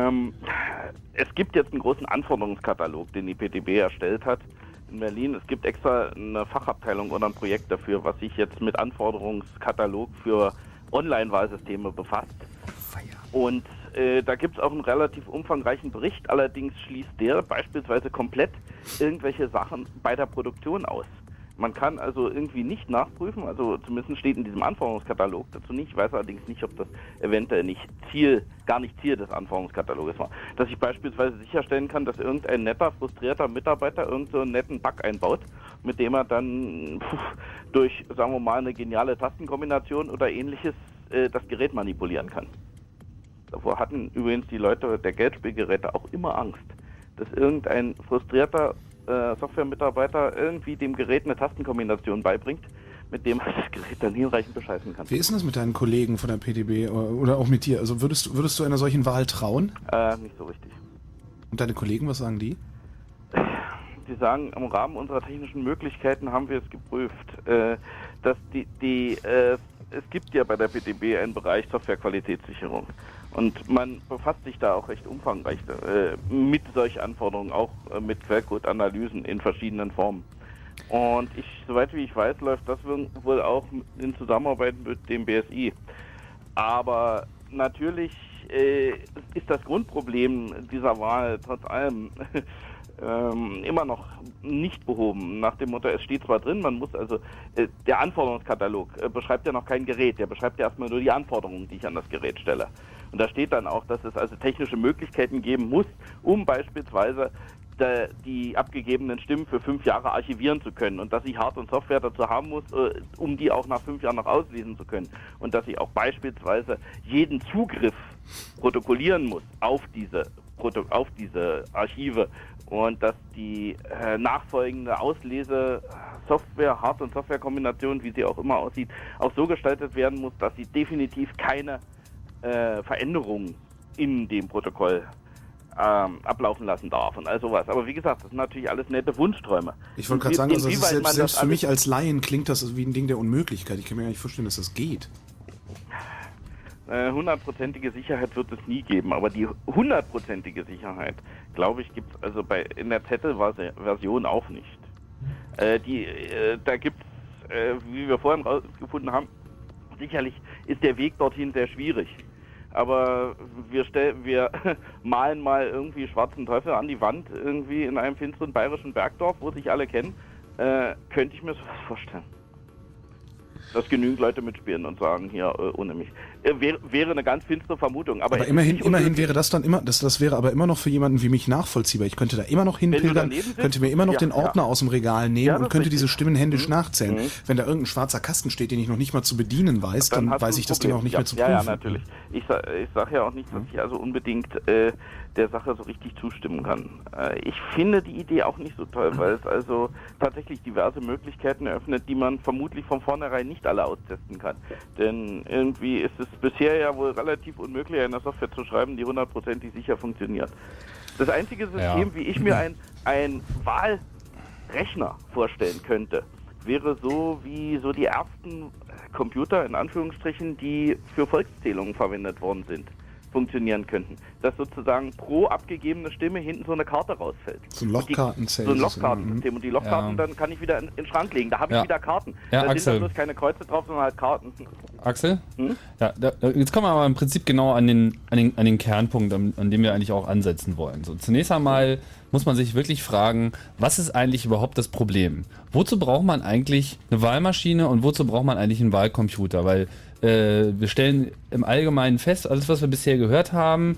es gibt jetzt einen großen Anforderungskatalog, den die PTB erstellt hat in Berlin. Es gibt extra eine Fachabteilung oder ein Projekt dafür, was sich jetzt mit Anforderungskatalog für Online-Wahlsysteme befasst. Und da gibt es auch einen relativ umfangreichen Bericht, allerdings schließt der beispielsweise komplett irgendwelche Sachen bei der Produktion aus. Man kann also irgendwie nicht nachprüfen, also zumindest steht in diesem Anforderungskatalog dazu nicht, ich weiß allerdings nicht, ob das eventuell gar nicht Ziel des Anforderungskataloges war, dass ich beispielsweise sicherstellen kann, dass irgendein netter, frustrierter Mitarbeiter irgend so einen netten Bug einbaut, mit dem er dann durch, sagen wir mal, eine geniale Tastenkombination oder ähnliches das Gerät manipulieren kann. Davor hatten übrigens die Leute der Geldspielgeräte auch immer Angst, dass irgendein frustrierter Software-Mitarbeiter irgendwie dem Gerät eine Tastenkombination beibringt, mit dem man das Gerät dann hinreichend bescheißen kann. Wie ist denn das mit deinen Kollegen von der PTB oder auch mit dir? Also würdest du einer solchen Wahl trauen? Nicht so richtig. Und deine Kollegen, was sagen die? Die sagen, im Rahmen unserer technischen Möglichkeiten haben wir es geprüft, dass es gibt ja bei der PTB einen Bereich Softwarequalitätssicherung. Und man befasst sich da auch recht umfangreich mit solchen Anforderungen, auch mit Quellcode-Analysen in verschiedenen Formen. Und soweit wie ich weiß, läuft das wohl auch in Zusammenarbeit mit dem BSI. Aber natürlich ist das Grundproblem dieser Wahl trotz allem immer noch nicht behoben. Nach dem Motto, es steht zwar drin, man muss also, der Anforderungskatalog beschreibt ja noch kein Gerät, der beschreibt ja erstmal nur die Anforderungen, die ich an das Gerät stelle. Und da steht dann auch, dass es also technische Möglichkeiten geben muss, um beispielsweise die abgegebenen Stimmen für 5 Jahre archivieren zu können und dass ich Hard- und Software dazu haben muss, um die auch nach 5 Jahren noch auslesen zu können und dass ich auch beispielsweise jeden Zugriff protokollieren muss auf diese Archive und dass die nachfolgende Auslese-Software, Hard- und Software-Kombination, wie sie auch immer aussieht, auch so gestaltet werden muss, dass sie definitiv keine Veränderungen in dem Protokoll ablaufen lassen darf und all sowas. Aber wie gesagt, das sind natürlich alles nette Wunschträume. Ich wollte gerade sagen, also selbst für mich als Laien klingt das wie ein Ding der Unmöglichkeit. Ich kann mir gar nicht vorstellen, dass das geht. 100%ige Sicherheit wird es nie geben, aber die 100%ige Sicherheit, glaube ich, gibt es also in der Zettel-Version auch nicht. Da gibt es, wie wir vorhin rausgefunden haben, sicherlich ist der Weg dorthin sehr schwierig. aber wir malen mal irgendwie schwarzen Teufel an die Wand irgendwie in einem finsteren bayerischen Bergdorf, wo sich alle kennen, könnte ich mir sowas vorstellen. Dass genügend Leute mitspielen und sagen, hier, ohne mich. Wäre eine ganz finstere Vermutung. Aber immerhin wäre das dann immer, das wäre aber immer noch für jemanden wie mich nachvollziehbar. Ich könnte da immer noch hinpilgern, könnte mir immer noch den Ordner aus dem Regal nehmen und könnte diese Stimmen händisch nachzählen. Wenn da irgendein schwarzer Kasten steht, den ich noch nicht mal zu bedienen weiß, dann weiß ich das Ding auch nicht mehr zu prüfen. Ja, natürlich. Ich sage ja auch nicht, dass ich also unbedingt der Sache so richtig zustimmen kann. Ich finde die Idee auch nicht so toll, weil es also tatsächlich diverse Möglichkeiten eröffnet, die man vermutlich von vornherein nicht alle austesten kann. Denn irgendwie ist es bisher ja wohl relativ unmöglich, eine Software zu schreiben, die 100%ig sicher funktioniert. Das einzige System, wie ich mir ein Wahlrechner vorstellen könnte, wäre so wie so die ersten Computer, in Anführungsstrichen, die für Volkszählungen verwendet worden sind, funktionieren könnten. Dass sozusagen pro abgegebene Stimme hinten so eine Karte rausfällt. So ein Lochkartensystem. So ein Lochkartensystem. Und die Lochkarten dann kann ich wieder in den Schrank legen. Da habe ich wieder Karten. Ja, da Axel. sind da bloß keine Kreuze drauf, sondern halt Karten. Axel? Ja, jetzt kommen wir aber im Prinzip genau an den Kernpunkt, an dem wir eigentlich auch ansetzen wollen. So, zunächst einmal muss man sich wirklich fragen, was ist eigentlich überhaupt das Problem? Wozu braucht man eigentlich eine Wahlmaschine und wozu braucht man eigentlich einen Wahlcomputer? Weil wir stellen im Allgemeinen fest, alles was wir bisher gehört haben,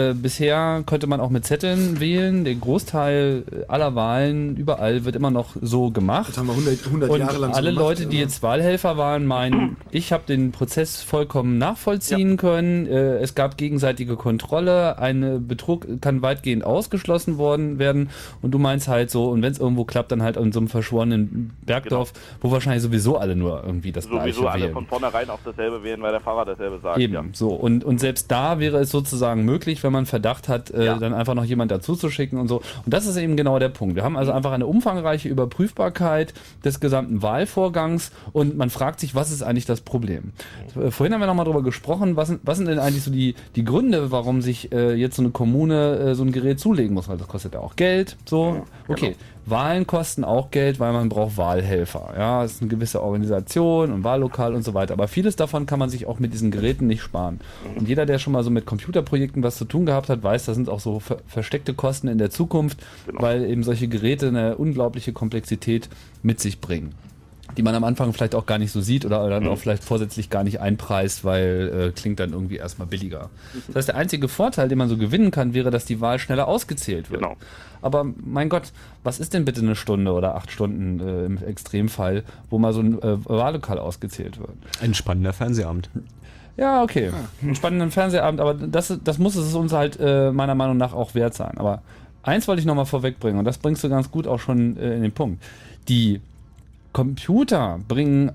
bisher konnte man auch mit Zetteln wählen. Der Großteil aller Wahlen überall wird immer noch so gemacht. Das haben wir 100 Jahre lang so alle gemacht, Leute, die jetzt Wahlhelfer waren, meinen, ich habe den Prozess vollkommen nachvollziehen können. Es gab gegenseitige Kontrolle. Ein Betrug kann weitgehend ausgeschlossen werden. Und du meinst halt so, und wenn es irgendwo klappt, dann halt in so einem verschworenen Bergdorf, wo wahrscheinlich sowieso alle nur irgendwie das Gleiche sowieso alle wählen. von vornherein auch dasselbe wählen, weil der Fahrer dasselbe sagt. Eben, so. Und selbst da wäre es sozusagen möglich, wenn man Verdacht hat, dann einfach noch jemand dazu zu schicken und so. Und das ist eben genau der Punkt. Wir haben also einfach eine umfangreiche Überprüfbarkeit des gesamten Wahlvorgangs und man fragt sich, was ist eigentlich das Problem? Vorhin haben wir nochmal drüber gesprochen, was sind denn eigentlich so die Gründe, warum sich jetzt so eine Kommune so ein Gerät zulegen muss, weil das kostet ja auch Geld. So, okay. Wahlen kosten auch Geld, weil man braucht Wahlhelfer. Ja, es ist eine gewisse Organisation und Wahllokal und so weiter. Aber vieles davon kann man sich auch mit diesen Geräten nicht sparen. Und jeder, der schon mal so mit Computerprojekten was zu tun gehabt hat, weiß, das sind auch so versteckte Kosten in der Zukunft, weil eben solche Geräte eine unglaubliche Komplexität mit sich bringen, die man am Anfang vielleicht auch gar nicht so sieht oder dann auch vielleicht vorsätzlich gar nicht einpreist, weil klingt dann irgendwie erstmal billiger. Das heißt, der einzige Vorteil, den man so gewinnen kann, wäre, dass die Wahl schneller ausgezählt wird. Aber mein Gott, was ist denn bitte eine Stunde oder 8 Stunden im Extremfall, wo mal so ein Wahllokal ausgezählt wird? Ein spannender Fernsehabend. Ja, okay. Ein spannender Fernsehabend, aber das muss es uns halt meiner Meinung nach auch wert sein. Aber eins wollte ich nochmal vorwegbringen und das bringst du ganz gut auch schon in den Punkt. Die Computer bringen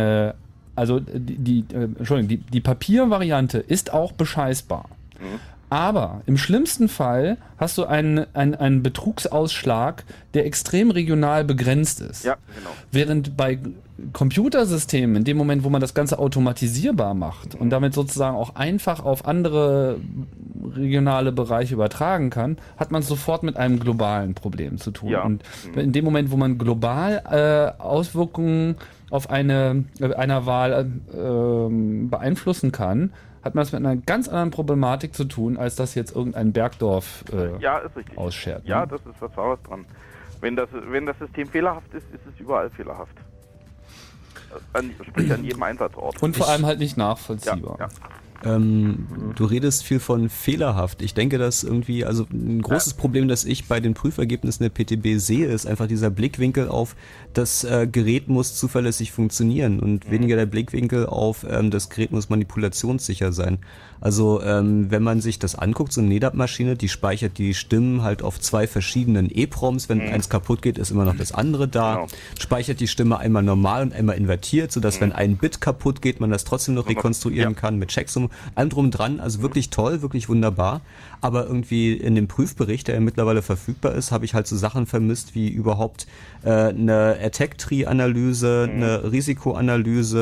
die Papiervariante ist auch bescheißbar. Aber im schlimmsten Fall hast du einen Betrugsausschlag, der extrem regional begrenzt ist. Ja, genau. Während bei Computersystemen, in dem Moment, wo man das Ganze automatisierbar macht und damit sozusagen auch einfach auf andere regionale Bereiche übertragen kann, hat man es sofort mit einem globalen Problem zu tun. Ja. Und in dem Moment, wo man global Auswirkungen auf einer Wahl beeinflussen kann, hat man es mit einer ganz anderen Problematik zu tun, als das jetzt irgendein Bergdorf ist richtig. ausschert. Ja, das ist was Wahres dran. Wenn das System fehlerhaft ist, ist es überall fehlerhaft. Sprich an jedem Einsatzort. Und vor allem halt nicht nachvollziehbar. Ja. Du redest viel von fehlerhaft. Ich denke, dass irgendwie, also ein großes Problem, das ich bei den Prüfergebnissen der PTB sehe, ist einfach dieser Blickwinkel auf, das Gerät muss zuverlässig funktionieren und weniger der Blickwinkel auf, das Gerät muss manipulationssicher sein. Also wenn man sich das anguckt, so eine NEDAP-Maschine, die speichert die Stimmen halt auf 2 verschiedenen EPROMs. Wenn eins kaputt geht, ist immer noch das andere da. Genau. Speichert die Stimme einmal normal und einmal invertiert, sodass wenn ein Bit kaputt geht, man das trotzdem noch rekonstruieren kann mit Checksum, allem drum dran. Also wirklich toll, wirklich wunderbar. Aber irgendwie in dem Prüfbericht, der ja mittlerweile verfügbar ist, habe ich halt so Sachen vermisst wie überhaupt eine Attack-Tree-Analyse, eine Risikoanalyse,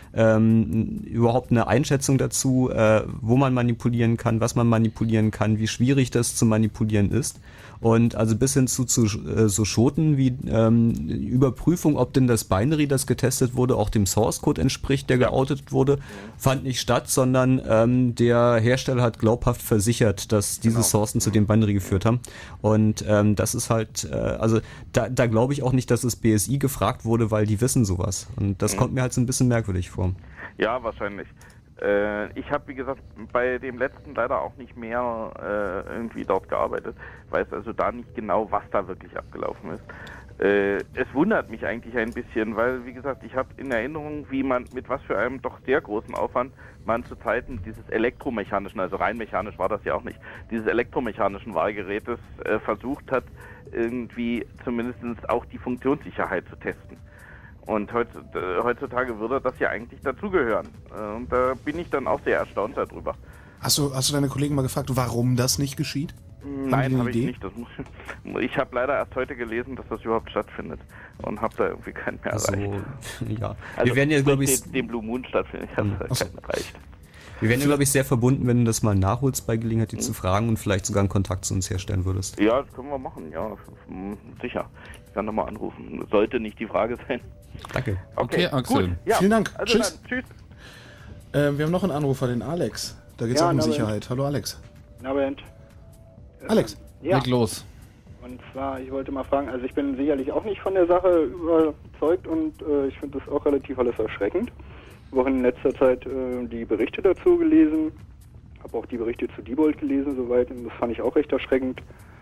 überhaupt eine Einschätzung dazu, wo man manipulieren kann, was man manipulieren kann, wie schwierig das zu manipulieren ist. Und also bis hin zu so Schoten wie Überprüfung, ob denn das Binary, das getestet wurde, auch dem Source Code entspricht, der geoutet wurde, fand nicht statt, sondern der Hersteller hat glaubhaft versichert, dass diese Sourcen zu dem Binary geführt haben. Und das ist halt, also da glaube ich auch nicht, dass das BSI gefragt wurde, weil die wissen sowas. Und das kommt mir halt so ein bisschen merkwürdig vor. Ja, wahrscheinlich. Ich habe, wie gesagt, bei dem letzten leider auch nicht mehr irgendwie dort gearbeitet. Weiß also da nicht genau, was da wirklich abgelaufen ist. Es wundert mich eigentlich ein bisschen, weil, wie gesagt, ich habe in Erinnerung, wie man mit was für einem doch sehr großen Aufwand man zu Zeiten dieses elektromechanischen, also rein mechanisch war das ja auch nicht, dieses elektromechanischen Wahlgerätes versucht hat, irgendwie zumindest auch die Funktionssicherheit zu testen. Und heutzutage würde das ja eigentlich dazugehören. Und da bin ich dann auch sehr erstaunt darüber. Hast du deine Kollegen mal gefragt, warum das nicht geschieht? Nein, habe ich nicht. Ich habe leider erst heute gelesen, dass das überhaupt stattfindet. Und habe da irgendwie keinen mehr erreicht. Ja. Also wir werden ja, glaube ich, den Blue Moon stattfindet. Ich habe keinen erreicht. Wir wären ja, glaube ich, sehr verbunden, wenn du das mal nachholst bei Gelegenheit, die zu fragen und vielleicht sogar einen Kontakt zu uns herstellen würdest. Ja, das können wir machen, ja. Sicher. Ich kann nochmal anrufen. Sollte nicht die Frage sein. Danke. Okay, Axel. Gut. Ja, vielen Dank. Also Tschüss. Dann, tschüss. Wir haben noch einen Anrufer, den Alex. Da geht es auch um Sicherheit. Hallo Alex. Abend. Alex. Leg los. Und zwar, ich wollte mal fragen, also ich bin sicherlich auch nicht von der Sache überzeugt und ich finde das auch relativ alles erschreckend. Ich habe auch in letzter Zeit die Berichte dazu gelesen, habe auch die Berichte zu Diebold gelesen soweit und das fand ich auch recht erschreckend.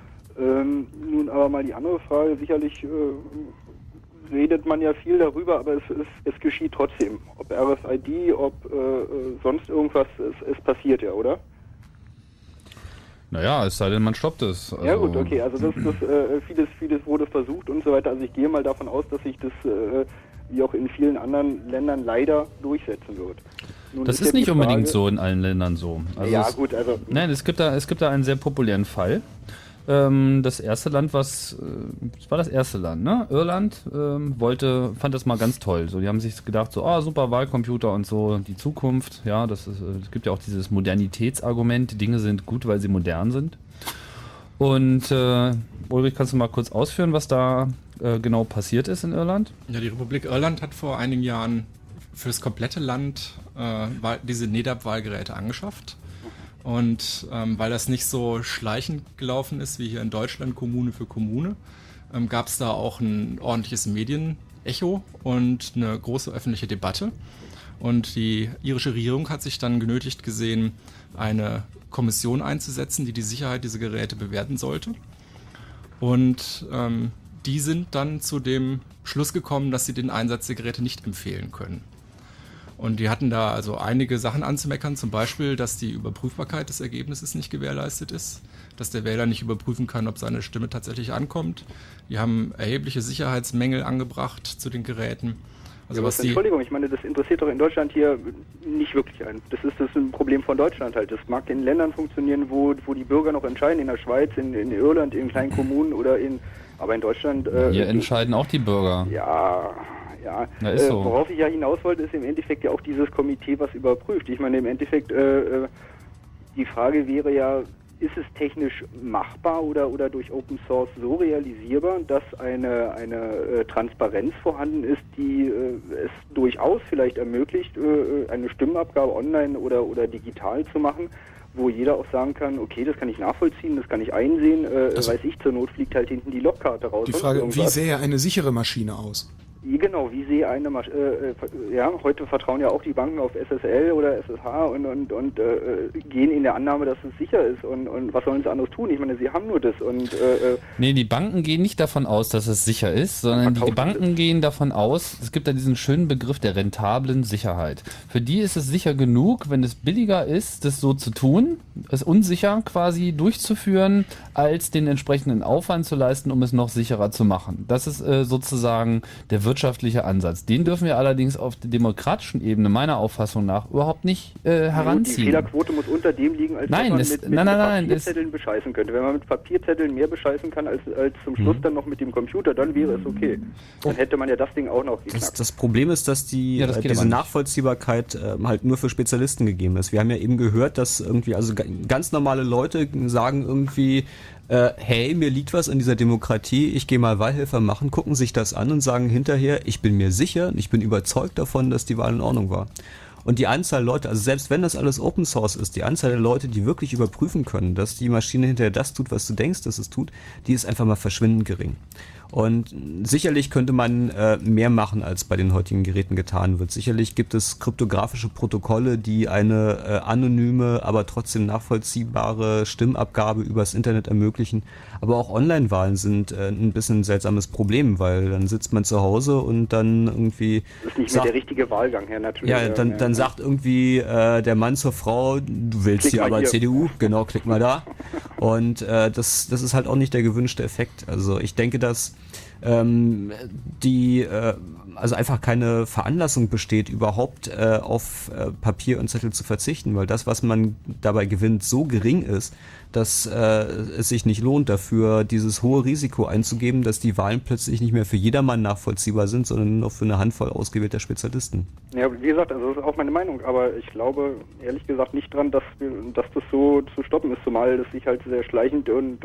Nun aber mal die andere Frage, sicherlich redet man ja viel darüber, aber es geschieht trotzdem. Ob RFID, ob sonst irgendwas, es passiert ja, oder? Naja, es sei denn, man stoppt es. Also ja gut, okay, also das vieles wurde versucht und so weiter. Also ich gehe mal davon aus, dass sich das wie auch in vielen anderen Ländern leider durchsetzen wird. Nun das ist nicht unbedingt so in allen Ländern so. Also ja gut, also... Nein, es gibt da einen sehr populären Fall. Das erste Land, das war das erste Land, ne? Irland fand das mal ganz toll. So, die haben sich gedacht, so, super Wahlcomputer und so, die Zukunft. Ja, es gibt ja auch dieses Modernitätsargument, die Dinge sind gut, weil sie modern sind. Und Ulrich, kannst du mal kurz ausführen, was da genau passiert ist in Irland? Ja, die Republik Irland hat vor einigen Jahren für das komplette Land diese NEDAP-Wahlgeräte angeschafft. Und weil das nicht so schleichend gelaufen ist wie hier in Deutschland, Kommune für Kommune, gab es da auch ein ordentliches Medienecho und eine große öffentliche Debatte. Und die irische Regierung hat sich dann genötigt gesehen, eine Kommission einzusetzen, die die Sicherheit dieser Geräte bewerten sollte. Und die sind dann zu dem Schluss gekommen, dass sie den Einsatz der Geräte nicht empfehlen können. Und die hatten da also einige Sachen anzumeckern, zum Beispiel, dass die Überprüfbarkeit des Ergebnisses nicht gewährleistet ist, dass der Wähler nicht überprüfen kann, ob seine Stimme tatsächlich ankommt. Die haben erhebliche Sicherheitsmängel angebracht zu den Geräten. Also ja, Entschuldigung, ich meine, das interessiert doch in Deutschland hier nicht wirklich einen. Das ist ein Problem von Deutschland halt. Das mag in Ländern funktionieren, wo die Bürger noch entscheiden, in der Schweiz, in Irland, in kleinen Kommunen oder aber in Deutschland... Hier entscheiden auch die Bürger. Ja, ist so. Worauf ich ja hinaus wollte, ist im Endeffekt ja auch dieses Komitee, was überprüft. Ich meine, im Endeffekt, die Frage wäre ja, ist es technisch machbar oder durch Open Source so realisierbar, dass eine Transparenz vorhanden ist, die es durchaus vielleicht ermöglicht, eine Stimmabgabe online oder digital zu machen, wo jeder auch sagen kann, okay, das kann ich nachvollziehen, das kann ich einsehen, weiß ich, zur Not fliegt halt hinten die Logkarte raus. Die Frage, wie sähe eine sichere Maschine aus? Genau, wie sehe eine Maschine, heute vertrauen ja auch die Banken auf SSL oder SSH und gehen in der Annahme, dass es sicher ist und was sollen sie anderes tun? Ich meine, sie haben nur das und... Nee, die Banken gehen nicht davon aus, dass es sicher ist, sondern die Banken gehen davon aus, es gibt da diesen schönen Begriff der rentablen Sicherheit. Für die ist es sicher genug, wenn es billiger ist, das so zu tun, es unsicher quasi durchzuführen, als den entsprechenden Aufwand zu leisten, um es noch sicherer zu machen. Das ist sozusagen der wirtschaftliche wirtschaftliche Ansatz. Den dürfen wir allerdings auf der demokratischen Ebene meiner Auffassung nach überhaupt nicht heranziehen. Die Fehlerquote muss unter dem liegen, als nein, dass man mit Papierzetteln bescheißen könnte. Wenn man mit Papierzetteln mehr bescheißen kann als zum Schluss dann noch mit dem Computer, dann wäre es okay. Dann hätte man ja das Ding auch noch geknackt. Das Problem ist, dass diese Nachvollziehbarkeit halt nur für Spezialisten gegeben ist. Wir haben ja eben gehört, dass irgendwie also ganz normale Leute sagen irgendwie, hey, mir liegt was an dieser Demokratie, ich gehe mal Wahlhelfer machen, gucken sich das an und sagen hinterher, ich bin mir sicher, ich bin überzeugt davon, dass die Wahl in Ordnung war. Und die Anzahl Leute, also selbst wenn das alles Open Source ist, die Anzahl der Leute, die wirklich überprüfen können, dass die Maschine hinterher das tut, was du denkst, dass es tut, die ist einfach mal verschwindend gering. Und sicherlich könnte man mehr machen, als bei den heutigen Geräten getan wird. Sicherlich gibt es kryptografische Protokolle, die eine anonyme, aber trotzdem nachvollziehbare Stimmabgabe übers Internet ermöglichen. Aber auch Online-Wahlen sind ein bisschen ein seltsames Problem, weil dann sitzt man zu Hause und dann irgendwie... Das ist nicht mehr der richtige Wahlgang, Herr, natürlich. Ja, dann sagt irgendwie der Mann zur Frau, du willst hier aber CDU, genau, klick mal da. Und das ist halt auch nicht der gewünschte Effekt. Also ich denke, dass also einfach keine Veranlassung besteht, überhaupt auf Papier und Zettel zu verzichten, weil das, was man dabei gewinnt, so gering ist, dass es sich nicht lohnt, dafür dieses hohe Risiko einzugeben, dass die Wahlen plötzlich nicht mehr für jedermann nachvollziehbar sind, sondern nur für eine Handvoll ausgewählter Spezialisten. Ja, wie gesagt, also das ist auch meine Meinung, aber ich glaube ehrlich gesagt nicht dran, dass das so zu stoppen ist, zumal das sich halt sehr schleichend und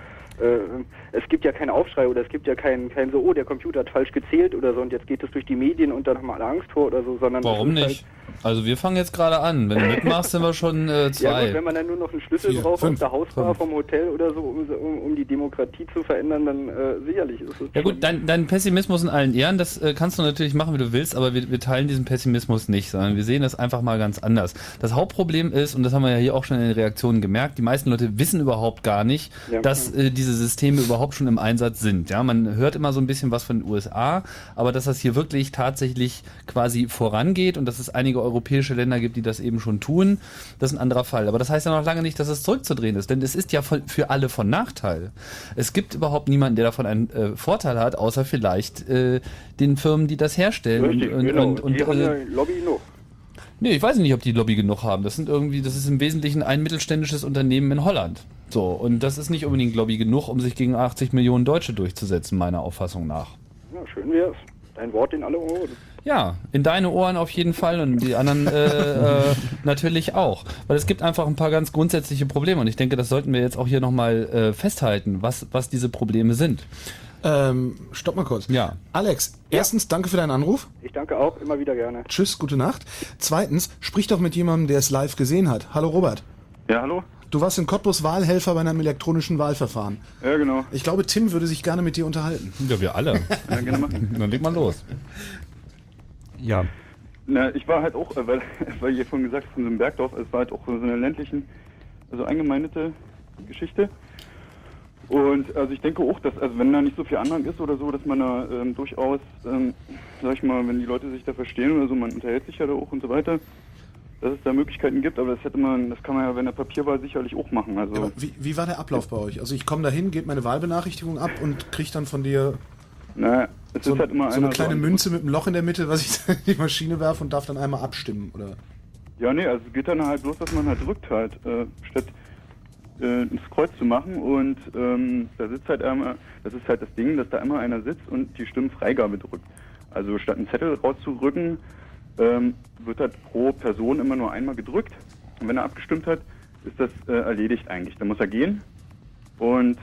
es gibt ja keinen Aufschrei oder es gibt ja kein so, oh, der Computer hat falsch gezählt oder so und jetzt geht es durch die Medien und dann haben alle Angst vor oder so, sondern... Warum nicht? Halt also wir fangen jetzt gerade an. Wenn du mitmachst, sind wir schon 2. Ja gut, wenn man dann nur noch einen Schlüssel braucht aus der Hausbar vom Hotel oder so, um die Demokratie zu verändern, dann sicherlich ist es... Ja gut, dein Pessimismus in allen Ehren, das kannst du natürlich machen, wie du willst, aber wir teilen diesen Pessimismus nicht, sondern wir sehen das einfach mal ganz anders. Das Hauptproblem ist, und das haben wir ja hier auch schon in den Reaktionen gemerkt, die meisten Leute wissen überhaupt gar nicht, dass diese Systeme überhaupt schon im Einsatz sind. Ja, man hört immer so ein bisschen was von den USA, aber dass das hier wirklich tatsächlich quasi vorangeht und dass es einige europäische Länder gibt, die das eben schon tun, das ist ein anderer Fall. Aber das heißt ja noch lange nicht, dass es zurückzudrehen ist, denn es ist ja für alle von Nachteil. Es gibt überhaupt niemanden, der davon einen Vorteil hat, außer vielleicht den Firmen, die das herstellen. Richtig, und die haben ja Lobby genug. Nee, ich weiß nicht, ob die Lobby genug haben. Das ist im Wesentlichen ein mittelständisches Unternehmen in Holland. So, und das ist nicht unbedingt Lobby genug, um sich gegen 80 Millionen Deutsche durchzusetzen, meiner Auffassung nach. Ja, schön wär's. Dein Wort in alle Ohren. Ja, in deine Ohren auf jeden Fall und die anderen natürlich auch. Weil es gibt einfach ein paar ganz grundsätzliche Probleme und ich denke, das sollten wir jetzt auch hier nochmal festhalten, was diese Probleme sind. Stopp mal kurz. Ja. Alex, erstens, danke für deinen Anruf. Ich danke auch, immer wieder gerne. Tschüss, gute Nacht. Zweitens, sprich doch mit jemandem, der es live gesehen hat. Hallo Robert. Ja, hallo. Du warst in Cottbus Wahlhelfer bei einem elektronischen Wahlverfahren. Ja, genau. Ich glaube, Tim würde sich gerne mit dir unterhalten. Ja, wir alle. Ja, gerne machen. Dann leg mal los. Ja. Na, ich war halt auch, weil ihr vorhin gesagt habt, von so einem Bergdorf, es war halt auch so eine ländlichen, also eingemeindete Geschichte. Und also ich denke auch, dass, also wenn da nicht so viel Anhang ist oder so, dass man da durchaus, sag ich mal, wenn die Leute sich da verstehen oder so, man unterhält sich ja da auch und so weiter, dass es da Möglichkeiten gibt, aber das kann man ja bei einer Papierwahl sicherlich auch machen. Also ja, wie war der Ablauf bei euch? Also ich komme da hin, gebe meine Wahlbenachrichtigung ab und kriege dann von dir es ist halt immer so eine kleine Münze mit einem Loch in der Mitte, was ich in die Maschine werfe und darf dann einmal abstimmen, oder? Ja, nee, also es geht dann halt bloß, dass man halt drückt halt, statt ins Kreuz zu machen und da sitzt halt einmal, das ist halt das Ding, dass da immer einer sitzt und die Stimmfreigabe drückt. Also statt einen Zettel rauszurücken, wird halt pro Person immer nur einmal gedrückt und wenn er abgestimmt hat, ist das erledigt eigentlich. Dann muss er gehen und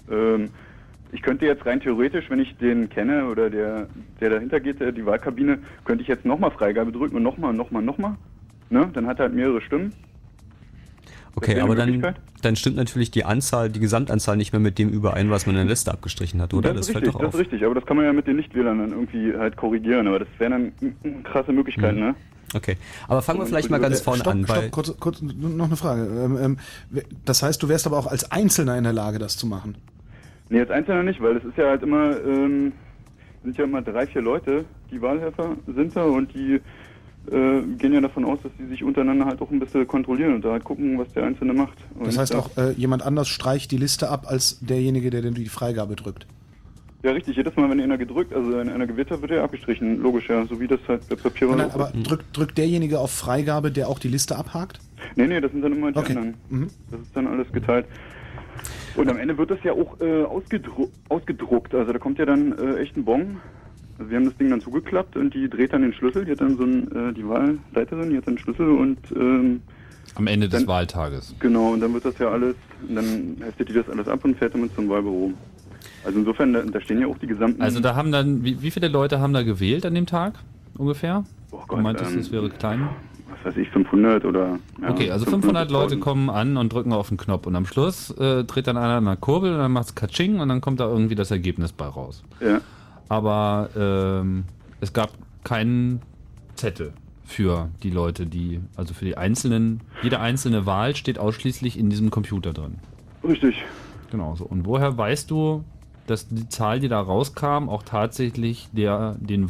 ich könnte jetzt rein theoretisch, wenn ich den kenne oder der dahinter geht, die Wahlkabine, könnte ich jetzt nochmal Freigabe drücken und nochmal. Ne? Dann hat er halt mehrere Stimmen. Okay, aber dann stimmt natürlich die Gesamtanzahl nicht mehr mit dem überein, was man in der Liste abgestrichen hat, oder? Das fällt doch auf. Das ist richtig, aber das kann man ja mit den Nichtwählern dann irgendwie halt korrigieren, aber das wären dann krasse Möglichkeiten, ne? Okay, aber fangen wir vielleicht mal ganz vorne an. Kurz, noch eine Frage. Das heißt, du wärst aber auch als Einzelner in der Lage, das zu machen? Nee, als Einzelner nicht, weil es ist ja halt immer, sind ja immer 3-4 Leute, die Wahlhelfer sind da und die gehen ja davon aus, dass die sich untereinander halt auch ein bisschen kontrollieren und da halt gucken, was der Einzelne macht. Und das heißt auch, jemand anders streicht die Liste ab als derjenige, der denn die Freigabe drückt? Ja, richtig. Jedes Mal, wenn einer gedrückt, also wenn einer gewählt hat, wird er abgestrichen. Logisch, ja. So wie das halt bei Papier Nein, aber drückt derjenige auf Freigabe, der auch die Liste abhakt? Nee, das sind dann immer die anderen. Das ist dann alles geteilt. Und am Ende wird das ja auch ausgedruckt. Also da kommt ja dann echt ein Bon. Also wir haben das Ding dann zugeklappt und die dreht dann den Schlüssel. Die hat dann so die Wahlleiterin, die hat dann den Schlüssel und am Ende des Wahltages. Genau, und dann wird das ja alles, und dann heftet die das alles ab und fährt damit zum Wahlbüro. Also insofern, da stehen ja auch die gesamten... Also da haben dann, wie viele Leute haben da gewählt an dem Tag ungefähr? Oh Gott, du meintest, es wäre klein? Was weiß ich, 500 oder... Ja, okay, also 500 Leute kommen an und drücken auf den Knopf und am Schluss dreht dann einer an der Kurbel und dann macht es Katsching und dann kommt da irgendwie das Ergebnis bei raus. Ja. Aber es gab keinen Zettel für die Leute, also für die einzelnen, jede einzelne Wahl steht ausschließlich in diesem Computer drin. Richtig. Genau so. Und woher weißt du, dass die Zahl, die da rauskam, auch tatsächlich den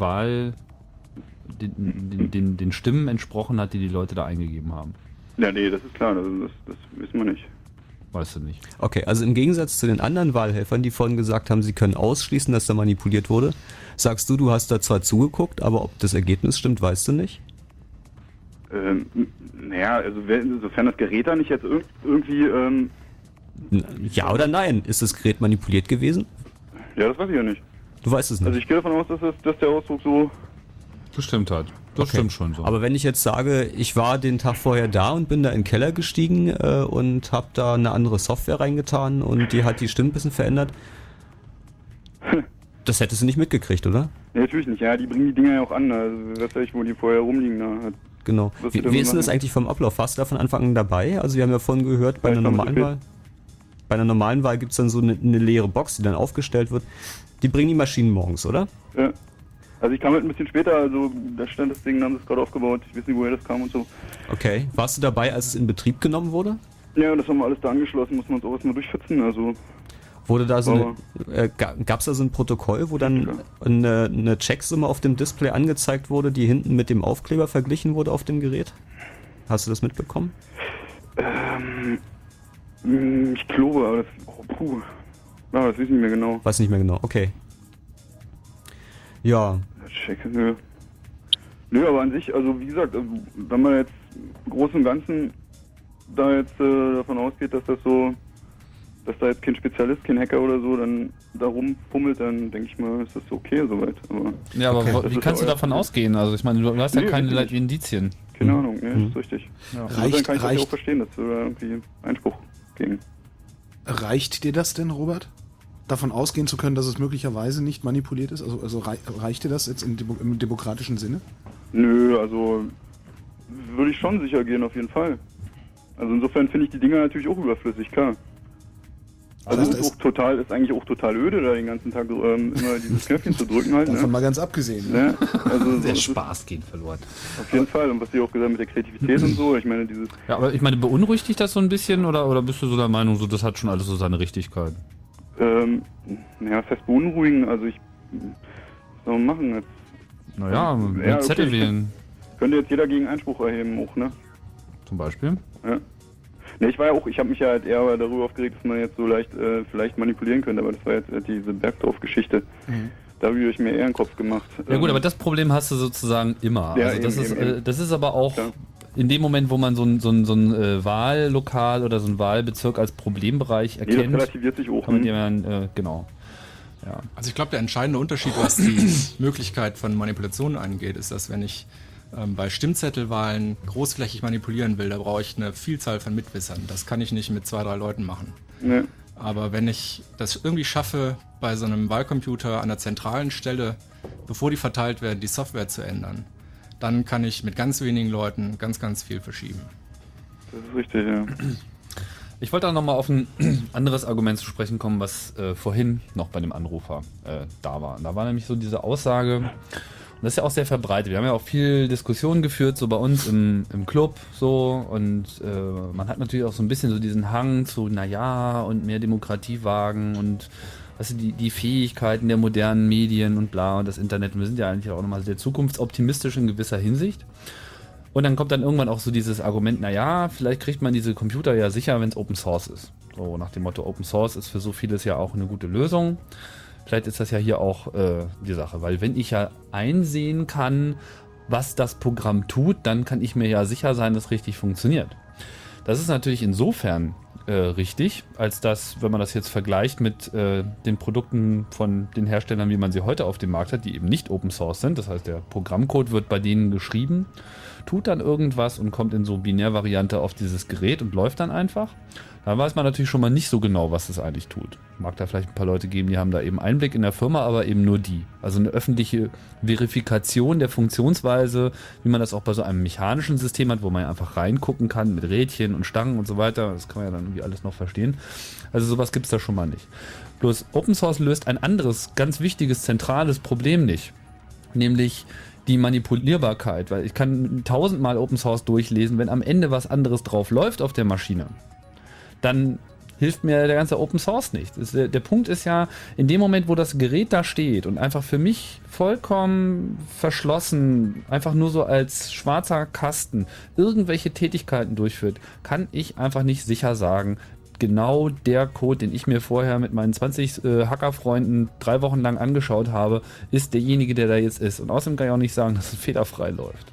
Stimmen entsprochen hat, die die Leute da eingegeben haben? Ja, nee, das ist klar, das wissen wir nicht. Weißt du nicht. Okay, also im Gegensatz zu den anderen Wahlhelfern, die vorhin gesagt haben, sie können ausschließen, dass da manipuliert wurde, sagst du hast da zwar zugeguckt, aber ob das Ergebnis stimmt, weißt du nicht? Naja, also sofern das Gerät da nicht jetzt irgendwie... ja oder nein? Ist das Gerät manipuliert gewesen? Ja, das weiß ich ja nicht. Du weißt es nicht? Also ich gehe davon aus, dass der Ausdruck so... Bestimmt hat. Das stimmt schon so. Aber wenn ich jetzt sage, ich war den Tag vorher da und bin da in den Keller gestiegen und habe da eine andere Software reingetan und die hat die Stimmen ein bisschen verändert, das hättest du nicht mitgekriegt, oder? Ja, natürlich nicht. Ja, die bringen die Dinger ja auch an. Also weiß ich, wo die vorher rumliegen. Da. Genau. Wie ist denn das eigentlich vom Ablauf? Warst du da von Anfang an dabei? Also wir haben ja vorhin gehört, bei einer normalen Wahl gibt es dann so eine leere Box, die dann aufgestellt wird. Die bringen die Maschinen morgens, oder? Ja. Also ich kam halt ein bisschen später, also da stand das Ding, haben sie es gerade aufgebaut. Ich weiß nicht, woher das kam und so. Okay. Warst du dabei, als es in Betrieb genommen wurde? Ja, das haben wir alles da angeschlossen, muss man uns auch erstmal durchschützen, also... Wurde da so gab es da so ein Protokoll, wo dann eine Checksumme auf dem Display angezeigt wurde, die hinten mit dem Aufkleber verglichen wurde auf dem Gerät? Hast du das mitbekommen? Ich glaube, aber das... Ja, das weiß ich nicht mehr genau. Weiß nicht mehr genau, okay. Ja. Nö, aber an sich, also wie gesagt, wenn man jetzt im Großen und Ganzen da jetzt davon ausgeht, dass da jetzt kein Spezialist, kein Hacker oder so dann da rumfummelt, dann denke ich mal, ist das okay soweit. Aber ja, aber wie kannst du davon ausgehen? Also ich meine, du hast ja keine Indizien. Keine Ahnung, ne, das ist richtig. Ja. Dann kann ich das ja auch verstehen, dass wir da irgendwie Einspruch gegen. Reicht dir das denn, Robert? Davon ausgehen zu können, dass es möglicherweise nicht manipuliert ist? Also reicht dir das jetzt im demokratischen Sinne? Nö, also würde ich schon sicher gehen, auf jeden Fall. Also insofern finde ich die Dinger natürlich auch überflüssig, klar. Also ist eigentlich auch total öde, da den ganzen Tag immer dieses Knöpfchen zu drücken halt. Davon ne? mal ganz abgesehen. Ne? Also der Spaß geht verloren. Auf jeden Fall. Und was Sie auch gesagt haben mit der Kreativität und so, ich meine dieses... Ja, aber ich meine, beunruhigt dich das so ein bisschen oder bist du so der Meinung, so das hat schon alles so seine Richtigkeit? Naja, fest beunruhigen, also was soll man machen jetzt? Naja, mit Zettel wählen. Könnte jetzt jeder gegen Einspruch erheben auch, ne? Zum Beispiel? Ja. Ne, ich habe mich ja halt eher darüber aufgeregt, dass man jetzt so leicht vielleicht manipulieren könnte, aber das war jetzt diese Bergdorf-Geschichte. Da habe ich mir eher einen Kopf gemacht. Ja gut, aber das Problem hast du sozusagen immer. Ja, also das ist aber auch klar. In dem Moment, wo man so ein Wahllokal oder so ein Wahlbezirk als Problembereich erkennt. Nee, das relativiert sich auch. Kann man genau. Ja. Also ich glaube, der entscheidende Unterschied, was die Möglichkeit von Manipulationen angeht, ist, dass wenn ich bei Stimmzettelwahlen großflächig manipulieren will, da brauche ich eine Vielzahl von Mitwissern. Das kann ich nicht mit 2, 3 Leuten machen. Nee. Aber wenn ich das irgendwie schaffe, bei so einem Wahlcomputer an der zentralen Stelle, bevor die verteilt werden, die Software zu ändern, dann kann ich mit ganz wenigen Leuten ganz, ganz viel verschieben. Das ist richtig, ja. Ich wollte auch nochmal auf ein anderes Argument zu sprechen kommen, was vorhin noch bei dem Anrufer da war. Da war nämlich so diese Aussage, und das ist ja auch sehr verbreitet. Wir haben ja auch viel Diskussionen geführt, so bei uns im Club, so, und man hat natürlich auch so ein bisschen so diesen Hang zu, naja, und mehr Demokratie wagen und weißt du, die Fähigkeiten der modernen Medien und bla und das Internet. Und wir sind ja eigentlich auch nochmal sehr zukunftsoptimistisch in gewisser Hinsicht. Und dann kommt dann irgendwann auch so dieses Argument, naja, vielleicht kriegt man diese Computer ja sicher, wenn es Open Source ist. So nach dem Motto, Open Source ist für so vieles ja auch eine gute Lösung. Vielleicht ist das ja hier auch die Sache, weil wenn ich ja einsehen kann, was das Programm tut, dann kann ich mir ja sicher sein, dass es richtig funktioniert. Das ist natürlich insofern richtig, als dass, wenn man das jetzt vergleicht mit den Produkten von den Herstellern, wie man sie heute auf dem Markt hat, die eben nicht Open Source sind, das heißt, der Programmcode wird bei denen geschrieben, tut dann irgendwas und kommt in so Binärvariante auf dieses Gerät und läuft dann einfach. Da weiß man natürlich schon mal nicht so genau, was es eigentlich tut. Mag da vielleicht ein paar Leute geben, die haben da eben Einblick in der Firma, aber eben nur die. Also eine öffentliche Verifikation der Funktionsweise, wie man das auch bei so einem mechanischen System hat, wo man einfach reingucken kann mit Rädchen und Stangen und so weiter. Das kann man ja dann irgendwie alles noch verstehen. Also sowas gibt es da schon mal nicht. Bloß Open Source löst ein anderes, ganz wichtiges, zentrales Problem nicht. Nämlich die Manipulierbarkeit, weil ich kann 1000-mal Open Source durchlesen, wenn am Ende was anderes drauf läuft auf der Maschine, dann hilft mir der ganze Open Source nicht. Der Punkt ist ja, in dem Moment, wo das Gerät da steht und einfach für mich vollkommen verschlossen, einfach nur so als schwarzer Kasten irgendwelche Tätigkeiten durchführt, kann ich einfach nicht sicher sagen, genau der Code, den ich mir vorher mit meinen 20 Hackerfreunden 3 Wochen lang angeschaut habe, ist derjenige, der da jetzt ist. Und außerdem kann ich auch nicht sagen, dass es fehlerfrei läuft.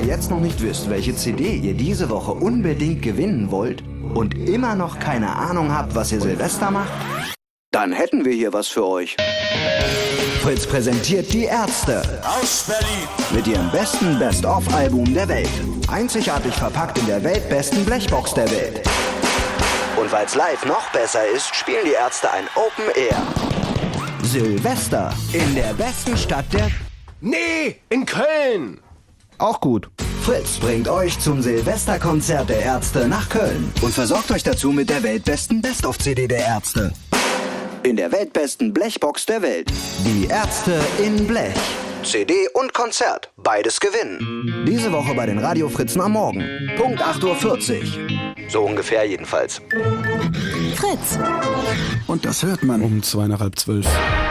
ihr jetzt noch nicht wisst, welche CD ihr diese Woche unbedingt gewinnen wollt und immer noch keine Ahnung habt, was ihr Silvester macht, dann hätten wir hier was für euch. Fritz präsentiert die Ärzte aus Berlin mit ihrem besten Best-of-Album der Welt. Einzigartig verpackt in der weltbesten Blechbox der Welt. Und weil's live noch besser ist, spielen die Ärzte ein Open Air. Silvester in der besten Stadt der... Nee, in Köln! Auch gut. Fritz bringt euch zum Silvesterkonzert der Ärzte nach Köln und versorgt euch dazu mit der weltbesten Best-of-CD der Ärzte. In der weltbesten Blechbox der Welt. Die Ärzte in Blech. CD und Konzert. Beides gewinnen. Diese Woche bei den Radio-Fritzen am Morgen. Punkt 8:40 Uhr. So ungefähr jedenfalls. Fritz. Und das hört man um 11:55.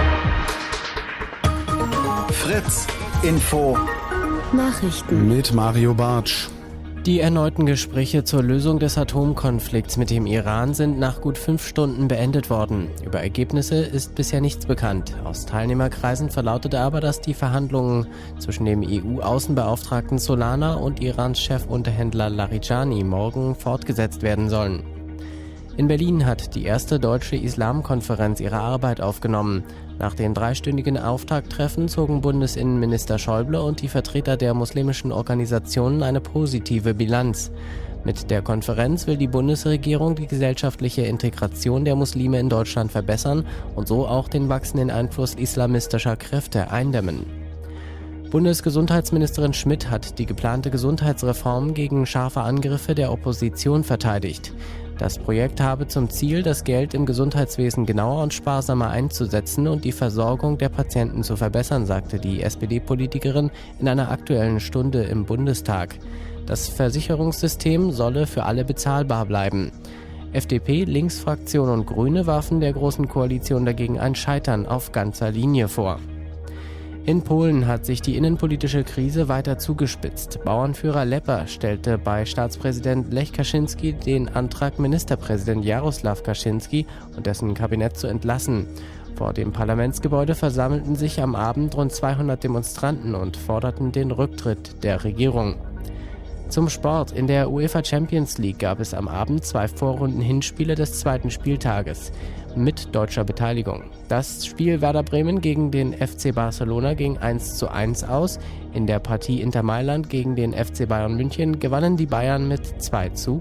Fritz Info. Nachrichten. Mit Mario Bartsch. Die erneuten Gespräche zur Lösung des Atomkonflikts mit dem Iran sind nach gut 5 Stunden beendet worden. Über Ergebnisse ist bisher nichts bekannt. Aus Teilnehmerkreisen verlautete aber, dass die Verhandlungen zwischen dem EU-Außenbeauftragten Solana und Irans Chefunterhändler Larijani morgen fortgesetzt werden sollen. In Berlin hat die erste deutsche Islamkonferenz ihre Arbeit aufgenommen. Nach den 3-stündigen Auftakttreffen zogen Bundesinnenminister Schäuble und die Vertreter der muslimischen Organisationen eine positive Bilanz. Mit der Konferenz will die Bundesregierung die gesellschaftliche Integration der Muslime in Deutschland verbessern und so auch den wachsenden Einfluss islamistischer Kräfte eindämmen. Bundesgesundheitsministerin Schmidt hat die geplante Gesundheitsreform gegen scharfe Angriffe der Opposition verteidigt. Das Projekt habe zum Ziel, das Geld im Gesundheitswesen genauer und sparsamer einzusetzen und die Versorgung der Patienten zu verbessern, sagte die SPD-Politikerin in einer Aktuellen Stunde im Bundestag. Das Versicherungssystem solle für alle bezahlbar bleiben. FDP, Linksfraktion und Grüne warfen der Großen Koalition dagegen ein Scheitern auf ganzer Linie vor. In Polen hat sich die innenpolitische Krise weiter zugespitzt. Bauernführer Lepper stellte bei Staatspräsident Lech Kaczynski den Antrag, Ministerpräsident Jarosław Kaczynski und dessen Kabinett zu entlassen. Vor dem Parlamentsgebäude versammelten sich am Abend rund 200 Demonstranten und forderten den Rücktritt der Regierung. Zum Sport. In der UEFA Champions League gab es am Abend 2 Vorrunden-Hinspiele des 2. Spieltages mit deutscher Beteiligung. Das Spiel Werder Bremen gegen den FC Barcelona ging 1:1 aus. In der Partie Inter Mailand gegen den FC Bayern München gewannen die Bayern mit 2:0.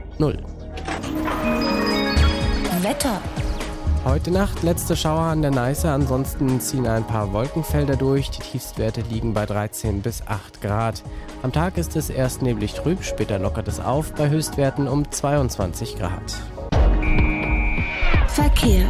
Wetter. Heute Nacht letzte Schauer an der Neiße, ansonsten ziehen ein paar Wolkenfelder durch. Die Tiefstwerte liegen bei 13 bis 8 Grad. Am Tag ist es erst neblig trüb, später lockert es auf bei Höchstwerten um 22 Grad. Verkehr.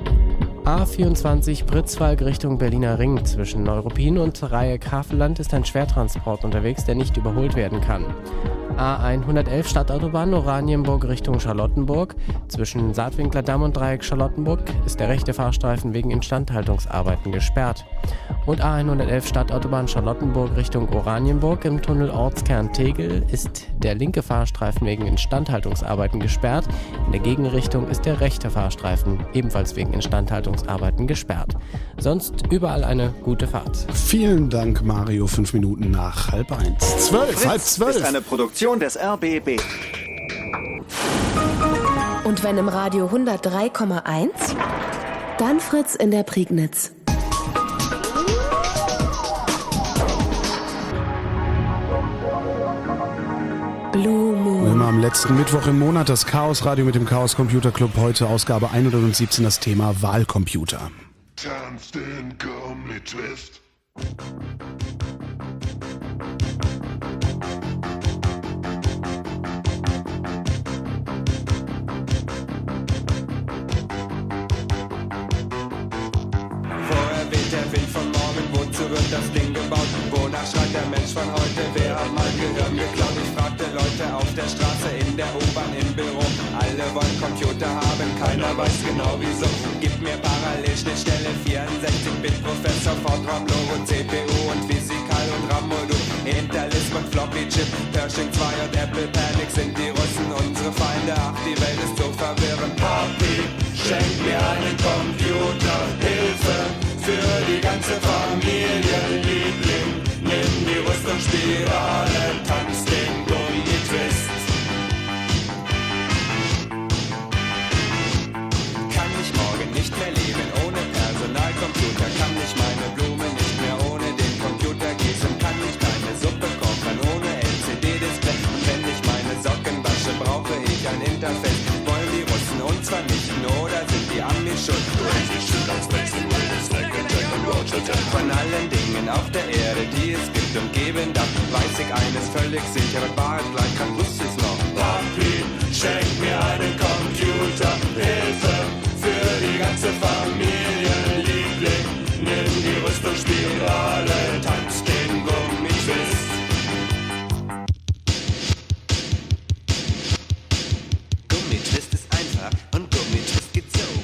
A24 Pritzwalk Richtung Berliner Ring. Zwischen Neuruppin und Dreieck-Havelland ist ein Schwertransport unterwegs, der nicht überholt werden kann. A111 Stadtautobahn Oranienburg Richtung Charlottenburg. Zwischen Saatwinkler Damm und Dreieck Charlottenburg ist der rechte Fahrstreifen wegen Instandhaltungsarbeiten gesperrt. Und A111 Stadtautobahn Charlottenburg Richtung Oranienburg im Tunnel Ortskern Tegel ist der linke Fahrstreifen wegen Instandhaltungsarbeiten gesperrt. In der Gegenrichtung ist der rechte Fahrstreifen ebenfalls wegen Instandhaltungsarbeiten gesperrt. Sonst überall eine gute Fahrt. Vielen Dank, Mario. 5 Minuten nach 12:30. Fritz 11:30. ist eine Produktion des RBB. Und wenn im Radio 103,1, dann Fritz in der Prignitz. Blue Moon. Immer am letzten Mittwoch im Monat das Chaos Radio mit dem Chaos Computer Club. Heute Ausgabe 117, das Thema Wahlcomputer. Tanzt den Gummitwist. Vorher weht der Wind von morgen, wozu wird das Ding gebaut? Wonach schreit der Mensch von heute? Wer hat mal Gehirn geklaut? Ich fragte Leute auf der Straße, in der U-Bahn, im Büro. Alle wollen Computer haben, keiner weiß genau wieso. Gib mir Parallelschnittstelle, 64-Bit-Prozessor, Fortran, Logo, CPU und Physikal und RAM-Modul. Interlisp und Floppy-Chip, Pershing 2 und Apple Panic sind die Russen unsere Feinde. Ach, die Welt ist so verwirrend. Papi, schenk mir einen Computer, Hilfe für die ganze Familie. Liebling, nimm die Rüstungsspirale, tanz den von allen Dingen auf der Erde, die es gibt und geben darf, weiß ich eines völlig sicher, und Wahrheit gleich kann, wusste ich's noch. Papi, schenk mir einen Computer, Hilfe für die ganze Familie, Liebling, nimm die Rüstungsspirale, tanz den Gummitwist. Gummitwist ist einfach und Gummitwist geht so.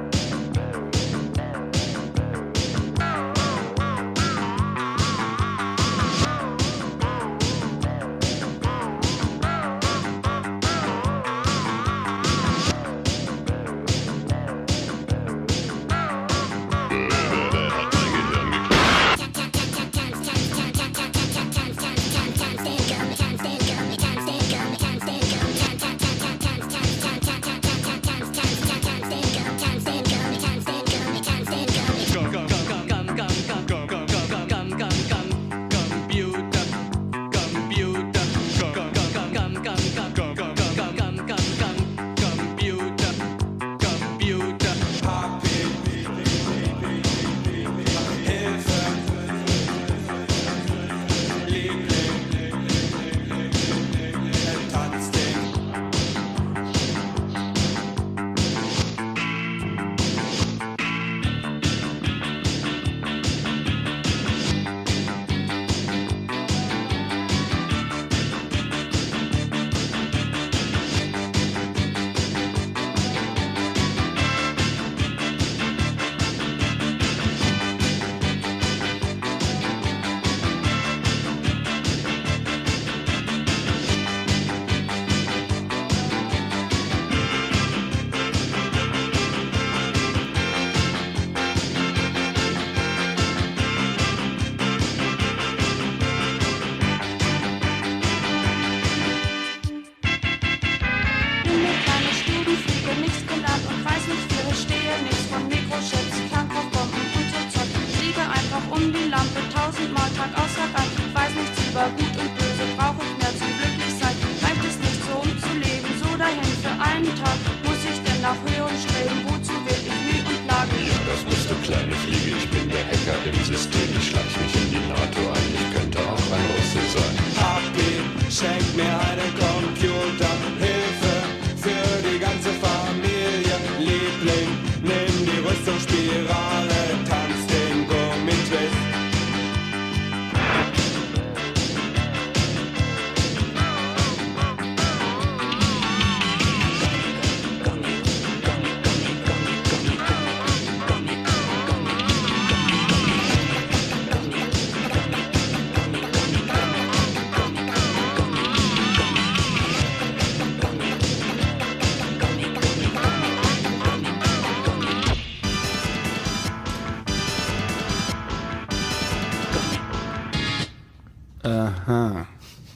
Aha.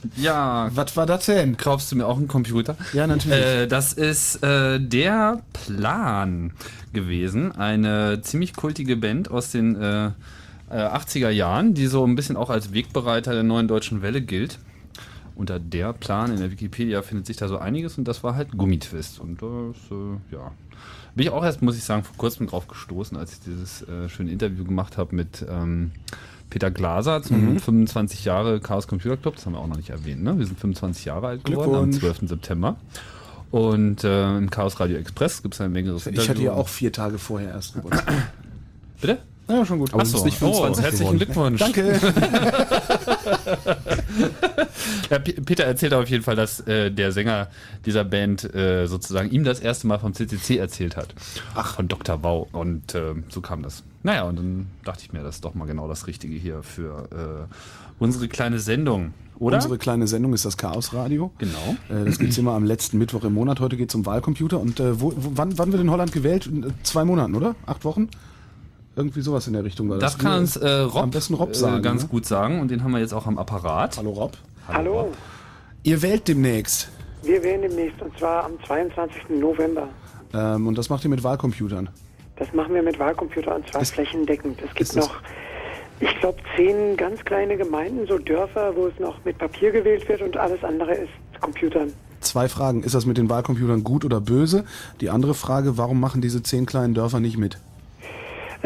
Ja. Was war das denn? Kaufst du mir auch einen Computer? Ja, natürlich. Das ist der Plan gewesen. Eine ziemlich kultige Band aus den 80er Jahren, die so ein bisschen auch als Wegbereiter der neuen deutschen Welle gilt. Unter der Plan in der Wikipedia findet sich da so einiges und das war halt Gummitwist. Und das, ja. Bin ich auch erst, muss ich sagen, vor kurzem drauf gestoßen, als ich dieses schöne Interview gemacht habe mit Peter Glaser zum 25 Jahre Chaos Computer Club. Das haben wir auch noch nicht erwähnt, ne? Wir sind 25 Jahre alt geworden am 12. September. Und im Chaos Radio Express gibt es ein längeres Interview. Ich hatte ja auch 4 Tage vorher erst Geburtstag. Bitte? Ja, schon gut. Aber es ist nicht 25 herzlichen Glückwunsch. Danke. Ja, Peter erzählt auf jeden Fall, dass der Sänger dieser Band sozusagen ihm das erste Mal vom CCC erzählt hat. Ach. Von Dr. Wau. Und so kam das. Naja, und dann dachte ich mir, das ist doch mal genau das Richtige hier für unsere kleine Sendung. Oder? Unsere kleine Sendung ist das Chaos Radio. Genau. Das gibt es immer am letzten Mittwoch im Monat. Heute geht es um Wahlcomputer. Und wann wird in Holland gewählt? In 2 Monaten, oder? 8 Wochen? Irgendwie sowas in der Richtung war das. Das kann uns Rob, am besten Rob sagen, ganz gut sagen. Und den haben wir jetzt auch am Apparat. Hallo Rob. Hallo. Rob. Ihr wählt demnächst. Wir wählen demnächst und zwar am 22. November. Und das macht ihr mit Wahlcomputern? Das machen wir mit Wahlcomputern und zwar flächendeckend. Es gibt noch, ich glaube, 10 ganz kleine Gemeinden, so Dörfer, wo es noch mit Papier gewählt wird und alles andere ist Computern. 2 Fragen. Ist das mit den Wahlcomputern gut oder böse? Die andere Frage, warum machen diese 10 kleinen Dörfer nicht mit?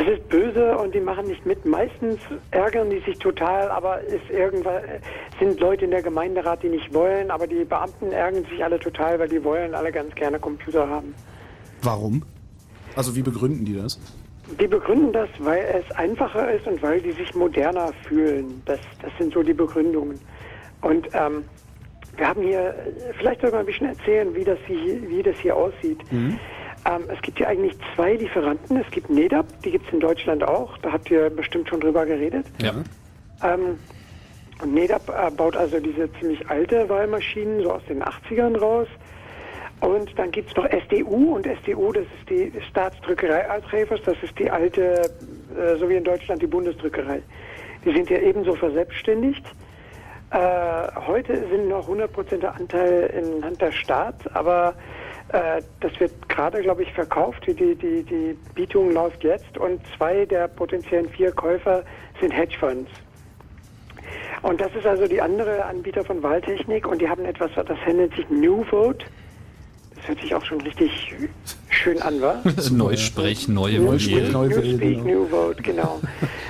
Es ist böse und die machen nicht mit. Meistens ärgern die sich total, aber sind Leute in der Gemeinderat, die nicht wollen, aber die Beamten ärgern sich alle total, weil die wollen alle ganz gerne Computer haben. Warum? Also wie begründen die das? Die begründen das, weil es einfacher ist und weil die sich moderner fühlen. Das sind so die Begründungen. Und wir haben hier, vielleicht soll ich mal ein bisschen erzählen, wie das hier aussieht. Es gibt hier eigentlich 2 Lieferanten. Es gibt NEDAP, die gibt es in Deutschland auch. Da habt ihr bestimmt schon drüber geredet. Ja. Und NEDAP baut also diese ziemlich alte Wahlmaschinen, so aus den 80ern raus. Und dann gibt es noch SDU. Und SDU, das ist die Staatsdrückerei Altrefers. Das ist die alte, so wie in Deutschland, die Bundesdrückerei. Die sind ja ebenso verselbstständigt. Heute sind noch 100% der Anteil in Hand der Staat, aber das wird gerade, glaube ich, verkauft. Die Bietung läuft jetzt und 2 der potenziellen 4 Käufer sind Hedgefonds. Und das ist also die andere Anbieter von Wahltechnik und die haben etwas, das nennt sich New Vote. Das hört sich auch schon richtig schön an, wa? Neusprech, neue Newspeak, New Vote, genau.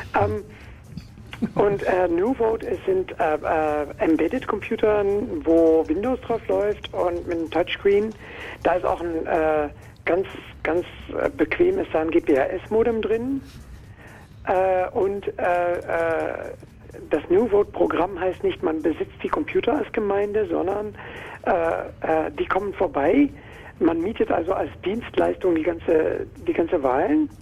Und New Vote sind Embedded Computer, wo Windows drauf läuft und mit einem Touchscreen. Da ist auch ein ganz bequem ist da ein GPRS-Modem drin. Und das New Vote-Programm heißt nicht, man besitzt die Computer als Gemeinde, sondern die kommen vorbei. Man mietet also als Dienstleistung die ganze Wahlen.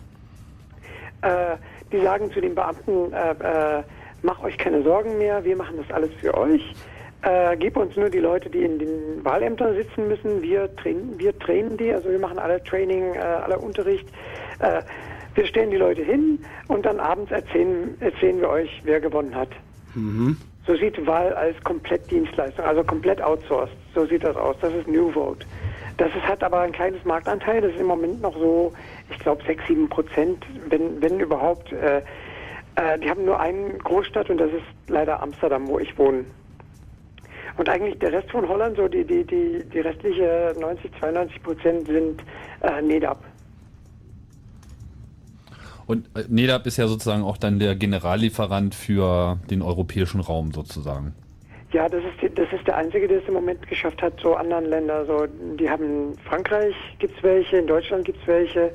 Die sagen zu den Beamten, macht euch keine Sorgen mehr, wir machen das alles für euch. Gebt uns nur die Leute, die in den Wahlämtern sitzen müssen. Wir trainen die, also wir machen alle Training, alle Unterricht. Wir stellen die Leute hin und dann abends erzählen wir euch, wer gewonnen hat. So sieht die Wahl als Komplettdienstleistung, also komplett outsourced. So sieht das aus. Das ist New Vote. Das hat aber ein kleines Marktanteil. Das ist im Moment noch so, ich glaube 6-7%, wenn überhaupt. Die haben nur eine Großstadt und das ist leider Amsterdam, wo ich wohne. Und eigentlich der Rest von Holland, so die restliche 90-92% sind NEDAP. Und NEDAP ist ja sozusagen auch dann der Generallieferant für den europäischen Raum sozusagen. Ja, das ist der Einzige, der es im Moment geschafft hat, so anderen Länder. So, die haben in Frankreich gibt's welche, in Deutschland gibt's welche,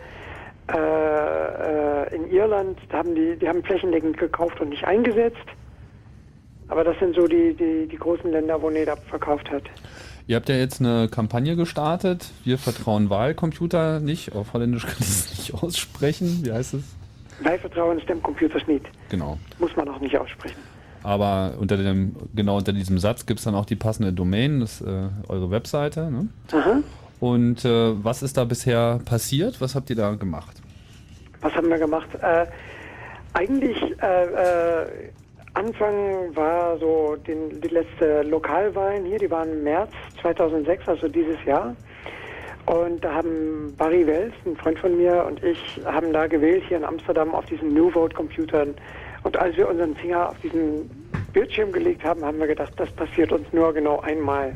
in Irland die haben flächendeckend gekauft und nicht eingesetzt. Aber das sind so die großen Länder, wo NEDAP verkauft hat. Ihr habt ja jetzt eine Kampagne gestartet. Wir vertrauen Wahlcomputer nicht. Auf Holländisch kann ich es nicht aussprechen. Wie heißt es? Wij vertrauen stemcomputers nicht. Genau. Muss man auch nicht aussprechen. Aber unter diesem Satz gibt es dann auch die passende Domain, das ist eure Webseite. Ne? Aha. Und was ist da bisher passiert? Was habt ihr da gemacht? Was haben wir gemacht? Eigentlich Anfang war so die letzte Lokalwahlen hier, die waren im März 2006, also dieses Jahr. Und da haben Barry Wells, ein Freund von mir, und ich haben da gewählt hier in Amsterdam auf diesen New Vote Computern. Und als wir unseren Finger auf diesen Bildschirm gelegt haben, haben wir gedacht, das passiert uns nur genau einmal.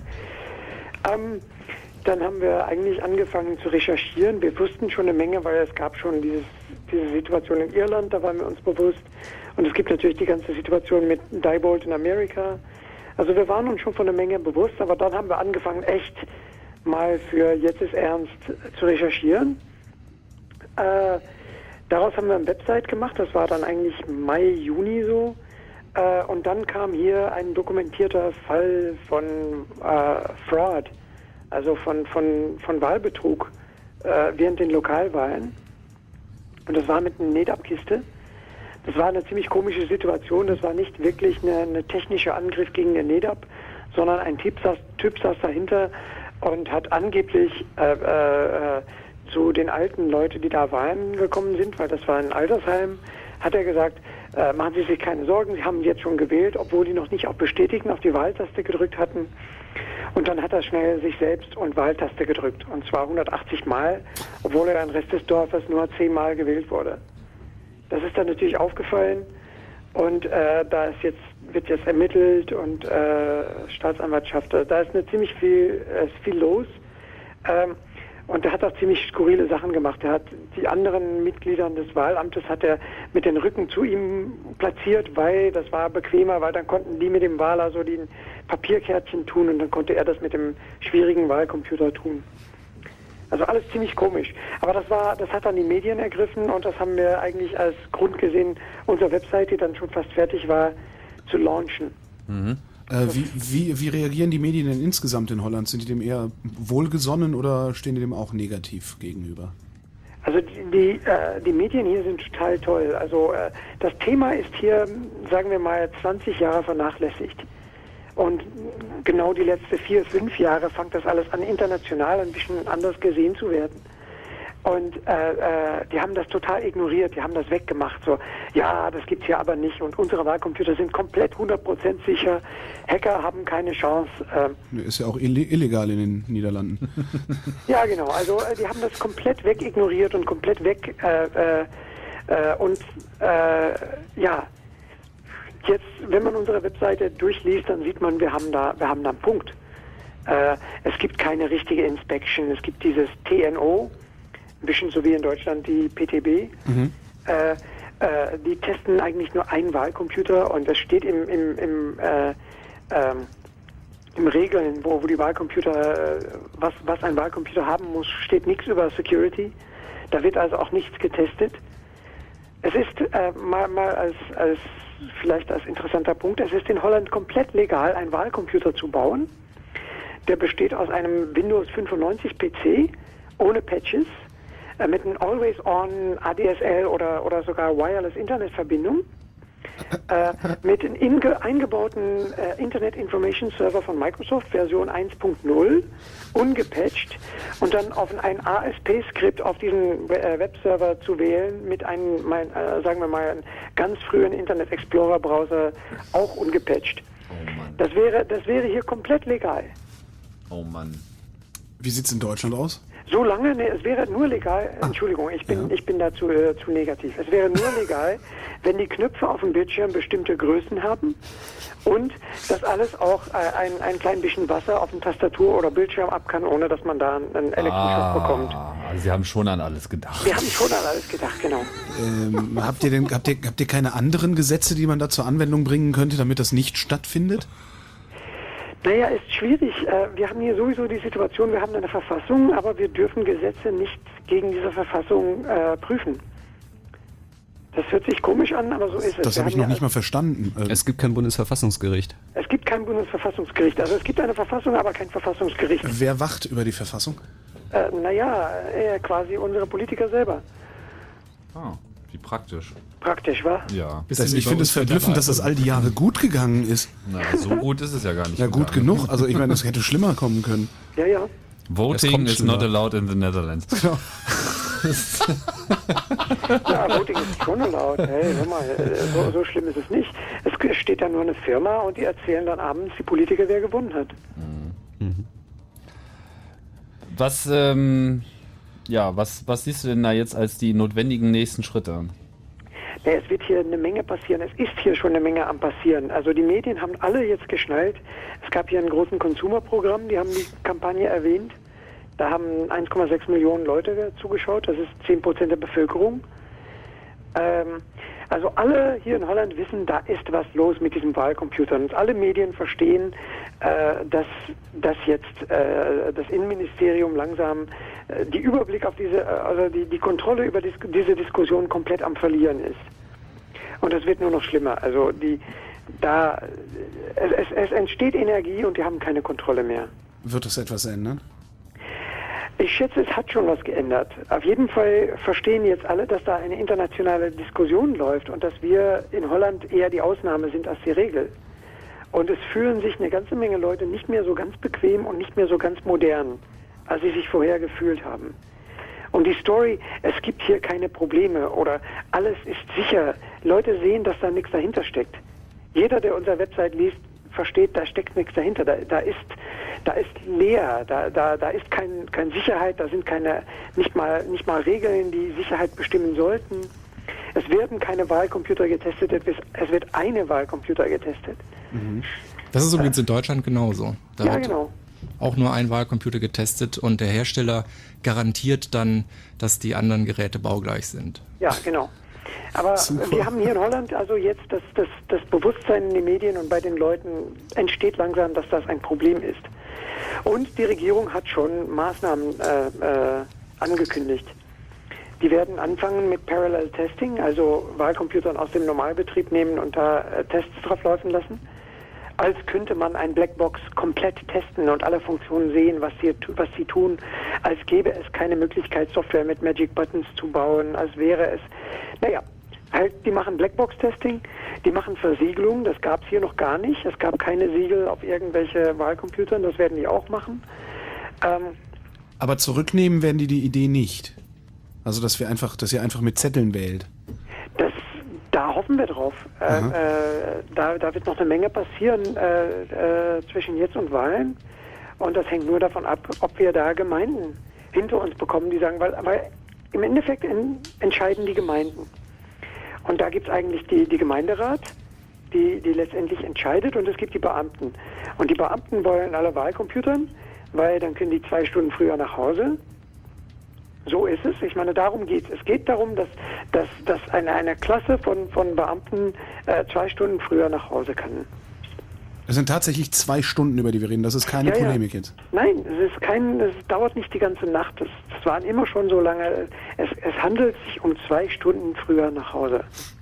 Dann haben wir eigentlich angefangen zu recherchieren. Wir wussten schon eine Menge, weil es gab schon diese Situation in Irland, da waren wir uns bewusst. Und es gibt natürlich die ganze Situation mit Diebold in Amerika. Also wir waren uns schon von einer Menge bewusst, aber dann haben wir angefangen, echt mal für Jetzt ist Ernst zu recherchieren. Daraus haben wir eine Website gemacht, das war dann eigentlich Mai, Juni so. Und dann kam hier ein dokumentierter Fall von Fraud, also von Wahlbetrug während den Lokalwahlen. Und das war mit einer NEDAP-Kiste. Das war eine ziemlich komische Situation. Das war nicht wirklich eine technische Angriff gegen den NEDAP, sondern ein Typ saß dahinter und hat angeblich zu den alten Leuten, die da Wahlen gekommen sind, weil das war ein Altersheim, hat er gesagt, machen Sie sich keine Sorgen, Sie haben jetzt schon gewählt, obwohl die noch nicht auf Bestätigen auf die Wahltaste gedrückt hatten. Und dann hat er schnell sich selbst und Wahltaste gedrückt. Und zwar 180 Mal, obwohl er im Rest des Dorfes nur 10 Mal gewählt wurde. Das ist dann natürlich aufgefallen. Und wird jetzt ermittelt und Staatsanwaltschaft. Da ist ziemlich viel los. Und der hat auch ziemlich skurrile Sachen gemacht. Er hat die anderen Mitglieder des Wahlamtes hat er mit den Rücken zu ihm platziert, weil das war bequemer, weil dann konnten die mit dem Wahler so die Papierkärtchen tun und dann konnte er das mit dem schwierigen Wahlcomputer tun. Also alles ziemlich komisch. Aber das hat dann die Medien ergriffen und das haben wir eigentlich als Grund gesehen, unsere Webseite, die dann schon fast fertig war, zu launchen. Mhm. Wie reagieren die Medien denn insgesamt in Holland? Sind die dem eher wohlgesonnen oder stehen die dem auch negativ gegenüber? Also die Medien hier sind total toll. Also das Thema ist hier, sagen wir mal, 20 Jahre vernachlässigt. Und genau die letzten 4, 5 Jahre fängt das alles an, international ein bisschen anders gesehen zu werden. Und die haben das total ignoriert, die haben das weggemacht. So, ja, das gibt's hier aber nicht. Und unsere Wahlcomputer sind komplett 100% sicher. Hacker haben keine Chance. Ist ja auch illegal in den Niederlanden. Ja, genau. Also die haben das komplett wegignoriert und komplett weg. Ja, jetzt, wenn man unsere Webseite durchliest, dann sieht man, wir haben da einen Punkt. Es gibt keine richtige Inspection. Es gibt dieses TNO. Ein bisschen so wie in Deutschland die PTB. Mhm. Die testen eigentlich nur einen Wahlcomputer und das steht im Regeln, wo die Wahlcomputer, was ein Wahlcomputer haben muss, steht nichts über Security. Da wird also auch nichts getestet. Es ist mal vielleicht als interessanter Punkt, es ist in Holland komplett legal, einen Wahlcomputer zu bauen. Der besteht aus einem Windows 95 PC ohne Patches, mit einem Always-On ADSL oder sogar Wireless Internetverbindung, mit einem eingebauten Internet Information Server von Microsoft Version 1.0, ungepatcht und dann auf ein ASP-Skript auf diesen Webserver zu wählen mit einem, sagen wir mal, einem ganz frühen Internet Explorer Browser auch ungepatcht. Oh Mann. Das wäre hier komplett legal. Oh Mann. Wie sieht's in Deutschland aus? Solange, es wäre nur legal, Entschuldigung, ich bin dazu zu negativ. Es wäre nur legal, wenn die Knöpfe auf dem Bildschirm bestimmte Größen haben und dass alles auch ein klein bisschen Wasser auf dem Tastatur oder Bildschirm ab kann, ohne dass man da einen Elektroschock bekommt. Also Sie haben schon an alles gedacht. Wir haben schon an alles gedacht, genau. Habt ihr keine anderen Gesetze, die man da zur Anwendung bringen könnte, damit das nicht stattfindet? Naja, ist schwierig. Wir haben hier sowieso die Situation, wir haben eine Verfassung, aber wir dürfen Gesetze nicht gegen diese Verfassung prüfen. Das hört sich komisch an, aber so ist es. Das habe ich noch nicht mal verstanden. Es gibt kein Bundesverfassungsgericht. Es gibt kein Bundesverfassungsgericht. Also es gibt eine Verfassung, aber kein Verfassungsgericht. Wer wacht über die Verfassung? Quasi unsere Politiker selber. Ah, wie praktisch. Praktisch, wa? Ja. Ich finde es verblüffend, dass das all die Jahre gut gegangen ist. Na, so gut ist es ja gar nicht. Ja, gut genug. Also ich meine, es hätte schlimmer kommen können. Ja, ja. Voting is not allowed in the Netherlands. Genau. Ja, Voting ist schon erlaubt. Hey, hör mal, so schlimm ist es nicht. Es steht da nur eine Firma und die erzählen dann abends die Politiker, wer gewonnen hat. Mhm. Was siehst du denn da jetzt als die notwendigen nächsten Schritte? Ja, es wird hier eine Menge passieren. Es ist hier schon eine Menge am passieren. Also die Medien haben alle jetzt geschnallt. Es gab hier einen großen Consumer-Programm, die haben die Kampagne erwähnt. Da haben 1,6 Millionen Leute zugeschaut. Das ist 10% der Bevölkerung. Also alle hier in Holland wissen, da ist was los mit diesen Wahlcomputern. Und alle Medien verstehen, dass jetzt das Innenministerium langsam die Überblick auf die Kontrolle über diese Diskussion komplett am Verlieren ist. Und das wird nur noch schlimmer. Also es entsteht Energie und die haben keine Kontrolle mehr. Wird das etwas ändern? Ich schätze, es hat schon was geändert. Auf jeden Fall verstehen jetzt alle, dass da eine internationale Diskussion läuft und dass wir in Holland eher die Ausnahme sind als die Regel. Und es fühlen sich eine ganze Menge Leute nicht mehr so ganz bequem und nicht mehr so ganz modern, als sie sich vorher gefühlt haben. Und die Story, es gibt hier keine Probleme oder alles ist sicher. Leute sehen, dass da nichts dahinter steckt. Jeder, der unsere Website liest, versteht, da steckt nichts dahinter. Da ist leer, da ist kein Sicherheit, da sind nicht mal Regeln, die Sicherheit bestimmen sollten. Es werden keine Wahlcomputer getestet, es wird eine Wahlcomputer getestet. Das ist übrigens in Deutschland genauso. Ja, genau. auch nur ein Wahlcomputer getestet und der Hersteller garantiert dann, dass die anderen Geräte baugleich sind. Ja, genau. Aber wir haben hier in Holland also jetzt das Bewusstsein in den Medien und bei den Leuten entsteht langsam, dass das ein Problem ist. Und die Regierung hat schon Maßnahmen angekündigt. Die werden anfangen mit Parallel Testing, also Wahlcomputern aus dem Normalbetrieb nehmen und da Tests drauf laufen lassen. Als könnte man ein Blackbox komplett testen und alle Funktionen sehen, was sie tun, als gäbe es keine Möglichkeit, Software mit Magic Buttons zu bauen, als wäre es, die machen Blackbox-Testing, die machen Versiegelung, das gab es hier noch gar nicht, es gab keine Siegel auf irgendwelche Wahlcomputern, das werden die auch machen. Aber zurücknehmen werden die Idee nicht. Also dass ihr einfach mit Zetteln wählt. Da hoffen wir drauf. Da wird noch eine Menge passieren zwischen jetzt und Wahlen. Und das hängt nur davon ab, ob wir da Gemeinden hinter uns bekommen, die sagen, weil im Endeffekt entscheiden die Gemeinden. Und da gibt es eigentlich die Gemeinderat, die letztendlich entscheidet, und es gibt die Beamten. Und die Beamten wollen alle Wahlcomputern, weil dann können die 2 Stunden früher nach Hause. So ist es. Ich meine, darum geht es. Es geht darum, dass eine Klasse von Beamten 2 Stunden früher nach Hause kann. Es sind tatsächlich 2 Stunden, über die wir reden. Das ist keine Polemik jetzt. Nein, es dauert nicht die ganze Nacht. Das waren immer schon so lange. Es handelt sich um 2 Stunden früher nach Hause.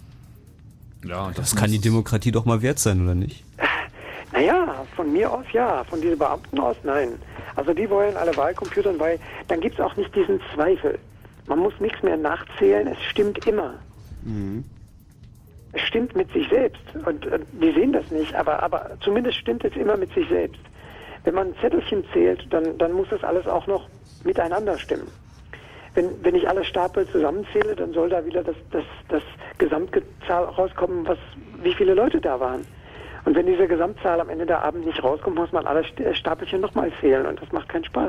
Ja, das kann die Demokratie doch mal wert sein, oder nicht? Naja, von mir aus ja, von diesen Beamten aus nein. Also die wollen alle Wahlcomputern, weil dann gibt es auch nicht diesen Zweifel. Man muss nichts mehr nachzählen, es stimmt immer. Mhm. Es stimmt mit sich selbst und die sehen das nicht, aber zumindest stimmt es immer mit sich selbst. Wenn man Zettelchen zählt, dann muss das alles auch noch miteinander stimmen. Wenn ich alle Stapel zusammenzähle, dann soll da wieder das Gesamtzahl rauskommen, wie viele Leute da waren. Und wenn diese Gesamtzahl am Ende der Abend nicht rauskommt, muss man alle Stapelchen nochmal zählen und das macht keinen Spaß.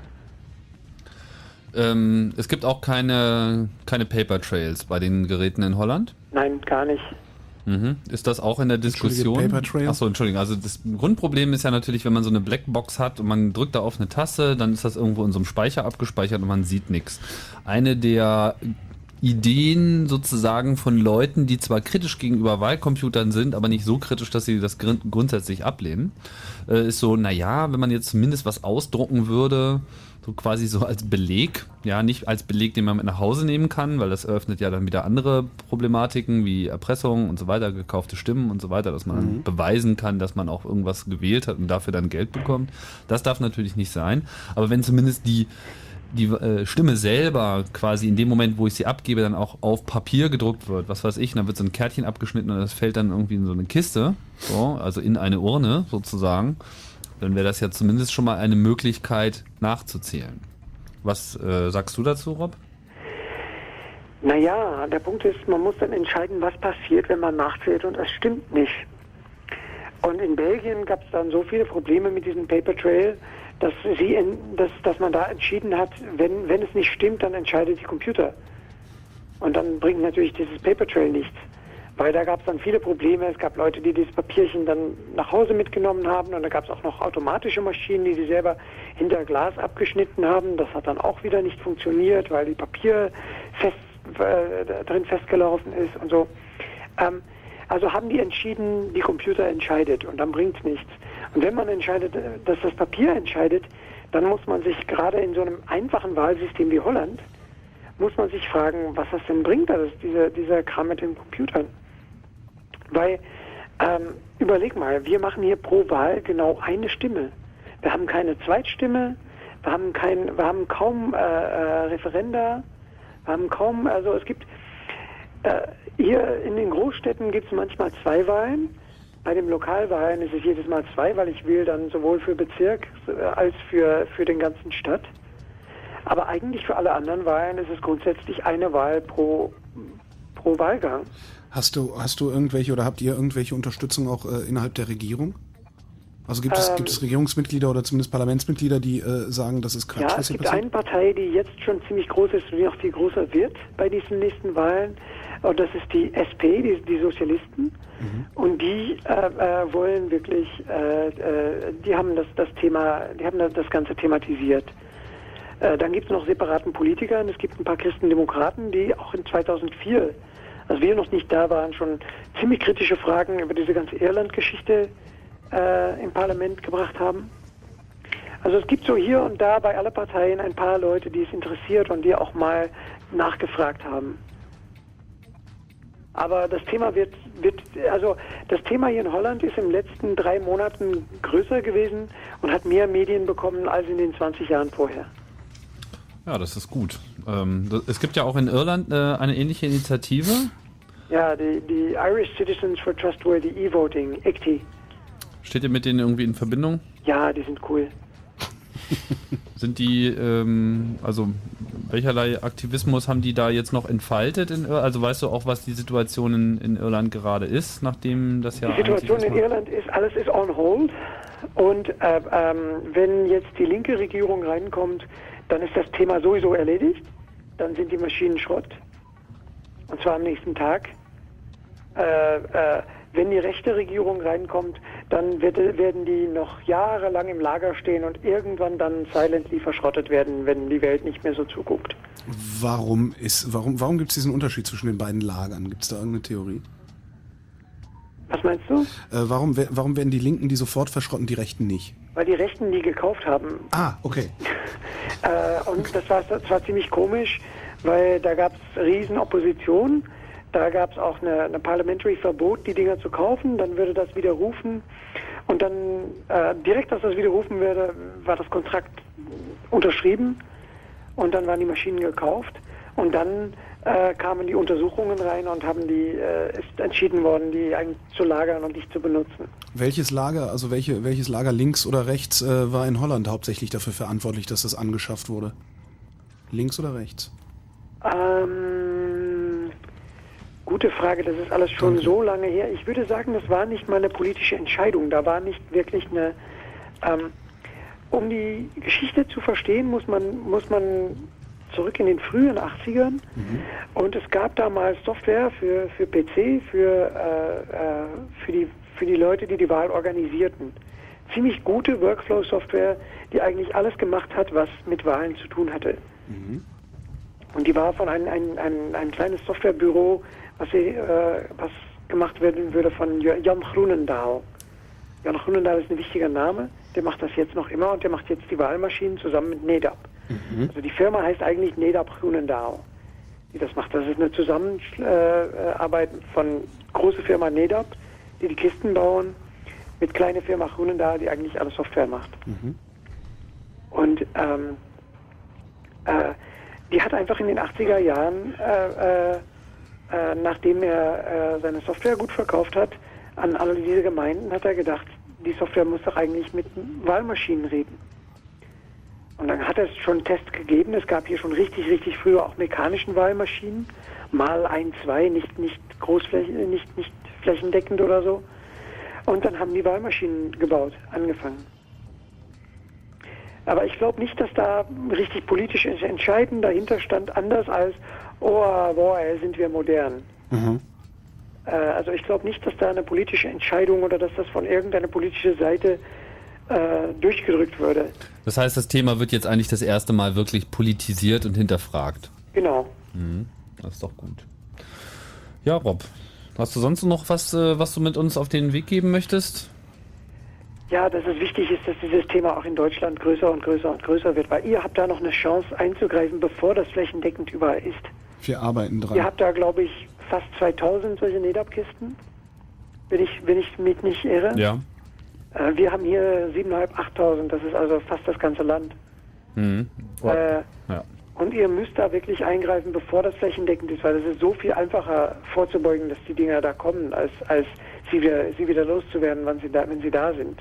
Es gibt auch keine Paper Trails bei den Geräten in Holland? Nein, gar nicht. Mhm. Ist das auch in der Diskussion? Paper Trail? Achso, Entschuldigung. Also das Grundproblem ist ja natürlich, wenn man so eine Blackbox hat und man drückt da auf eine Taste, dann ist das irgendwo in so einem Speicher abgespeichert und man sieht nichts. Eine der Ideen sozusagen von Leuten, die zwar kritisch gegenüber Wahlcomputern sind, aber nicht so kritisch, dass sie das grundsätzlich ablehnen, ist so, naja, wenn man jetzt zumindest was ausdrucken würde, so quasi so als Beleg, ja, nicht als Beleg, den man mit nach Hause nehmen kann, weil das eröffnet ja dann wieder andere Problematiken wie Erpressung und so weiter, gekaufte Stimmen und so weiter, dass man beweisen kann, dass man auch irgendwas gewählt hat und dafür dann Geld bekommt. Das darf natürlich nicht sein, aber wenn zumindest die Stimme selber quasi in dem Moment, wo ich sie abgebe, dann auch auf Papier gedruckt wird, was weiß ich, dann wird so ein Kärtchen abgeschnitten und das fällt dann irgendwie in so eine Kiste, so, also in eine Urne sozusagen, dann wäre das ja zumindest schon mal eine Möglichkeit nachzuzählen. Was sagst du dazu, Rob? Naja, der Punkt ist, man muss dann entscheiden, was passiert, wenn man nachzählt und es stimmt nicht. Und in Belgien gab es dann so viele Probleme mit diesem Paper Trail, dass man da entschieden hat, wenn es nicht stimmt, dann entscheidet die Computer. Und dann bringt natürlich dieses Paper Trail nichts. Weil da gab es dann viele Probleme. Es gab Leute, die dieses Papierchen dann nach Hause mitgenommen haben und da gab es auch noch automatische Maschinen, die selber hinter Glas abgeschnitten haben. Das hat dann auch wieder nicht funktioniert, weil die Papier drin festgelaufen ist und so. Also haben die entschieden, die Computer entscheidet und dann bringt es nichts. Und wenn man entscheidet, dass das Papier entscheidet, dann muss man sich gerade in so einem einfachen Wahlsystem wie Holland, muss man sich fragen, was das denn bringt, dieser Kram mit den Computern. Weil, überleg mal, wir machen hier pro Wahl genau eine Stimme. Wir haben keine Zweitstimme, wir haben kaum Referenda, wir haben kaum, also es gibt, hier in den Großstädten gibt es manchmal 2 Wahlen. Bei den Lokalwahlen ist es jedes Mal 2, weil ich wähle dann sowohl für Bezirk als für den ganzen Stadt. Aber eigentlich für alle anderen Wahlen ist es grundsätzlich eine Wahl pro Wahlgang. Hast du irgendwelche oder habt ihr irgendwelche Unterstützung auch innerhalb der Regierung? Also gibt es Regierungsmitglieder oder zumindest Parlamentsmitglieder, die sagen, das ist Quatsch, ja, was hier passiert? Es gibt eine Partei, die jetzt schon ziemlich groß ist und die noch viel größer wird bei diesen nächsten Wahlen. Und das ist die SP, die Sozialisten. Mhm. Und die wollen wirklich, die haben das Ganze thematisiert. Dann gibt es noch separaten Politiker, und es gibt ein paar Christendemokraten, die auch in 2004, als wir noch nicht da waren, schon ziemlich kritische Fragen über diese ganze Irland-Geschichte im Parlament gebracht haben. Also es gibt so hier und da bei aller Parteien ein paar Leute, die es interessiert und die auch mal nachgefragt haben. Aber das Thema das Thema hier in Holland ist in den letzten 3 Monaten größer gewesen und hat mehr Medien bekommen als in den 20 Jahren vorher. Ja, das ist gut. Es gibt ja auch in Irland eine ähnliche Initiative. Ja, die Irish Citizens for Trustworthy E-Voting, ICTY. Steht ihr mit denen irgendwie in Verbindung? Ja, die sind cool. Sind die, also welcherlei Aktivismus haben die da jetzt noch entfaltet? Also weißt du auch, was die Situation in Irland gerade ist, nachdem das ja... Die Situation in Irland ist, alles ist on hold. Und wenn jetzt die linke Regierung reinkommt, dann ist das Thema sowieso erledigt. Dann sind die Maschinen Schrott. Und zwar am nächsten Tag. Wenn die rechte Regierung reinkommt, dann werden die noch jahrelang im Lager stehen und irgendwann dann silently verschrottet werden, wenn die Welt nicht mehr so zuguckt. Warum gibt es diesen Unterschied zwischen den beiden Lagern? Gibt es da irgendeine Theorie? Was meinst du? Warum werden die Linken die sofort verschrotten, die Rechten nicht? Weil die Rechten die gekauft haben. Ah, okay. Und das war ziemlich komisch, weil da gab es riesen Opposition. Da gab es auch eine Parliamentary Verbot, die Dinger zu kaufen. Dann würde das widerrufen. Und dann direkt, als das widerrufen würde, war das Kontrakt unterschrieben. Und dann waren die Maschinen gekauft. Und dann kamen die Untersuchungen rein und ist entschieden worden, die eigentlich zu lagern und nicht zu benutzen. Welches Lager, also welches Lager links oder rechts war in Holland hauptsächlich dafür verantwortlich, dass das angeschafft wurde? Links oder rechts? Gute Frage, das ist alles schon so lange her. Ich würde sagen, das war nicht mal eine politische Entscheidung. Da war nicht wirklich eine... um die Geschichte zu verstehen, muss man zurück in den frühen 80ern. Und es gab damals Software für PC, für die Leute, die die Wahl organisierten. Ziemlich gute Workflow-Software, die eigentlich alles gemacht hat, was mit Wahlen zu tun hatte. Und die war von einem kleines Softwarebüro, was gemacht werden würde von Jan Groenendaal. Jan Groenendaal ist ein wichtiger Name, der macht das jetzt noch immer und der macht jetzt die Wahlmaschinen zusammen mit NEDAP. Also die Firma heißt eigentlich NEDAP Groenendaal, die das macht. Das ist eine Zusammenarbeit von große Firma NEDAP, die Kisten bauen, mit kleiner Firma Groenendaal, die eigentlich alle Software macht. Und die hat einfach in den 80er Jahren, nachdem er seine Software gut verkauft hat, an alle diese Gemeinden hat er gedacht, die Software muss doch eigentlich mit Wahlmaschinen reden. Und dann hat es schon Tests gegeben. Es gab hier schon richtig früher auch mechanischen Wahlmaschinen. Mal 1, 2, nicht nicht flächendeckend oder so. Und dann haben die Wahlmaschinen angefangen. Aber ich glaube nicht, dass da richtig politisch Entscheiden dahinter stand, anders als, sind wir modern. Also ich glaube nicht, dass da eine politische Entscheidung oder dass das von irgendeiner politischen Seite durchgedrückt würde. Das heißt, das Thema wird jetzt eigentlich das erste Mal wirklich politisiert und hinterfragt. Genau. Das ist doch gut. Ja, Rob, hast du sonst noch was du mit uns auf den Weg geben möchtest? Ja, dass es wichtig ist, dass dieses Thema auch in Deutschland größer und größer und größer wird, weil ihr habt da noch eine Chance einzugreifen, bevor das flächendeckend überall ist. Wir arbeiten dran. Ihr habt da, glaube ich, fast 2000 solche NEDAP-Kisten, wenn ich mich nicht irre. Ja. Wir haben hier 7.500, 8.000, das ist also fast das ganze Land. Ja. Und ihr müsst da wirklich eingreifen, bevor das flächendeckend ist, weil es ist so viel einfacher vorzubeugen, dass die Dinger da kommen, als sie wieder loszuwerden, wenn sie da sind.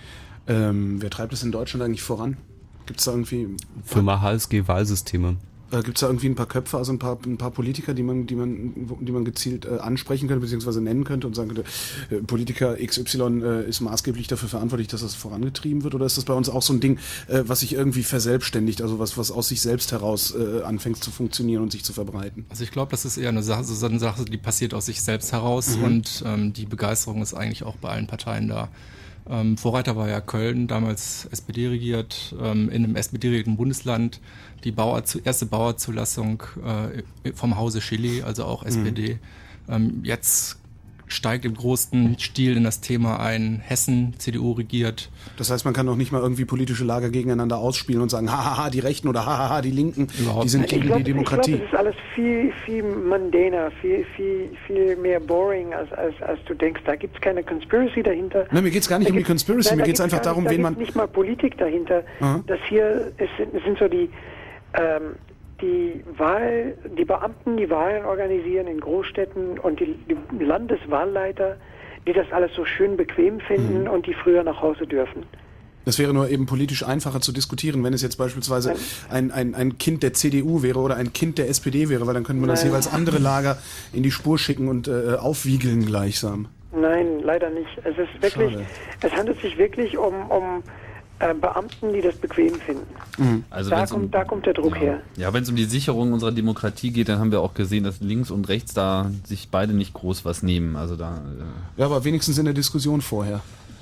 Wer treibt es in Deutschland eigentlich voran? Gibt es da irgendwie... Firma HSG Wahlsysteme. Gibt es da irgendwie ein paar Köpfe, also ein paar Politiker, die man gezielt ansprechen könnte, beziehungsweise nennen könnte und sagen könnte, Politiker XY ist maßgeblich dafür verantwortlich, dass das vorangetrieben wird? Oder ist das bei uns auch so ein Ding, was sich irgendwie verselbstständigt, also was aus sich selbst heraus anfängt zu funktionieren und sich zu verbreiten? Also ich glaube, das ist eher eine Sache, die passiert aus sich selbst heraus und die Begeisterung ist eigentlich auch bei allen Parteien da. Vorreiter war ja Köln, damals SPD regiert, in einem SPD-regierten Bundesland, die erste Bauerzulassung vom Hause Chile, also auch SPD. Jetzt steigt im großen Stil in das Thema ein, Hessen, CDU regiert. Das heißt, man kann doch nicht mal irgendwie politische Lager gegeneinander ausspielen und sagen, hahaha, die Rechten oder hahaha, die Linken, die sind gegen die Demokratie. Ich glaube, das ist alles viel mundäner, viel mehr boring, als du denkst. Da gibt es keine Conspiracy dahinter. Nein, mir geht es gar nicht um die Conspiracy, mir geht es einfach darum, wen man... Da gibt nicht mal Politik dahinter. Das hier sind so die Beamten, die Wahlen organisieren in Großstädten und die Landeswahlleiter, die das alles so schön bequem finden und die früher nach Hause dürfen. Das wäre nur eben politisch einfacher zu diskutieren, wenn es jetzt beispielsweise ein Kind der CDU wäre oder ein Kind der SPD wäre, weil dann könnte man das jeweils andere Lager in die Spur schicken und aufwiegeln gleichsam. Nein, leider nicht. Es handelt sich wirklich um Beamten, die das bequem finden. Also da kommt der Druck her. Ja, wenn es um die Sicherung unserer Demokratie geht, dann haben wir auch gesehen, dass links und rechts da sich beide nicht groß was nehmen. Also da. Ja, aber wenigstens in der Diskussion vorher.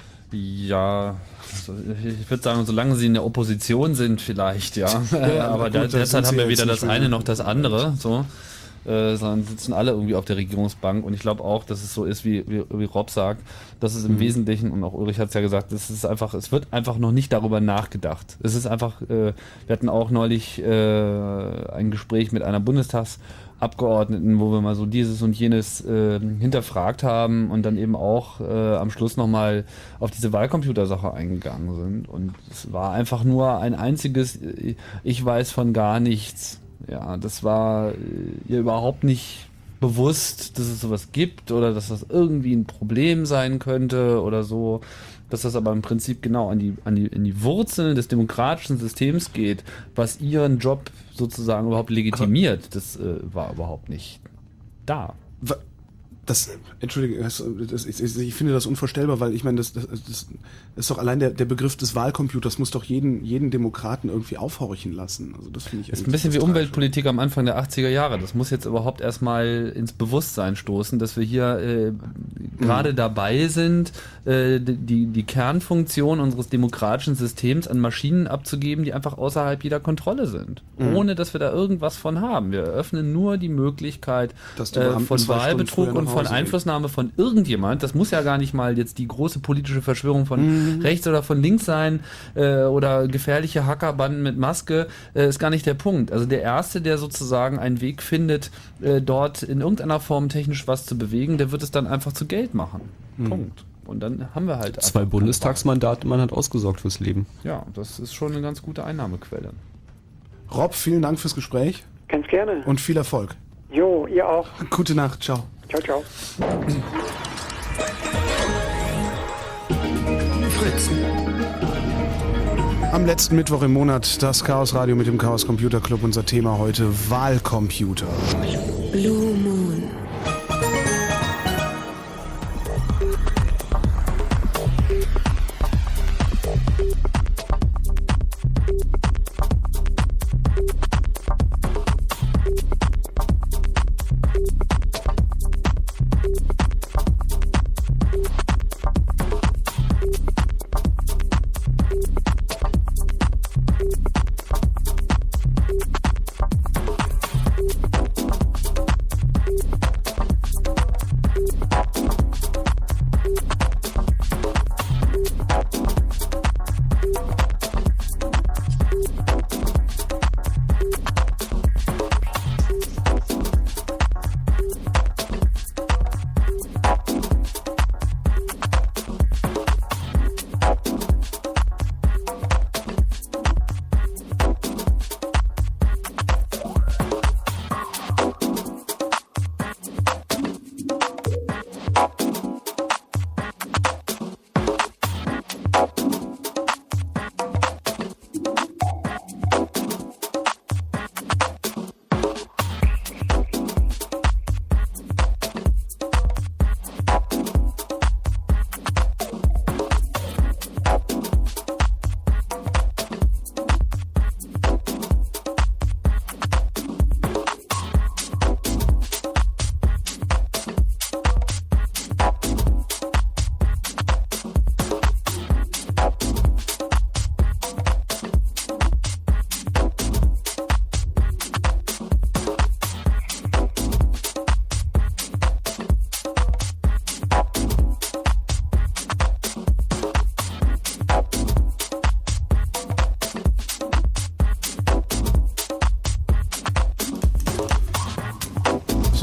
Ja, ich würde sagen, solange sie in der Opposition sind, vielleicht, ja. Aber derzeit haben wir weder das eine noch das andere. So. Sondern sitzen alle irgendwie auf der Regierungsbank und ich glaube auch, dass es so ist, wie Rob sagt, dass es im Wesentlichen, und auch Ulrich hat es ja gesagt, es wird einfach noch nicht darüber nachgedacht. Es ist einfach, wir hatten auch neulich ein Gespräch mit einer Bundestagsabgeordneten, wo wir mal so dieses und jenes hinterfragt haben und dann eben auch am Schluss nochmal auf diese Wahlcomputersache eingegangen sind und es war einfach nur ein einziges, ich weiß von gar nichts. Ja, das war ihr überhaupt nicht bewusst, dass es sowas gibt oder dass das irgendwie ein Problem sein könnte oder so. Dass das aber im Prinzip genau in die Wurzeln des demokratischen Systems geht, was ihren Job sozusagen überhaupt legitimiert, das war überhaupt nicht da. Entschuldigung, ich finde das unvorstellbar, weil ich meine, das ist doch allein der Begriff des Wahlcomputers muss doch jeden Demokraten irgendwie aufhorchen lassen. Also das finde ich ist ein bisschen wie Umweltpolitik am Anfang der 80er Jahre. Das muss jetzt überhaupt erstmal ins Bewusstsein stoßen, dass wir hier gerade dabei sind, die Kernfunktion unseres demokratischen Systems an Maschinen abzugeben, die einfach außerhalb jeder Kontrolle sind. Ohne, dass wir da irgendwas von haben. Wir eröffnen nur die Möglichkeit von Wahlbetrug und von Einflussnahme von irgendjemand, das muss ja gar nicht mal jetzt die große politische Verschwörung von rechts oder von links sein oder gefährliche Hackerbanden mit Maske, ist gar nicht der Punkt. Also der Erste, der sozusagen einen Weg findet, dort in irgendeiner Form technisch was zu bewegen, der wird es dann einfach zu Geld machen. Punkt. Und dann haben wir halt 2 Bundestagsmandate, man hat ausgesorgt fürs Leben. Ja, das ist schon eine ganz gute Einnahmequelle. Rob, vielen Dank fürs Gespräch. Ganz gerne. Und viel Erfolg. Jo, ihr auch. Gute Nacht, ciao. Ciao, ciao. Fritz. Am letzten Mittwoch im Monat das Chaos Radio mit dem Chaos Computer Club. Unser Thema heute Wahlcomputer. Blue Moon.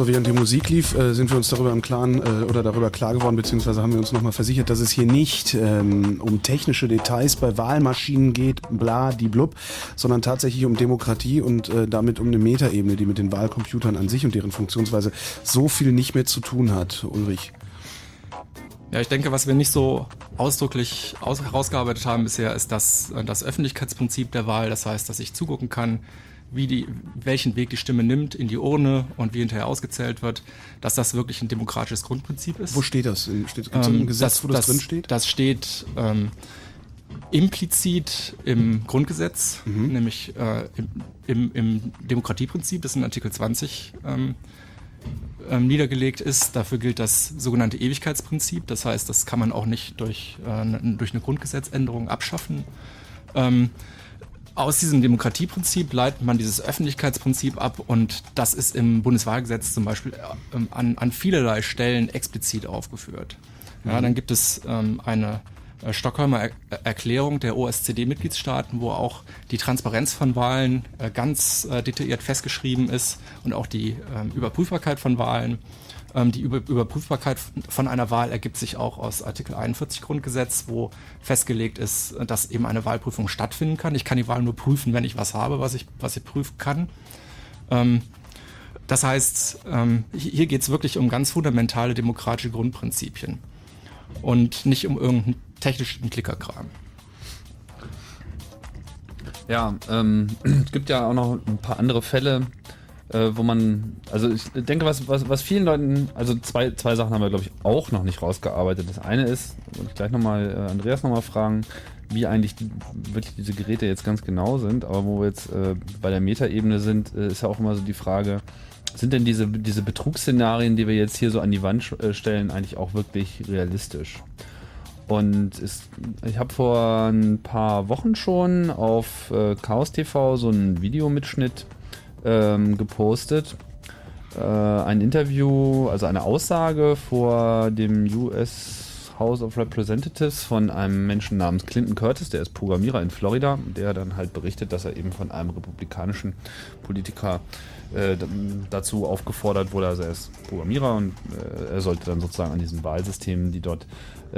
während die Musik lief, sind wir uns darüber im Klaren oder darüber klar geworden, beziehungsweise haben wir uns nochmal versichert, dass es hier nicht um technische Details bei Wahlmaschinen geht, bla, die blub, sondern tatsächlich um Demokratie und damit um eine Metaebene, die mit den Wahlcomputern an sich und deren Funktionsweise so viel nicht mehr zu tun hat. Ulrich. Ja, ich denke, was wir nicht so ausdrücklich herausgearbeitet haben bisher, ist das Öffentlichkeitsprinzip der Wahl. Das heißt, dass ich zugucken kann, welchen Weg die Stimme nimmt in die Urne und wie hinterher ausgezählt wird, dass das wirklich ein demokratisches Grundprinzip ist. Wo steht das? Gibt es ein Gesetz, wo das drin steht? Das steht implizit im Grundgesetz, nämlich im Demokratieprinzip, das in Artikel 20 niedergelegt ist. Dafür gilt das sogenannte Ewigkeitsprinzip. Das heißt, das kann man auch nicht durch eine Grundgesetzänderung abschaffen. Aus diesem Demokratieprinzip leitet man dieses Öffentlichkeitsprinzip ab und das ist im Bundeswahlgesetz zum Beispiel an vielerlei Stellen explizit aufgeführt. Ja, dann gibt es eine Stockholmer Erklärung der OSZE-Mitgliedstaaten, wo auch die Transparenz von Wahlen ganz detailliert festgeschrieben ist und auch die Überprüfbarkeit von Wahlen. Die Überprüfbarkeit von einer Wahl ergibt sich auch aus Artikel 41 Grundgesetz, wo festgelegt ist, dass eben eine Wahlprüfung stattfinden kann. Ich kann die Wahl nur prüfen, wenn ich was habe, was ich prüfen kann. Das heißt, hier geht es wirklich um ganz fundamentale demokratische Grundprinzipien und nicht um irgendeinen technischen Klickerkram. Ja, es gibt ja auch noch ein paar andere Fälle, wo man, also ich denke, was vielen Leuten, also zwei Sachen haben wir, glaube ich, auch noch nicht rausgearbeitet. Das eine ist, wollte ich gleich nochmal Andreas nochmal fragen, wie eigentlich wirklich diese Geräte jetzt ganz genau sind, aber wo wir jetzt bei der Metaebene sind, ist ja auch immer so die Frage, sind denn diese Betrugsszenarien, die wir jetzt hier so an die Wand stellen, eigentlich auch wirklich realistisch? Und ich habe vor ein paar Wochen schon auf Chaos TV so einen Videomitschnitt gepostet. Ein Interview, also eine Aussage vor dem US House of Representatives von einem Menschen namens Clinton Curtis, der ist Programmierer in Florida, der dann halt berichtet, dass er eben von einem republikanischen Politiker dazu aufgefordert wurde, also er ist Programmierer und er sollte dann sozusagen an diesen Wahlsystemen, die dort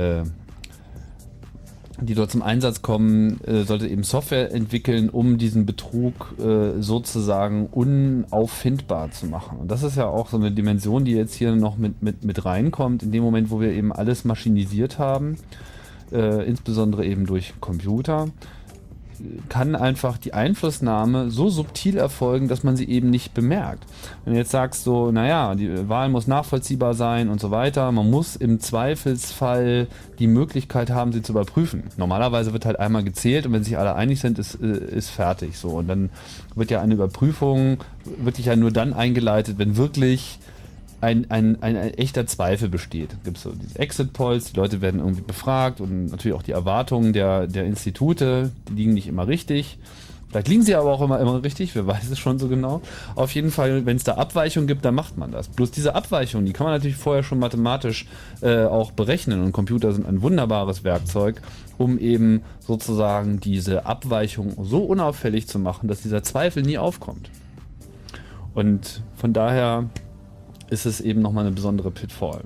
zum Einsatz kommen, sollte eben Software entwickeln, um diesen Betrug sozusagen unauffindbar zu machen. Und das ist ja auch so eine Dimension, die jetzt hier noch mit reinkommt, in dem Moment, wo wir eben alles maschinisiert haben, insbesondere eben durch Computer, kann einfach die Einflussnahme so subtil erfolgen, dass man sie eben nicht bemerkt. Wenn du jetzt sagst so, naja, die Wahl muss nachvollziehbar sein und so weiter, man muss im Zweifelsfall die Möglichkeit haben, sie zu überprüfen. Normalerweise wird halt einmal gezählt und wenn sich alle einig sind, ist fertig so. Und dann wird ja eine Überprüfung, wirklich ja nur dann eingeleitet, wenn wirklich ein echter Zweifel besteht. Es gibt so diese Exit-Polls, die Leute werden irgendwie befragt und natürlich auch die Erwartungen der Institute, die liegen nicht immer richtig. Vielleicht liegen sie aber auch immer richtig, wer weiß es schon so genau. Auf jeden Fall, wenn es da Abweichungen gibt, dann macht man das. Bloß diese Abweichungen, die kann man natürlich vorher schon mathematisch auch berechnen und Computer sind ein wunderbares Werkzeug, um eben sozusagen diese Abweichung so unauffällig zu machen, dass dieser Zweifel nie aufkommt. Und von daher ist es eben nochmal eine besondere Pitfall.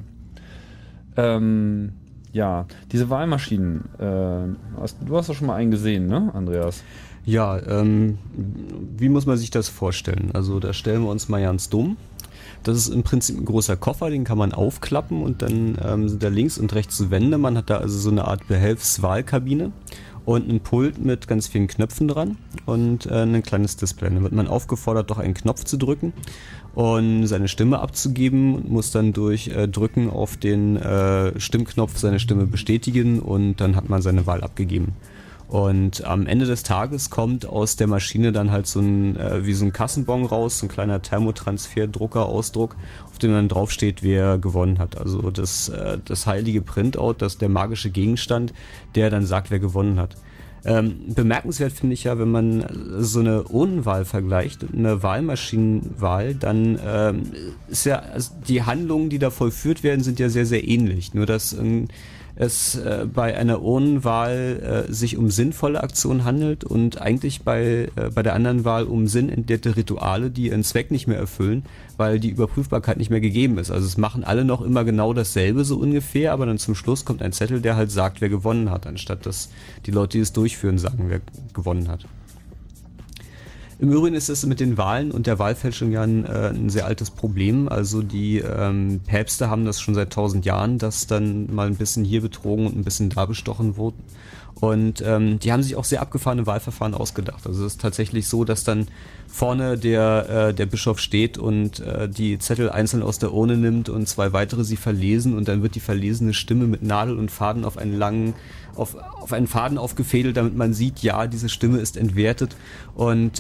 Ja, diese Wahlmaschinen, du hast doch schon mal einen gesehen, ne, Andreas? Ja, wie muss man sich das vorstellen? Also da stellen wir uns mal ganz dumm. Das ist im Prinzip ein großer Koffer, den kann man aufklappen und dann sind da links und rechts Wände. Man hat da also so eine Art Behelfswahlkabine und ein Pult mit ganz vielen Knöpfen dran und ein kleines Display. Dann wird man aufgefordert, doch einen Knopf zu drücken und seine Stimme abzugeben und muss dann durch Drücken auf den Stimmknopf seine Stimme bestätigen und dann hat man seine Wahl abgegeben. Und am Ende des Tages kommt aus der Maschine dann halt so ein wie so ein Kassenbon raus, so ein kleiner Thermotransfer-Drucker-Ausdruck, auf dem dann draufsteht, wer gewonnen hat. Also das heilige Printout, das der magische Gegenstand, der dann sagt, wer gewonnen hat. Bemerkenswert finde ich ja, wenn man so eine Urnenwahl vergleicht, eine Wahlmaschinenwahl, dann ist ja, also die Handlungen, die da vollführt werden, sind ja sehr, sehr ähnlich. Nur dass es bei einer Urnenwahl sich um sinnvolle Aktionen handelt und eigentlich bei der anderen Wahl um sinnentleerte Rituale, die ihren Zweck nicht mehr erfüllen, weil die Überprüfbarkeit nicht mehr gegeben ist. Also es machen alle noch immer genau dasselbe so ungefähr, aber dann zum Schluss kommt ein Zettel, der halt sagt, wer gewonnen hat, anstatt dass die Leute, die es durchführen, sagen, wer gewonnen hat. Im Übrigen ist es mit den Wahlen und der Wahlfälschung ja ein sehr altes Problem. Also die Päpste haben das schon seit 1000 Jahren, dass dann mal ein bisschen hier betrogen und ein bisschen da bestochen wurde. Und die haben sich auch sehr abgefahrene Wahlverfahren ausgedacht. Also es ist tatsächlich so, dass dann vorne der Bischof steht und die Zettel einzeln aus der Urne nimmt und 2 weitere sie verlesen und dann wird die verlesene Stimme mit Nadel und Faden auf einen Faden aufgefädelt, damit man sieht, ja, diese Stimme ist entwertet und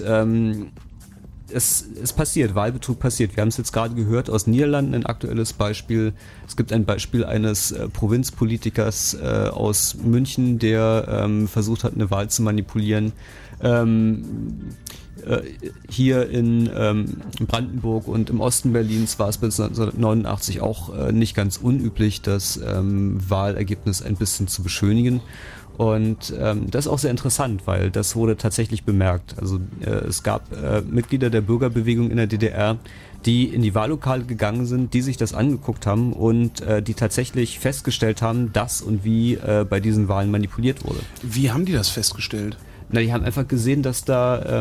es passiert, Wahlbetrug passiert. Wir haben es jetzt gerade gehört aus Niederlanden, ein aktuelles Beispiel. Es gibt ein Beispiel eines Provinzpolitikers aus München, der versucht hat, eine Wahl zu manipulieren. Hier in Brandenburg und im Osten Berlins war es bis 1989 auch nicht ganz unüblich, das Wahlergebnis ein bisschen zu beschönigen. Und das ist auch sehr interessant, weil das wurde tatsächlich bemerkt. Also es gab Mitglieder der Bürgerbewegung in der DDR, die in die Wahllokale gegangen sind, die sich das angeguckt haben und die tatsächlich festgestellt haben, dass und wie bei diesen Wahlen manipuliert wurde. Wie haben die das festgestellt? Na, die haben einfach gesehen, dass da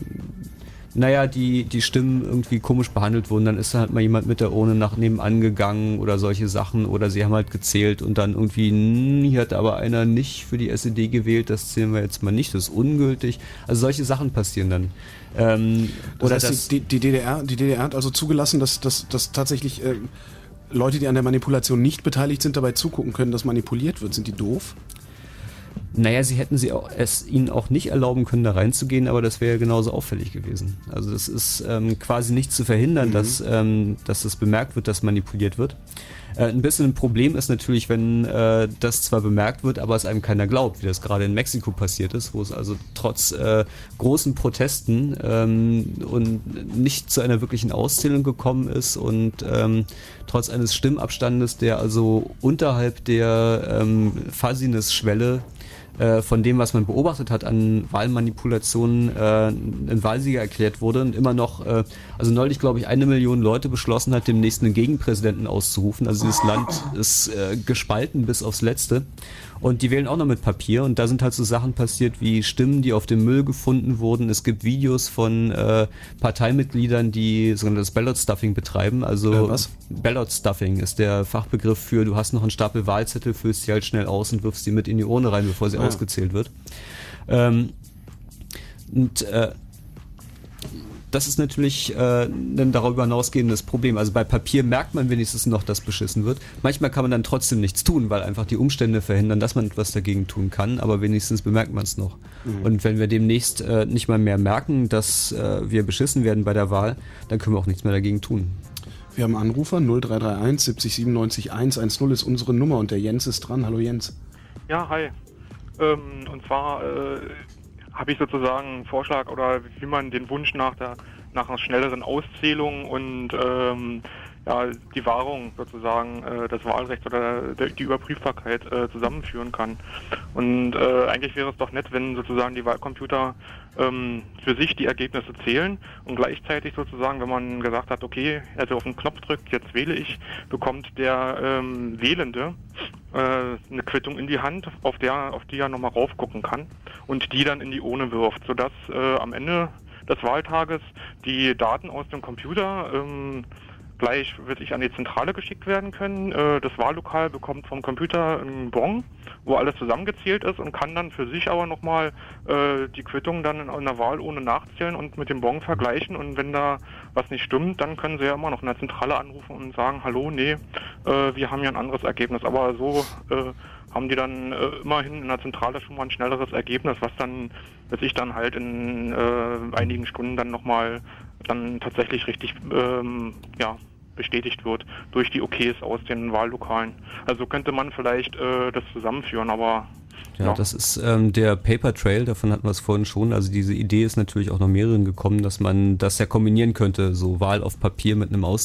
die Stimmen irgendwie komisch behandelt wurden. Dann ist da halt mal jemand mit der Urne nach nebenan gegangen oder solche Sachen. Oder sie haben halt gezählt und dann irgendwie, hier hat aber einer nicht für die SED gewählt, das zählen wir jetzt mal nicht, das ist ungültig. Also solche Sachen passieren dann. Das heißt, die DDR hat also zugelassen, dass tatsächlich Leute, die an der Manipulation nicht beteiligt sind, dabei zugucken können, dass manipuliert wird. Sind die doof? Naja, sie hätten es ihnen auch nicht erlauben können, da reinzugehen, aber das wäre ja genauso auffällig gewesen. Also das ist quasi nicht zu verhindern, dass das bemerkt wird, dass manipuliert wird. Ein bisschen ein Problem ist natürlich, wenn das zwar bemerkt wird, aber es einem keiner glaubt, wie das gerade in Mexiko passiert ist, wo es also trotz großen Protesten und nicht zu einer wirklichen Auszählung gekommen ist und trotz eines Stimmabstandes, der also unterhalb der Fuzziness-Schwelle von dem, was man beobachtet hat an Wahlmanipulationen, ein Wahlsieger erklärt wurde und immer noch, also neulich glaube ich 1 Million Leute beschlossen hat, demnächst einen Gegenpräsidenten auszurufen. Also dieses Land ist gespalten bis aufs Letzte und die wählen auch noch mit Papier und da sind halt so Sachen passiert wie Stimmen, die auf dem Müll gefunden wurden. Es gibt Videos von Parteimitgliedern, die sogenanntes Ballot Stuffing betreiben. Also was? Ballot Stuffing ist der Fachbegriff für, du hast noch einen Stapel Wahlzettel, füllst sie halt schnell aus und wirfst sie mit in die Urne rein, bevor sie ausgezählt wird. Das ist natürlich ein darüber hinausgehendes Problem. Also bei Papier merkt man wenigstens noch, dass beschissen wird. Manchmal kann man dann trotzdem nichts tun, weil einfach die Umstände verhindern, dass man etwas dagegen tun kann, aber wenigstens bemerkt man es noch. Und wenn wir demnächst nicht mal mehr merken, dass wir beschissen werden bei der Wahl, dann können wir auch nichts mehr dagegen tun. Wir haben einen Anrufer, 0331 70 97 110 ist unsere Nummer und der Jens ist dran. Hallo Jens. Ja, hi. Und zwar habe ich sozusagen einen Vorschlag oder wie man den Wunsch nach einer schnelleren Auszählung und die Wahrung sozusagen des Wahlrechts oder die Überprüfbarkeit zusammenführen kann. Und eigentlich wäre es doch nett, wenn sozusagen die Wahlcomputer für sich die Ergebnisse zählen und gleichzeitig sozusagen, wenn man gesagt hat, okay, also auf den Knopf drückt, jetzt wähle ich, bekommt der Wählende eine Quittung in die Hand, auf die er nochmal raufgucken kann und die dann in die Urne wirft, sodass am Ende des Wahltages die Daten aus dem Computer gleich wirklich an die Zentrale geschickt werden können. Das Wahllokal bekommt vom Computer einen Bon, wo alles zusammengezählt ist und kann dann für sich aber nochmal die Quittung dann in einer Wahlurne nachzählen und mit dem Bon vergleichen. Und wenn da was nicht stimmt, dann können sie ja immer noch in der Zentrale anrufen und sagen, hallo, nee, wir haben ja ein anderes Ergebnis. Aber so haben die dann immerhin in der Zentrale schon mal ein schnelleres Ergebnis, was ich dann halt in einigen Stunden dann nochmal dann tatsächlich richtig bestätigt wird durch die Okays aus den Wahllokalen. Also könnte man vielleicht das zusammenführen, aber ja, das ist der Paper Trail, davon hatten wir es vorhin schon. Also diese Idee ist natürlich auch noch mehreren gekommen, dass man das ja kombinieren könnte, so Wahl auf Papier mit einem Ausdruck.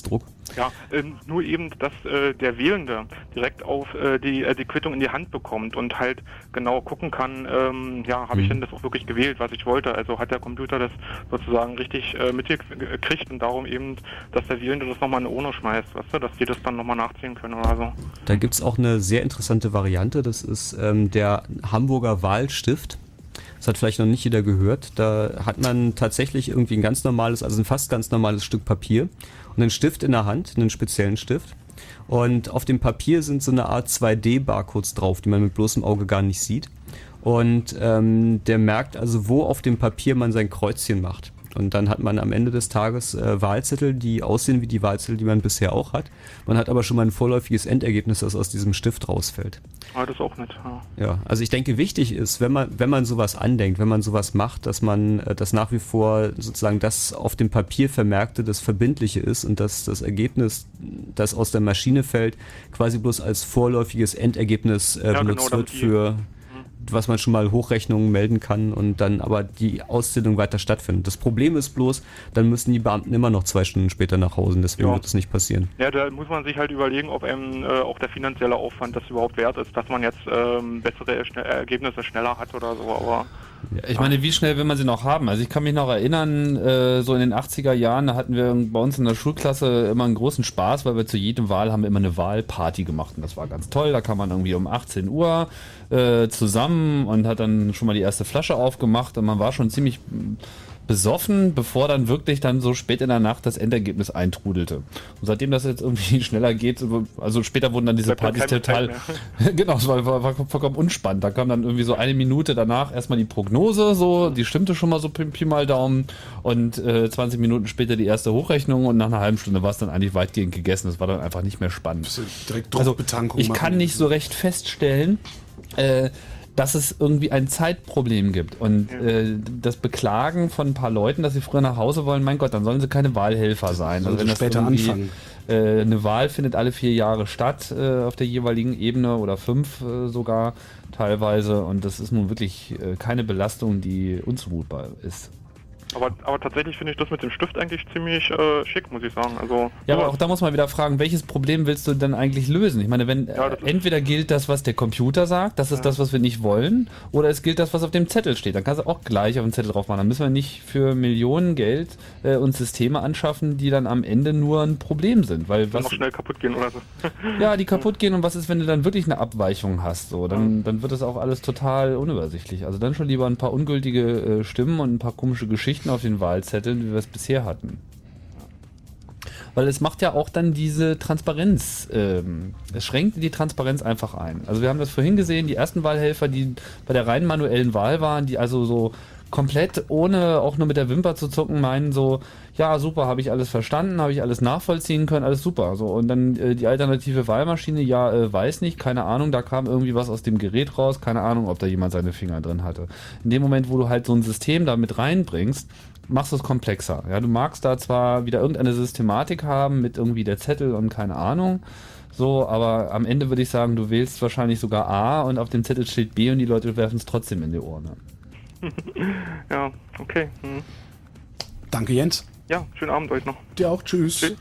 Ja, nur eben, dass der Wählende direkt auf die Quittung in die Hand bekommt und halt genau gucken kann, habe ich denn das auch wirklich gewählt, was ich wollte? Also hat der Computer das sozusagen richtig mitgekriegt und darum eben, dass der Wählende das nochmal in die Urne schmeißt, weißt du, dass die das dann nochmal nachziehen können oder so. Da gibt es auch eine sehr interessante Variante, das ist der Hamburger Wahlstift. Das hat vielleicht noch nicht jeder gehört. Da hat man tatsächlich irgendwie ein ganz normales, also ein fast ganz normales Stück Papier und einen Stift in der Hand, einen speziellen Stift. Und auf dem Papier sind so eine Art 2D-Barcodes drauf, die man mit bloßem Auge gar nicht sieht. Und der merkt also, wo auf dem Papier man sein Kreuzchen macht. Und dann hat man am Ende des Tages Wahlzettel, die aussehen wie die Wahlzettel, die man bisher auch hat. Man hat aber schon mal ein vorläufiges Endergebnis, das aus diesem Stift rausfällt. Ah, das ist auch nett, ja. Ja, also ich denke, wichtig ist, wenn man sowas andenkt, wenn man sowas macht, dass man das nach wie vor sozusagen das auf dem Papier Vermerkte, das Verbindliche ist und dass das Ergebnis, das aus der Maschine fällt, quasi bloß als vorläufiges Endergebnis benutzt wird für was man schon mal Hochrechnungen melden kann und dann aber die Auszählung weiter stattfindet. Das Problem ist bloß, dann müssen die Beamten immer noch 2 Stunden später nach Hause, deswegen wird das nicht passieren. Ja, da muss man sich halt überlegen, ob einem auch der finanzielle Aufwand das überhaupt wert ist, dass man jetzt bessere Ergebnisse schneller hat oder so, aber... Ja, ich meine, wie schnell will man sie noch haben? Also ich kann mich noch erinnern, so in den 80er Jahren, da hatten wir bei uns in der Schulklasse immer einen großen Spaß, weil wir zu jedem Wahl haben wir immer eine Wahlparty gemacht und das war ganz toll. Da kam man irgendwie um 18 Uhr zusammen und hat dann schon mal die erste Flasche aufgemacht und man war schon ziemlich besoffen, bevor dann wirklich dann so spät in der Nacht das Endergebnis eintrudelte. Und seitdem das jetzt irgendwie schneller geht, also später wurden dann diese Partys total, genau, es war vollkommen unspannend. Da kam dann irgendwie so 1 Minute danach erstmal die Prognose, so, die stimmte schon mal so Pi mal Daumen und 20 Minuten später die erste Hochrechnung und nach einer halben Stunde war es dann eigentlich weitgehend gegessen. Das war dann einfach nicht mehr spannend. Direkt also Druckbetankung ich kann nicht so recht feststellen, dass es irgendwie ein Zeitproblem gibt und das Beklagen von ein paar Leuten, dass sie früher nach Hause wollen, mein Gott, dann sollen sie keine Wahlhelfer sein. Also wenn das später anfangen. Eine Wahl findet alle 4 Jahre statt auf der jeweiligen Ebene oder 5 sogar teilweise und das ist nun wirklich keine Belastung, die unzumutbar ist. Aber tatsächlich finde ich das mit dem Stift eigentlich ziemlich schick, muss ich sagen. Also, ja, aber auch da muss man wieder fragen, welches Problem willst du denn eigentlich lösen? Ich meine, wenn entweder gilt das, was der Computer sagt, das ist das, was wir nicht wollen, oder es gilt das, was auf dem Zettel steht. Dann kannst du auch gleich auf den Zettel drauf machen. Dann müssen wir nicht für Millionen Geld uns Systeme anschaffen, die dann am Ende nur ein Problem sind. Weil was noch schnell kaputt gehen oder so. Ja, die kaputt gehen und was ist, wenn du dann wirklich eine Abweichung hast? So, dann wird das auch alles total unübersichtlich. Also dann schon lieber ein paar ungültige Stimmen und ein paar komische Geschichten auf den Wahlzetteln, wie wir es bisher hatten. Weil es macht ja auch dann diese Transparenz, es schränkt die Transparenz einfach ein. Also wir haben das vorhin gesehen, die ersten Wahlhelfer, die bei der rein manuellen Wahl waren, die also so komplett ohne auch nur mit der Wimper zu zucken meinen so, ja super, habe ich alles verstanden, habe ich alles nachvollziehen können, alles super. So, und dann die alternative Wahlmaschine, weiß nicht, keine Ahnung, da kam irgendwie was aus dem Gerät raus, keine Ahnung, ob da jemand seine Finger drin hatte. In dem Moment, wo du halt so ein System da mit reinbringst, machst du es komplexer. Ja, du magst da zwar wieder irgendeine Systematik haben mit irgendwie der Zettel und keine Ahnung, so, aber am Ende würde ich sagen, du wählst wahrscheinlich sogar A und auf dem Zettel steht B und die Leute werfen es trotzdem in die Urne. Ja, okay. Danke, Jens. Ja, schönen Abend euch noch. Dir auch. Tschüss. Tschüss.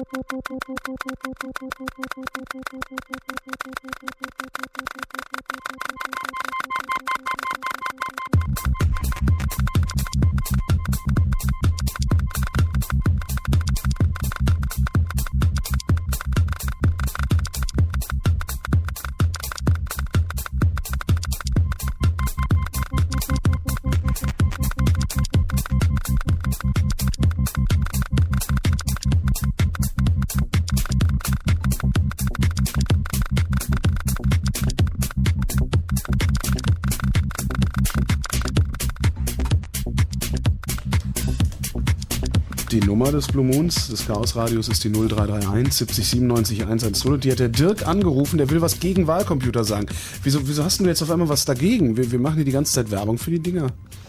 Die Nummer des Blue Moons, des Chaos-Radios, ist die 0331 70 97 110. Und die hat der Dirk angerufen, der will was gegen Wahlcomputer sagen. Wieso hast du jetzt auf einmal was dagegen? Wir machen hier die ganze Zeit Werbung für die Dinger.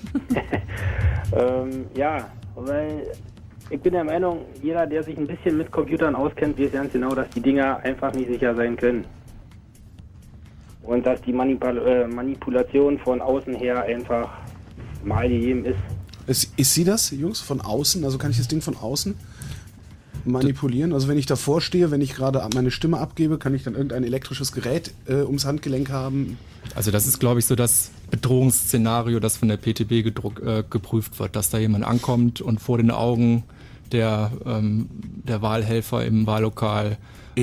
Ja, weil ich bin der Meinung, jeder, der sich ein bisschen mit Computern auskennt, weiß ganz genau, dass die Dinger einfach nicht sicher sein können. Und dass die Manipulation von außen her einfach mal gegeben ist. Ist sie das, Jungs, von außen? Also kann ich das Ding von außen manipulieren? Also wenn ich davor stehe, wenn ich gerade meine Stimme abgebe, kann ich dann irgendein elektrisches Gerät ums Handgelenk haben? Also das ist, glaube ich, so das Bedrohungsszenario, das von der PTB geprüft wird, dass da jemand ankommt und vor den Augen der Wahlhelfer im Wahllokal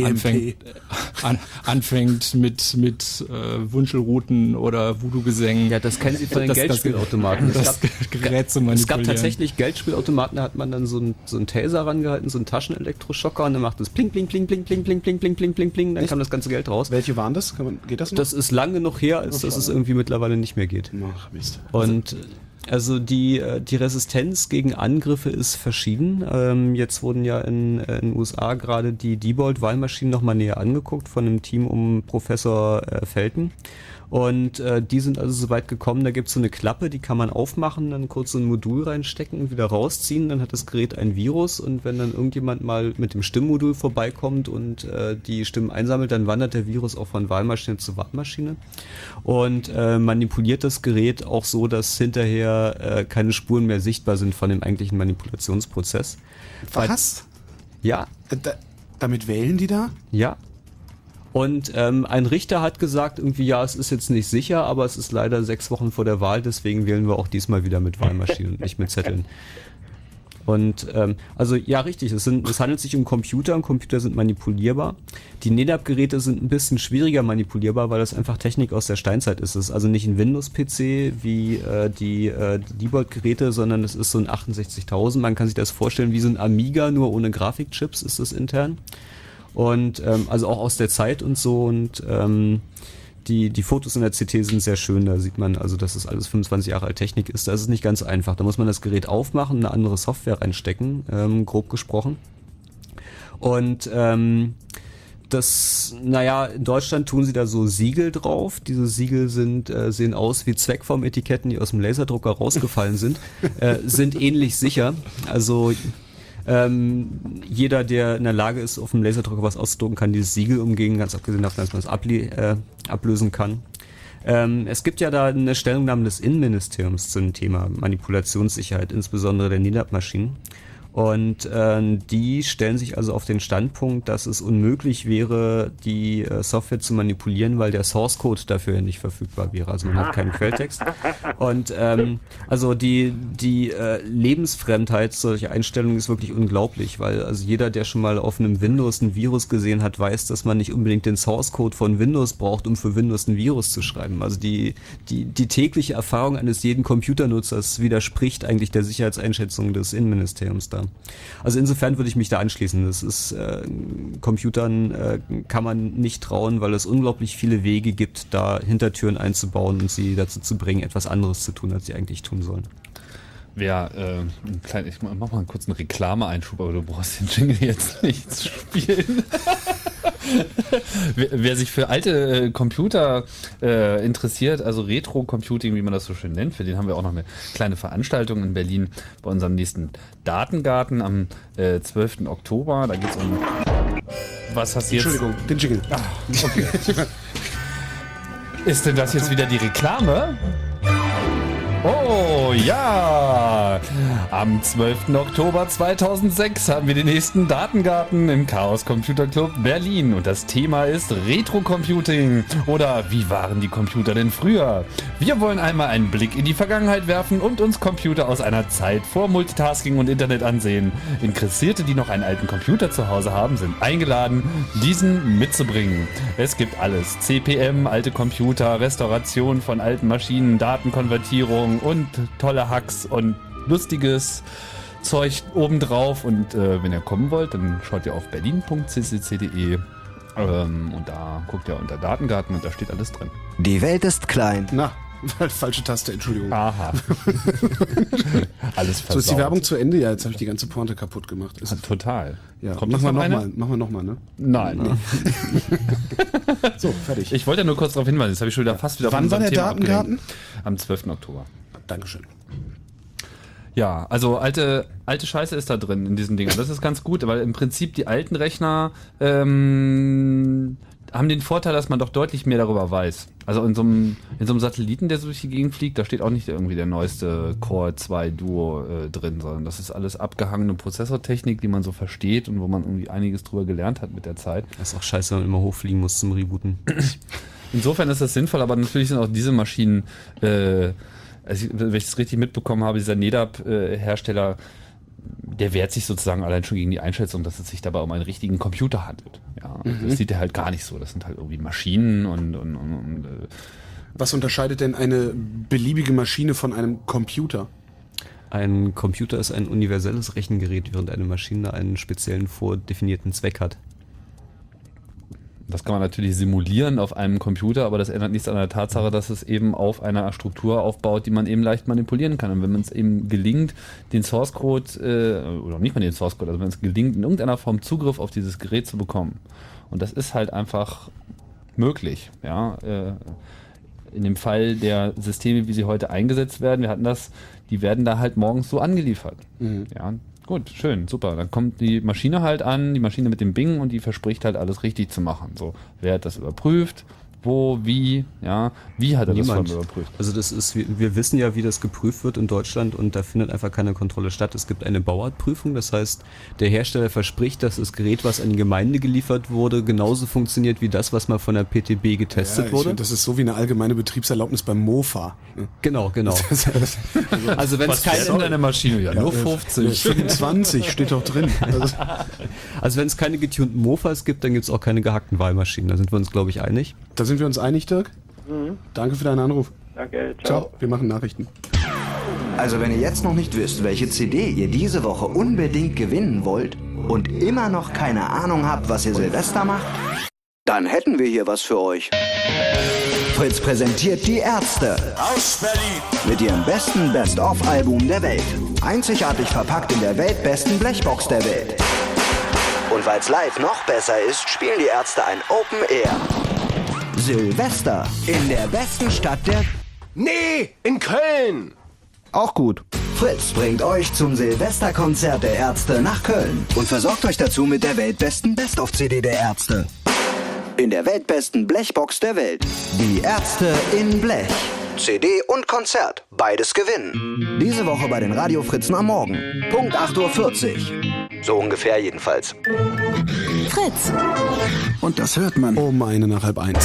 anfängt mit Wunschelrouten oder Voodoo-Gesängen. Ja, das kennen Sie von den Geldspielautomaten. Das Gerät zu manipulieren. Es gab tatsächlich Geldspielautomaten, da hat man dann so einen Taser rangehalten, so einen Taschenelektroschocker und dann macht es pling, pling, pling, pling, pling, pling, pling, pling, pling, pling, pling, dann kam das ganze Geld raus. Welche waren das? Geht das noch? Das ist lange genug her, als dass es irgendwie mittlerweile nicht mehr geht. Ach, Mist. Und also die Resistenz gegen Angriffe ist verschieden. Jetzt wurden ja in den USA gerade die Diebold-Wahlmaschinen nochmal näher angeguckt von einem Team um Professor Felten. Und die sind also so weit gekommen, da gibt es so eine Klappe, die kann man aufmachen, dann kurz so ein Modul reinstecken und wieder rausziehen. Dann hat das Gerät ein Virus und wenn dann irgendjemand mal mit dem Stimmmodul vorbeikommt und die Stimmen einsammelt, dann wandert der Virus auch von Wahlmaschine zu Wahlmaschine und manipuliert das Gerät auch so, dass hinterher keine Spuren mehr sichtbar sind von dem eigentlichen Manipulationsprozess. Was? Ja. Damit wählen die da? Ja. Und ein Richter hat gesagt, irgendwie, ja, es ist jetzt nicht sicher, aber es ist leider 6 Wochen vor der Wahl, deswegen wählen wir auch diesmal wieder mit Wahlmaschinen und nicht mit Zetteln. Und also ja, richtig, es handelt sich um Computer und Computer sind manipulierbar. Die NEDAP-Geräte sind ein bisschen schwieriger manipulierbar, weil das einfach Technik aus der Steinzeit ist. Es ist also nicht ein Windows-PC wie die Diebold-Geräte, sondern es ist so ein 68000. Man kann sich das vorstellen wie so ein Amiga, nur ohne Grafikchips ist es intern. Und also auch aus der Zeit und so und die Fotos in der CT sind sehr schön, da sieht man also, dass es alles 25 Jahre alt Technik ist. Da ist es nicht ganz einfach, da muss man das Gerät aufmachen, eine andere Software reinstecken, grob gesprochen. Und in Deutschland tun sie da so Siegel drauf. Diese Siegel sehen aus wie Zweckformetiketten, die aus dem Laserdrucker rausgefallen sind, sind ähnlich sicher. Also jeder, der in der Lage ist, auf dem Laserdrucker was auszudrucken, kann dieses Siegel umgehen, ganz abgesehen davon, dass man es ablösen kann. Es gibt ja da eine Stellungnahme des Innenministeriums zu dem Thema Manipulationssicherheit, insbesondere der NEDAP-Maschinen. Und die stellen sich also auf den Standpunkt, dass es unmöglich wäre, die Software zu manipulieren, weil der Source Code dafür nicht verfügbar wäre. Also man hat keinen Quelltext. Und also die Lebensfremdheit solcher Einstellungen ist wirklich unglaublich, weil also jeder, der schon mal auf einem Windows ein Virus gesehen hat, weiß, dass man nicht unbedingt den Source Code von Windows braucht, um für Windows ein Virus zu schreiben. Also die tägliche Erfahrung eines jeden Computernutzers widerspricht eigentlich der Sicherheitseinschätzung des Innenministeriums da. Also insofern würde ich mich da anschließen. Das ist Computern kann man nicht trauen, weil es unglaublich viele Wege gibt, da Hintertüren einzubauen und sie dazu zu bringen, etwas anderes zu tun, als sie eigentlich tun sollen. Ich mach mal einen kurzen Reklame-Einschub, aber du brauchst den Jingle jetzt nicht zu spielen. Wer sich für alte Computer interessiert, also Retro-Computing, wie man das so schön nennt, für den haben wir auch noch eine kleine Veranstaltung in Berlin bei unserem nächsten Datengarten am 12. Oktober. Da geht es um... Was hast du jetzt? Entschuldigung, den Jingle. Okay. Ist denn das jetzt wieder die Reklame? Oh ja! Am 12. Oktober 2006 haben wir den nächsten Datengarten im Chaos Computer Club Berlin und das Thema ist Retro-Computing oder wie waren die Computer denn früher? Wir wollen einmal einen Blick in die Vergangenheit werfen und uns Computer aus einer Zeit vor Multitasking und Internet ansehen. Interessierte, die noch einen alten Computer zu Hause haben, sind eingeladen, diesen mitzubringen. Es gibt alles. CPM, alte Computer, Restauration von alten Maschinen, Datenkonvertierung und tolle Hacks und lustiges Zeug obendrauf. Und wenn ihr kommen wollt, dann schaut ihr auf berlin.ccc.de und da guckt ihr unter Datengarten und da steht alles drin. Die Welt ist klein. Na, falsche Taste, Entschuldigung. Aha. Alles versaut. So ist die Werbung zu Ende. Ja, jetzt habe ich die ganze Pointe kaputt gemacht. Total. Ja, Kommt machen wir noch nochmal, ne? Nein. So, fertig. Ich wollte ja nur kurz darauf hinweisen, das habe ich schon wieder fast wieder Wann war der Thema Datengarten? abgelenkt. Am 12. Oktober. Dankeschön. Ja, also alte Scheiße ist da drin in diesen Dingern. Das ist ganz gut, weil im Prinzip die alten Rechner haben den Vorteil, dass man doch deutlich mehr darüber weiß. Also in so einem Satelliten, der so durch die Gegend fliegt, da steht auch nicht irgendwie der neueste Core 2 Duo drin, sondern das ist alles abgehangene Prozessortechnik, die man so versteht und wo man irgendwie einiges drüber gelernt hat mit der Zeit. Das ist auch scheiße, wenn man immer hochfliegen muss zum Rebooten. Insofern ist das sinnvoll, aber natürlich sind auch diese Maschinen, also wenn ich es richtig mitbekommen habe, dieser NetApp-Hersteller, der wehrt sich sozusagen allein schon gegen die Einschätzung, dass es sich dabei um einen richtigen Computer handelt. Ja, das sieht er halt gar nicht so. Das sind halt irgendwie Maschinen und Was unterscheidet denn eine beliebige Maschine von einem Computer? Ein Computer ist ein universelles Rechengerät, während eine Maschine einen speziellen vordefinierten Zweck hat. Das kann man natürlich simulieren auf einem Computer, aber das ändert nichts an der Tatsache, dass es eben auf einer Struktur aufbaut, die man eben leicht manipulieren kann. Und wenn man es eben gelingt, den Source Code, oder nicht mal den Source Code, also wenn es gelingt, in irgendeiner Form Zugriff auf dieses Gerät zu bekommen. Und das ist halt einfach möglich, ja. In dem Fall der Systeme, wie sie heute eingesetzt werden, wir hatten das, die werden da halt morgens so angeliefert. Ja. Gut, schön, super. Dann kommt die Maschine halt an, die Maschine mit dem Bing und die verspricht halt alles richtig zu machen. So, wer hat das überprüft? Wo, wie, ja, wie hat er das schon überprüft? Also das ist, wir wissen ja, wie das geprüft wird in Deutschland und da findet einfach keine Kontrolle statt. Es gibt eine Bauartprüfung, das heißt, der Hersteller verspricht, dass das Gerät, was an die Gemeinde geliefert wurde, genauso funktioniert wie das, was mal von der PTB getestet wurde. Find, das ist so wie eine allgemeine Betriebserlaubnis beim Mofa. Genau. Also wenn es keine deine Maschine, ja, nur 50. 25 steht doch drin. Also wenn es keine getunten Mofas gibt, dann gibt es auch keine gehackten Wahlmaschinen. Da sind wir uns, glaube ich, einig. Da sind wir uns einig, Dirk? Danke für deinen Anruf. Danke, ciao. Wir machen Nachrichten. Also wenn ihr jetzt noch nicht wisst, welche CD ihr diese Woche unbedingt gewinnen wollt und immer noch keine Ahnung habt, was ihr Silvester macht, dann hätten wir hier was für euch. Fritz präsentiert die Ärzte. Aus Berlin. Mit ihrem besten Best-of-Album der Welt. Einzigartig verpackt in der weltbesten Blechbox der Welt. Und weil's live noch besser ist, spielen die Ärzte ein Open Air. Silvester in der besten Stadt der... Nee, in Köln. Auch gut. Fritz bringt euch zum Silvesterkonzert der Ärzte nach Köln und versorgt euch dazu mit der weltbesten Best-of-CD der Ärzte. In der weltbesten Blechbox der Welt. Die Ärzte in Blech. CD und Konzert. Beides gewinnen. Diese Woche bei den Radio-Fritzen am Morgen. Punkt 8:40 Uhr. So ungefähr jedenfalls. Fritz. Und das hört man. Um 1:30.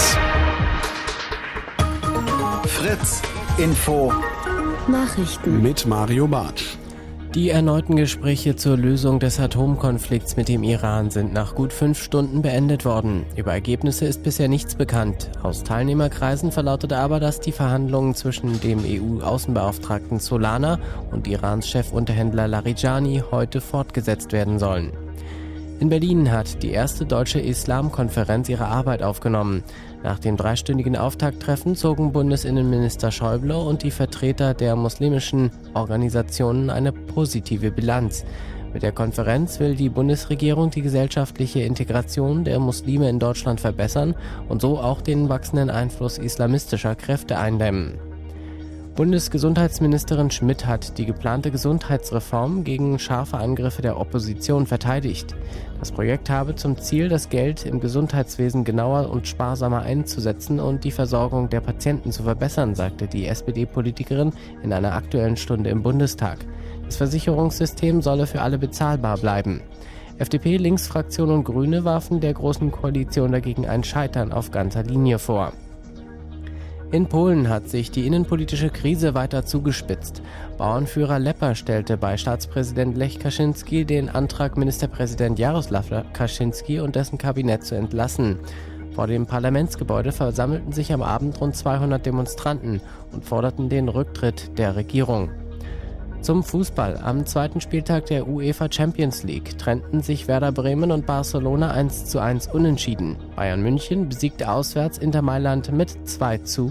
Fritz Info. Nachrichten. Mit Mario Barth. Die erneuten Gespräche zur Lösung des Atomkonflikts mit dem Iran sind nach gut 5 Stunden beendet worden. Über Ergebnisse ist bisher nichts bekannt. Aus Teilnehmerkreisen verlautete aber, dass die Verhandlungen zwischen dem EU-Außenbeauftragten Solana und Irans Chefunterhändler Larijani heute fortgesetzt werden sollen. In Berlin hat die erste deutsche Islamkonferenz ihre Arbeit aufgenommen. Nach dem 3-stündigen Auftakttreffen zogen Bundesinnenminister Schäuble und die Vertreter der muslimischen Organisationen eine positive Bilanz. Mit der Konferenz will die Bundesregierung die gesellschaftliche Integration der Muslime in Deutschland verbessern und so auch den wachsenden Einfluss islamistischer Kräfte eindämmen. Bundesgesundheitsministerin Schmidt hat die geplante Gesundheitsreform gegen scharfe Angriffe der Opposition verteidigt. Das Projekt habe zum Ziel, das Geld im Gesundheitswesen genauer und sparsamer einzusetzen und die Versorgung der Patienten zu verbessern, sagte die SPD-Politikerin in einer Aktuellen Stunde im Bundestag. Das Versicherungssystem solle für alle bezahlbar bleiben. FDP, Linksfraktion und Grüne warfen der Großen Koalition dagegen ein Scheitern auf ganzer Linie vor. In Polen hat sich die innenpolitische Krise weiter zugespitzt. Bauernführer Lepper stellte bei Staatspräsident Lech Kaczynski den Antrag, Ministerpräsident Jarosław Kaczynski und dessen Kabinett zu entlassen. Vor dem Parlamentsgebäude versammelten sich am Abend rund 200 Demonstranten und forderten den Rücktritt der Regierung. Zum Fußball. Am zweiten Spieltag der UEFA Champions League trennten sich Werder Bremen und Barcelona 1:1 unentschieden. Bayern München besiegte auswärts Inter Mailand mit 2:0.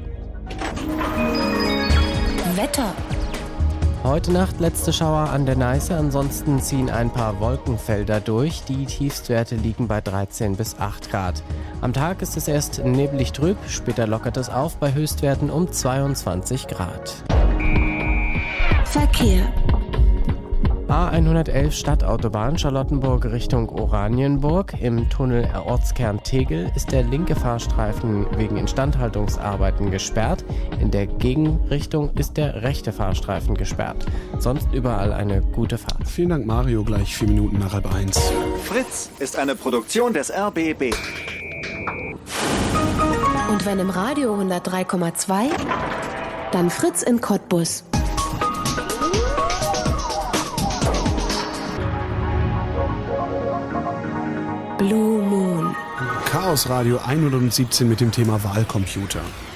Wetter. Heute Nacht letzte Schauer an der Neiße, ansonsten ziehen ein paar Wolkenfelder durch. Die Tiefstwerte liegen bei 13 bis 8 Grad. Am Tag ist es erst neblig trüb, später lockert es auf bei Höchstwerten um 22 Grad. Verkehr. A111 Stadtautobahn Charlottenburg Richtung Oranienburg. Im Tunnel Ortskern Tegel ist der linke Fahrstreifen wegen Instandhaltungsarbeiten gesperrt. In der Gegenrichtung ist der rechte Fahrstreifen gesperrt. Sonst überall eine gute Fahrt. Vielen Dank, Mario. Gleich 4 Minuten nach 12:30. Fritz ist eine Produktion des RBB. Und wenn im Radio 103,2, dann Fritz in Cottbus. Blue Moon. Chaos Radio 117 mit dem Thema Wahlcomputer.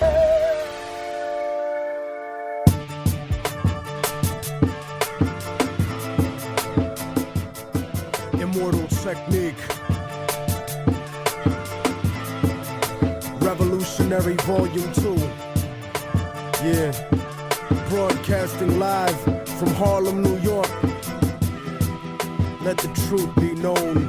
Immortal Technique. Revolutionary Volume 2. Yeah. Broadcasting live from Harlem, New York. Let the truth be known.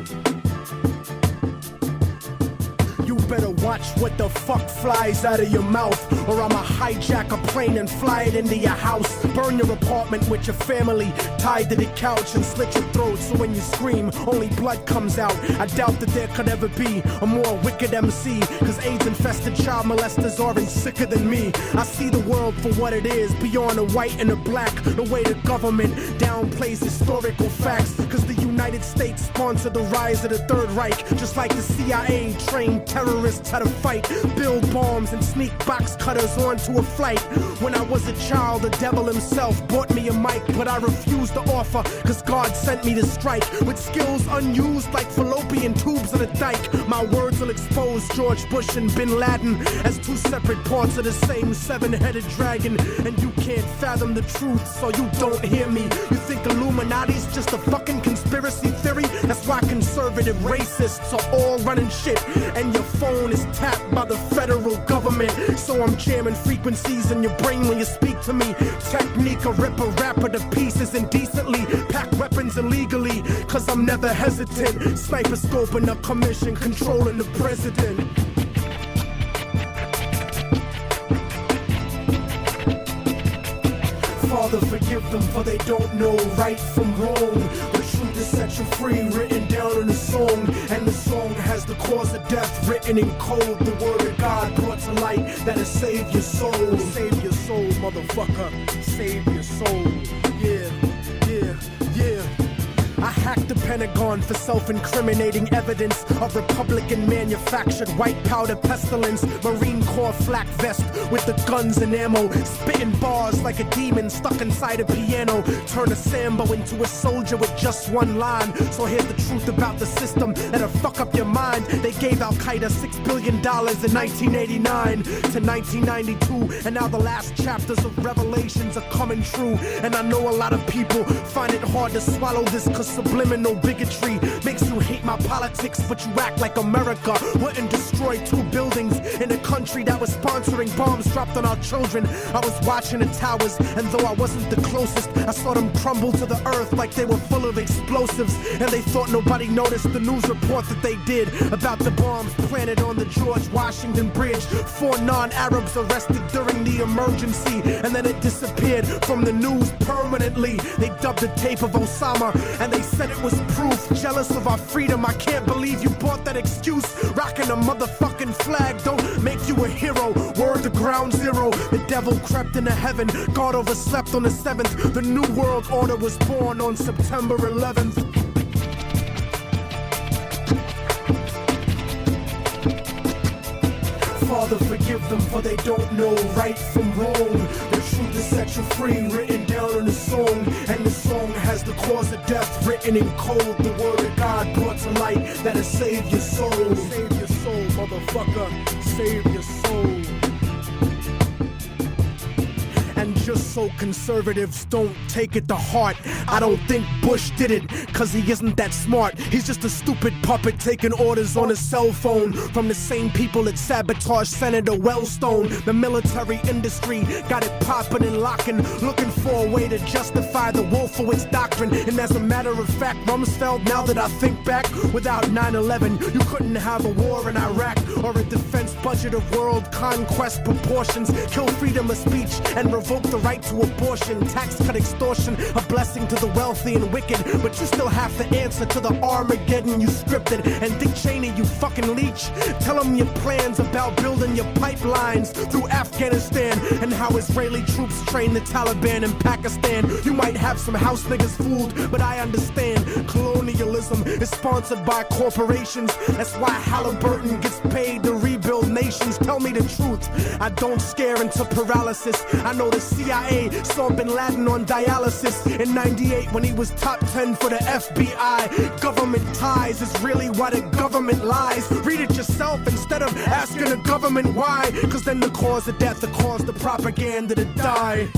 You better watch what the fuck flies out of your mouth, or I'ma hijack a plane and fly it into your house. Burn your apartment with your family, tied to the couch and slit your throat so when you scream, only blood comes out. I doubt that there could ever be a more wicked MC, cause AIDS-infested child molesters aren't sicker than me. I see the world for what it is, beyond the white and the black. The way the government downplays historical facts, cause the United States sponsored the rise of the Third Reich, just like the CIA trained terrorists how to fight, build bombs and sneak box cutters onto a flight. When I was a child, the devil himself bought me a mic, but I refused to offer, cause God sent me to strike with skills unused like fallopian tubes in a dike. My words will expose George Bush and Bin Laden as two separate parts of the same seven-headed dragon, and you can't fathom the truth, so you don't hear me. You think Illuminati's just a fucking conspiracy theory? That's why conservative racists are all running shit, and your phone is tapped by the federal government. So I'm jamming frequencies in your brain when you speak to me. Technique, a rip a rapper to pieces indecently. Pack weapons illegally, cause I'm never hesitant. Sniper scoping a commission, controlling the president. Father, forgive them, for they don't know right from wrong. The truth is set you free, written down in a song. And the song has the cause of death written in code. The word of God brought to light that'll save your soul. Save your soul, motherfucker. Save your soul. Yeah, yeah, yeah. I hacked the Pentagon for self-incriminating evidence of Republican-manufactured white powder pestilence. Marine Corps flak vest with the guns and ammo, spitting bars like a demon stuck inside a piano. Turn a Sambo into a soldier with just one line. So here's the truth about the system that'll fuck up your mind. They gave Al-Qaeda $6 billion in 1989 to 1992, and now the last chapters of Revelations are coming true. And I know a lot of people find it hard to swallow this, cause subliminal big bigotry makes you hate my politics, but you act like America wouldn't destroy 2 buildings in a country that was sponsoring bombs dropped on our children. I was watching the towers, and though I wasn't the closest, I saw them crumble to the earth like they were full of explosives, and they thought nobody noticed the news report that they did about the bombs planted on the George Washington Bridge. 4 non-Arabs arrested during the emergency, and then it disappeared from the news permanently. They dubbed the tape of Osama, and they said it was proof. Jealous of our freedom, I can't believe you bought that excuse. Rocking a motherfucking flag don't make you a hero. Word to Ground Zero, the devil crept into heaven. God overslept on the 7th. The new world order was born on September 11th. Father, forgive them, for they don't know right from wrong. The truth is set you free, written down in a song. And the song has the cause of death written in cold. The word of God brought to light that'll save your soul. Save your soul, motherfucker. Save your soul. And just so conservatives don't take it to heart, I don't think Bush did it, cause he isn't that smart. He's just a stupid puppet taking orders on his cell phone from the same people that sabotaged Senator Wellstone. The military industry got it popping and locking, looking for a way to justify the Wolfowitz doctrine. And as a matter of fact, Rumsfeld, now that I think back, without 9/11, you couldn't have a war in Iraq or a defense budget of world conquest proportions. Kill freedom of speech and revoke the right to abortion, tax cut extortion, a blessing to the wealthy and wicked. But you still have to answer to the Armageddon you scripted. And Dick Cheney, you fucking leech, tell them your plans about building your pipelines through Afghanistan and how Israeli troops train the Taliban in Pakistan. You might have some house niggas fooled, but I understand colonialism is sponsored by corporations. That's why Halliburton gets paid to rebuild nations. Tell me the truth, I don't scare into paralysis. I know the CIA saw Bin Laden on dialysis in 98 when he was top 10 for the FBI. Government ties is really why the government lies. Read it yourself instead of asking the government why, cause then the cause of death, the cause the propaganda to die.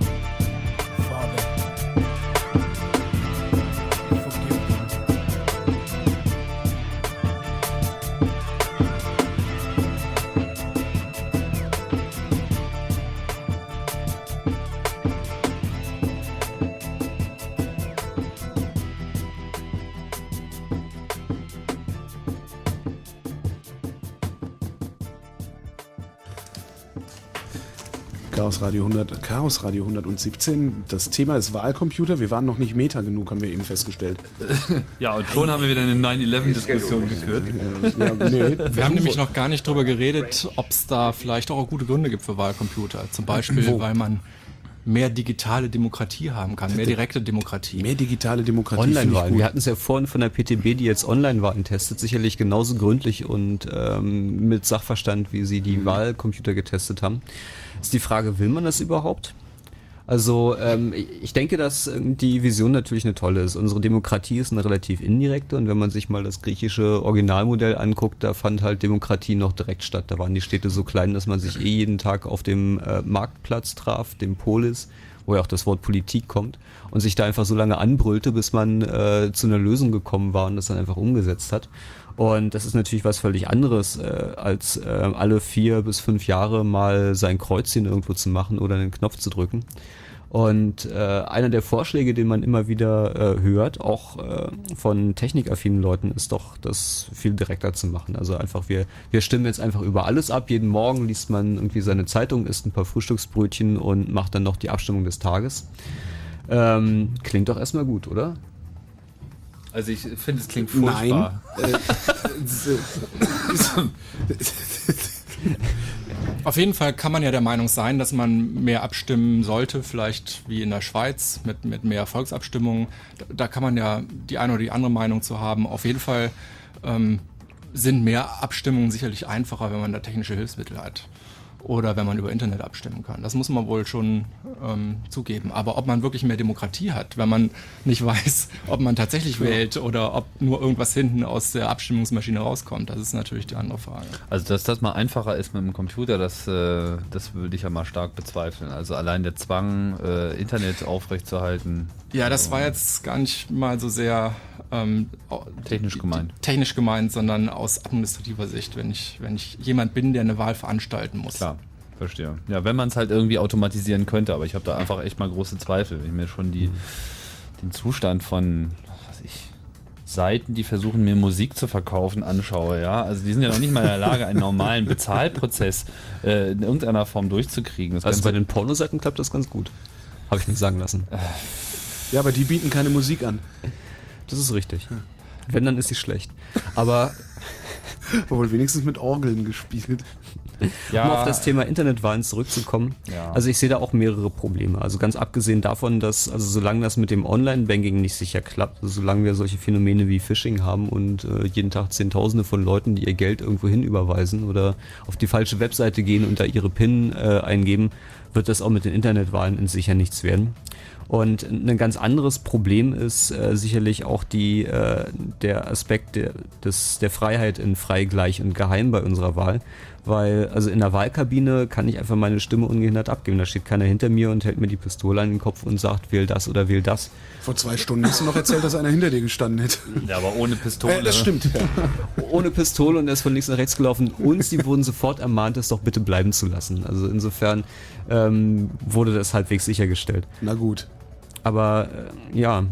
Chaos Radio 117. Das Thema ist Wahlcomputer. Wir waren noch nicht Meta genug, haben wir eben festgestellt. Ja, und schon haben wir wieder eine 9/11-Diskussion geführt. Wir haben nämlich noch gar nicht drüber geredet, ob es da vielleicht auch gute Gründe gibt für Wahlcomputer. Zum Beispiel, weil man mehr digitale Demokratie haben kann, mehr direkte Demokratie. Mehr digitale Demokratie. Online-Wahlen. Wir hatten es ja vorhin von der PTB, die jetzt Online-Wahlen testet, sicherlich genauso gründlich und mit Sachverstand, wie sie die Wahlcomputer getestet haben. Ist die Frage, will man das überhaupt? Also ich denke, dass die Vision natürlich eine tolle ist. Unsere Demokratie ist eine relativ indirekte und wenn man sich mal das griechische Originalmodell anguckt, da fand halt Demokratie noch direkt statt. Da waren die Städte so klein, dass man sich jeden Tag auf dem Marktplatz traf, dem Polis, wo ja auch das Wort Politik kommt, und sich da einfach so lange anbrüllte, bis man zu einer Lösung gekommen war und das dann einfach umgesetzt hat. Und das ist natürlich was völlig anderes, als alle 4 bis 5 Jahre mal sein Kreuzchen irgendwo zu machen oder einen Knopf zu drücken. Und einer der Vorschläge, den man immer wieder hört, auch von technikaffinen Leuten, ist doch, das viel direkter zu machen. Also einfach, wir stimmen jetzt einfach über alles ab. Jeden Morgen liest man irgendwie seine Zeitung, isst ein paar Frühstücksbrötchen und macht dann noch die Abstimmung des Tages. Klingt doch erstmal gut, oder? Also ich finde, es klingt furchtbar. Nein. Auf jeden Fall kann man ja der Meinung sein, dass man mehr abstimmen sollte, vielleicht wie in der Schweiz mit mehr Volksabstimmungen. Da kann man ja die eine oder die andere Meinung zu haben. Auf jeden Fall sind mehr Abstimmungen sicherlich einfacher, wenn man da technische Hilfsmittel hat. oder wenn man über Internet abstimmen kann. Das muss man wohl schon zugeben. Aber ob man wirklich mehr Demokratie hat, wenn man nicht weiß, ob man tatsächlich wählt oder ob nur irgendwas hinten aus der Abstimmungsmaschine rauskommt, das ist natürlich die andere Frage. Also dass das mal einfacher ist mit dem Computer, das würde ich ja mal stark bezweifeln. Also allein der Zwang, Internet aufrechtzuerhalten. Ja, das war jetzt gar nicht mal so sehr technisch gemeint, sondern aus administrativer Sicht, wenn ich jemand bin, der eine Wahl veranstalten muss. Klar, verstehe. Ja, wenn man es halt irgendwie automatisieren könnte, aber ich habe da einfach echt mal große Zweifel, wenn ich mir schon den Zustand von, Seiten, die versuchen, mir Musik zu verkaufen, anschaue, ja. Also die sind ja noch nicht mal in der Lage, einen normalen Bezahlprozess in irgendeiner Form durchzukriegen. Das also bei den Pornoseiten klappt das ganz gut. Habe ich mir sagen lassen. Ja, aber die bieten keine Musik an. Das ist richtig. Wenn, dann ist sie schlecht. Aber wohl wenigstens mit Orgeln gespielt. Um auf das Thema Internetwahlen zurückzukommen. Ja. Also ich sehe da auch mehrere Probleme. Also ganz abgesehen davon, dass, also solange das mit dem Online-Banking nicht sicher klappt, also solange wir solche Phänomene wie Phishing haben und jeden Tag Zehntausende von Leuten, die ihr Geld irgendwo hin überweisen oder auf die falsche Webseite gehen und da ihre PIN eingeben, wird das auch mit den Internetwahlen sicher nichts werden. Und ein ganz anderes Problem ist sicherlich auch der Aspekt der Freiheit in frei, gleich und geheim bei unserer Wahl. Weil, also in der Wahlkabine kann ich einfach meine Stimme ungehindert abgeben. Da steht keiner hinter mir und hält mir die Pistole an den Kopf und sagt, wähl das oder wähl das. Vor 2 Stunden hast du noch erzählt, dass einer hinter dir gestanden hätte. Ja, aber ohne Pistole. Das stimmt. Ohne Pistole und er ist von links nach rechts gelaufen. Und sie wurden sofort ermahnt, es doch bitte bleiben zu lassen. Also insofern wurde das halbwegs sichergestellt. Na gut. Aber ja.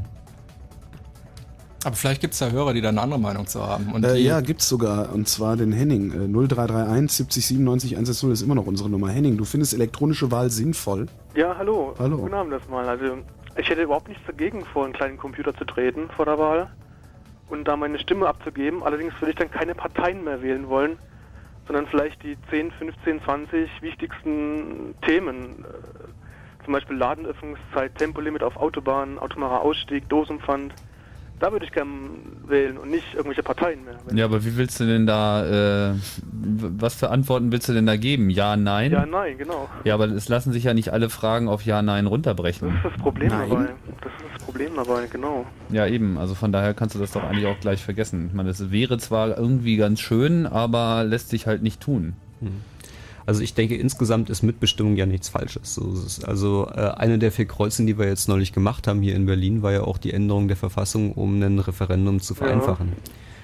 Aber vielleicht gibt es ja Hörer, die da eine andere Meinung zu haben. Und ja, gibt's sogar. Und zwar den Henning. 0331 70 97 110 ist immer noch unsere Nummer. Henning, du findest elektronische Wahl sinnvoll? Ja, hallo. Hallo. Guten Abend erstmal. Also ich hätte überhaupt nichts dagegen, vor einen kleinen Computer zu treten vor der Wahl und da meine Stimme abzugeben. Allerdings würde ich dann keine Parteien mehr wählen wollen, sondern vielleicht die 10, 15, 20 wichtigsten Themen. Zum Beispiel Ladenöffnungszeit, Tempolimit auf Autobahnen, autonomer Ausstieg, Dosenpfand. Da würde ich gerne wählen und nicht irgendwelche Parteien mehr. Ja, aber wie willst du denn da, was für Antworten willst du denn da geben? Ja, nein? Ja, nein, genau. Ja, aber es lassen sich ja nicht alle Fragen auf Ja, Nein runterbrechen. Das ist das Problem dabei. Das ist das Problem dabei, genau. Ja, eben. Also von daher kannst du das doch eigentlich auch gleich vergessen. Ich meine, das wäre zwar irgendwie ganz schön, aber lässt sich halt nicht tun. Also ich denke, insgesamt ist Mitbestimmung ja nichts Falsches. Also eine der 4 Kreuzen, die wir jetzt neulich gemacht haben hier in Berlin, war ja auch die Änderung der Verfassung, um ein Referendum zu vereinfachen.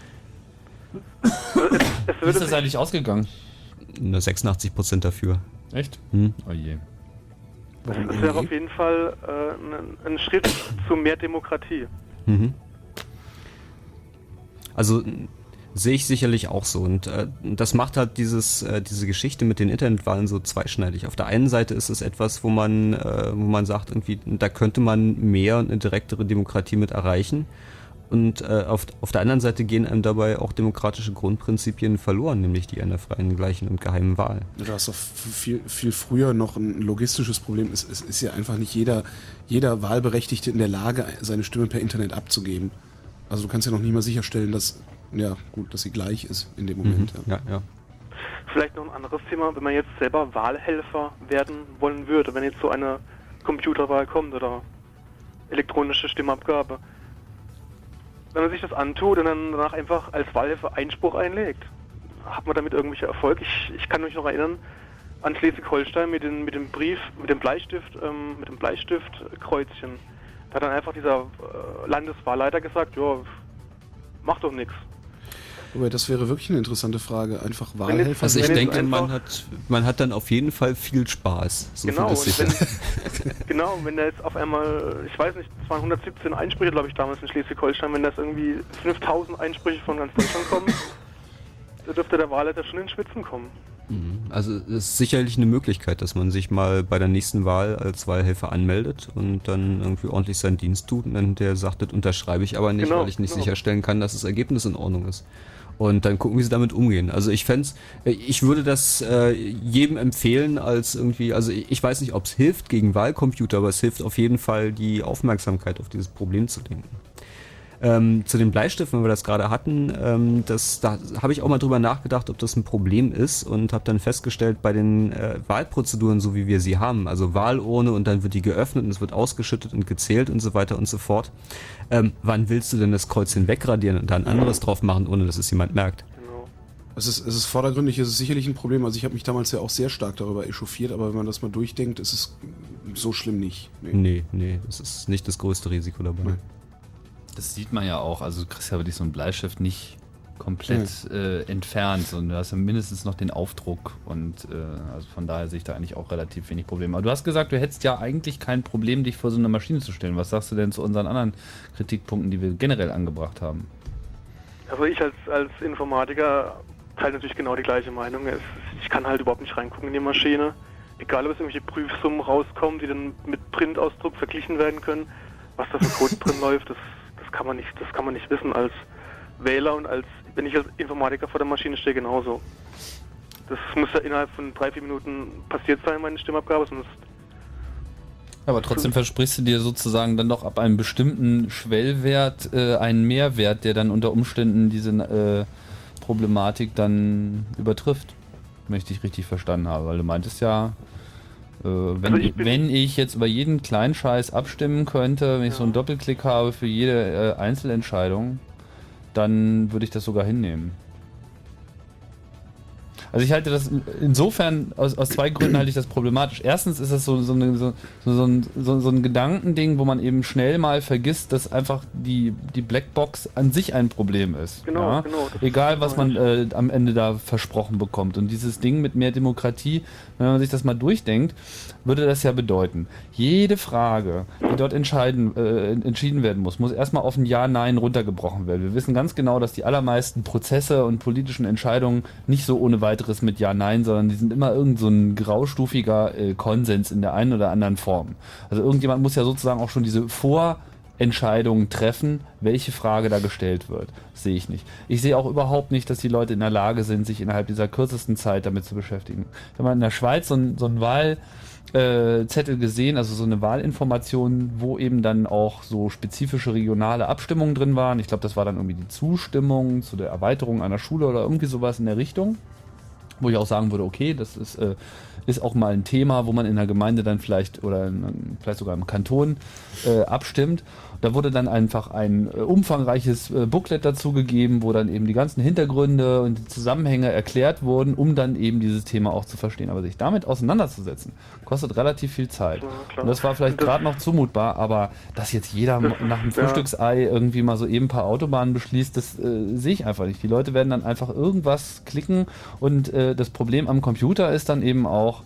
Wie ist das eigentlich ausgegangen? 86% dafür. Echt? Oh je. Das wäre auf jeden Fall ein Schritt zu mehr Demokratie. Also sehe ich sicherlich auch so. Und das macht halt diese Geschichte mit den Internetwahlen so zweischneidig. Auf der einen Seite ist es etwas, wo man sagt, irgendwie, da könnte man mehr und eine direktere Demokratie mit erreichen. Und auf der anderen Seite gehen einem dabei auch demokratische Grundprinzipien verloren, nämlich die einer freien, gleichen und geheimen Wahl. Da ist doch viel früher noch ein logistisches Problem. Es ist ja einfach nicht jeder Wahlberechtigte in der Lage, seine Stimme per Internet abzugeben. Also du kannst ja noch nie mal sicherstellen, dass sie gleich ist in dem Moment. Ja. Vielleicht noch ein anderes Thema, wenn man jetzt selber Wahlhelfer werden wollen würde, wenn jetzt so eine Computerwahl kommt oder elektronische Stimmabgabe. Wenn man sich das antut und dann danach einfach als Wahlhelfer Einspruch einlegt, hat man damit irgendwelche Erfolg? Ich kann mich noch erinnern an Schleswig-Holstein mit dem Bleistiftkreuzchen. Da hat dann einfach dieser Landeswahlleiter gesagt, ja, mach doch nichts. Aber das wäre wirklich eine interessante Frage. Einfach Wahlhelfer. Also ich denke, man hat dann auf jeden Fall viel Spaß. So genau, wenn da jetzt auf einmal, ich weiß nicht, es waren 117 Einsprüche, glaube ich, damals in Schleswig-Holstein, wenn das irgendwie 5000 Einsprüche von ganz Deutschland kommen, da dürfte der Wahlleiter schon in Schwitzen kommen. Also es ist sicherlich eine Möglichkeit, dass man sich mal bei der nächsten Wahl als Wahlhelfer anmeldet und dann irgendwie ordentlich seinen Dienst tut und dann der sagt, das unterschreibe ich aber nicht, weil ich nicht sicherstellen kann, dass das Ergebnis in Ordnung ist. Und dann gucken, wie sie damit umgehen. Also ich würde das jedem empfehlen als irgendwie, also ich weiß nicht, ob es hilft gegen Wahlcomputer, aber es hilft auf jeden Fall, die Aufmerksamkeit auf dieses Problem zu lenken. Zu den Bleistiften, wenn wir das gerade hatten, da habe ich auch mal drüber nachgedacht, ob das ein Problem ist und habe dann festgestellt, bei den Wahlprozeduren, so wie wir sie haben, also Wahlurne und dann wird die geöffnet und es wird ausgeschüttet und gezählt und so weiter und so fort. Wann willst du denn das Kreuzchen wegradieren und da ein anderes drauf machen, ohne dass es jemand merkt? Es ist vordergründig, es ist sicherlich ein Problem. Also ich habe mich damals ja auch sehr stark darüber echauffiert, aber wenn man das mal durchdenkt, ist es so schlimm nicht. Nee, das ist nicht das größte Risiko dabei. Nee. Das sieht man ja auch, also du kriegst ja wirklich so einen Bleistift nicht komplett entfernt, sondern du hast ja mindestens noch den Aufdruck und also von daher sehe ich da eigentlich auch relativ wenig Probleme. Aber du hast gesagt, du hättest ja eigentlich kein Problem, dich vor so eine Maschine zu stellen. Was sagst du denn zu unseren anderen Kritikpunkten, die wir generell angebracht haben? Also ich als Informatiker teile natürlich genau die gleiche Meinung. Ich kann halt überhaupt nicht reingucken in die Maschine. Egal, ob es irgendwelche Prüfsummen rauskommen, die dann mit Printausdruck verglichen werden können, was da für Code drin läuft, das kann man nicht wissen als Wähler und wenn ich als Informatiker vor der Maschine stehe, genauso. Das muss ja innerhalb von 3-4 Minuten passiert sein, meine Stimmabgabe, sonst. Aber trotzdem versprichst du dir sozusagen dann doch ab einem bestimmten Schwellwert einen Mehrwert, der dann unter Umständen diese Problematik dann übertrifft, wenn ich dich richtig verstanden habe, weil du meintest ja, wenn ich jetzt über jeden kleinen Scheiß abstimmen könnte, wenn ich so einen Doppelklick habe für jede Einzelentscheidung, dann würde ich das sogar hinnehmen. Also ich halte das insofern, aus zwei Gründen halte ich das problematisch. Erstens ist das so ein Gedankending, wo man eben schnell mal vergisst, dass einfach die Blackbox an sich ein Problem ist. Genau, ja? genau. Egal, was man am Ende da versprochen bekommt. Und dieses Ding mit mehr Demokratie, wenn man sich das mal durchdenkt, würde das ja bedeuten, jede Frage, die dort entschieden werden muss erstmal auf ein Ja-Nein runtergebrochen werden. Wir wissen ganz genau, dass die allermeisten Prozesse und politischen Entscheidungen nicht so ohne weiteres mit Ja-Nein, sondern die sind immer irgend so ein graustufiger Konsens in der einen oder anderen Form. Also irgendjemand muss ja sozusagen auch schon diese Vorentscheidungen treffen, welche Frage da gestellt wird. Das sehe ich nicht. Ich sehe auch überhaupt nicht, dass die Leute in der Lage sind, sich innerhalb dieser kürzesten Zeit damit zu beschäftigen. Wenn man in der Schweiz so ein Wahlzettel gesehen, also so eine Wahlinformation, wo eben dann auch so spezifische regionale Abstimmungen drin waren. Ich glaube, das war dann irgendwie die Zustimmung zu der Erweiterung einer Schule oder irgendwie sowas in der Richtung. Wo ich auch sagen würde, okay, das ist auch mal ein Thema, wo man in der Gemeinde dann vielleicht oder vielleicht sogar im Kanton abstimmt. Da wurde dann einfach ein umfangreiches Booklet dazu gegeben, wo dann eben die ganzen Hintergründe und die Zusammenhänge erklärt wurden, um dann eben dieses Thema auch zu verstehen. Aber sich damit auseinanderzusetzen, kostet relativ viel Zeit. Ja, und das war vielleicht gerade noch zumutbar, aber dass jetzt jeder nach dem Frühstücksei irgendwie mal so eben ein paar Autobahnen beschließt, das sehe ich einfach nicht. Die Leute werden dann einfach irgendwas klicken und das Problem am Computer ist dann eben auch,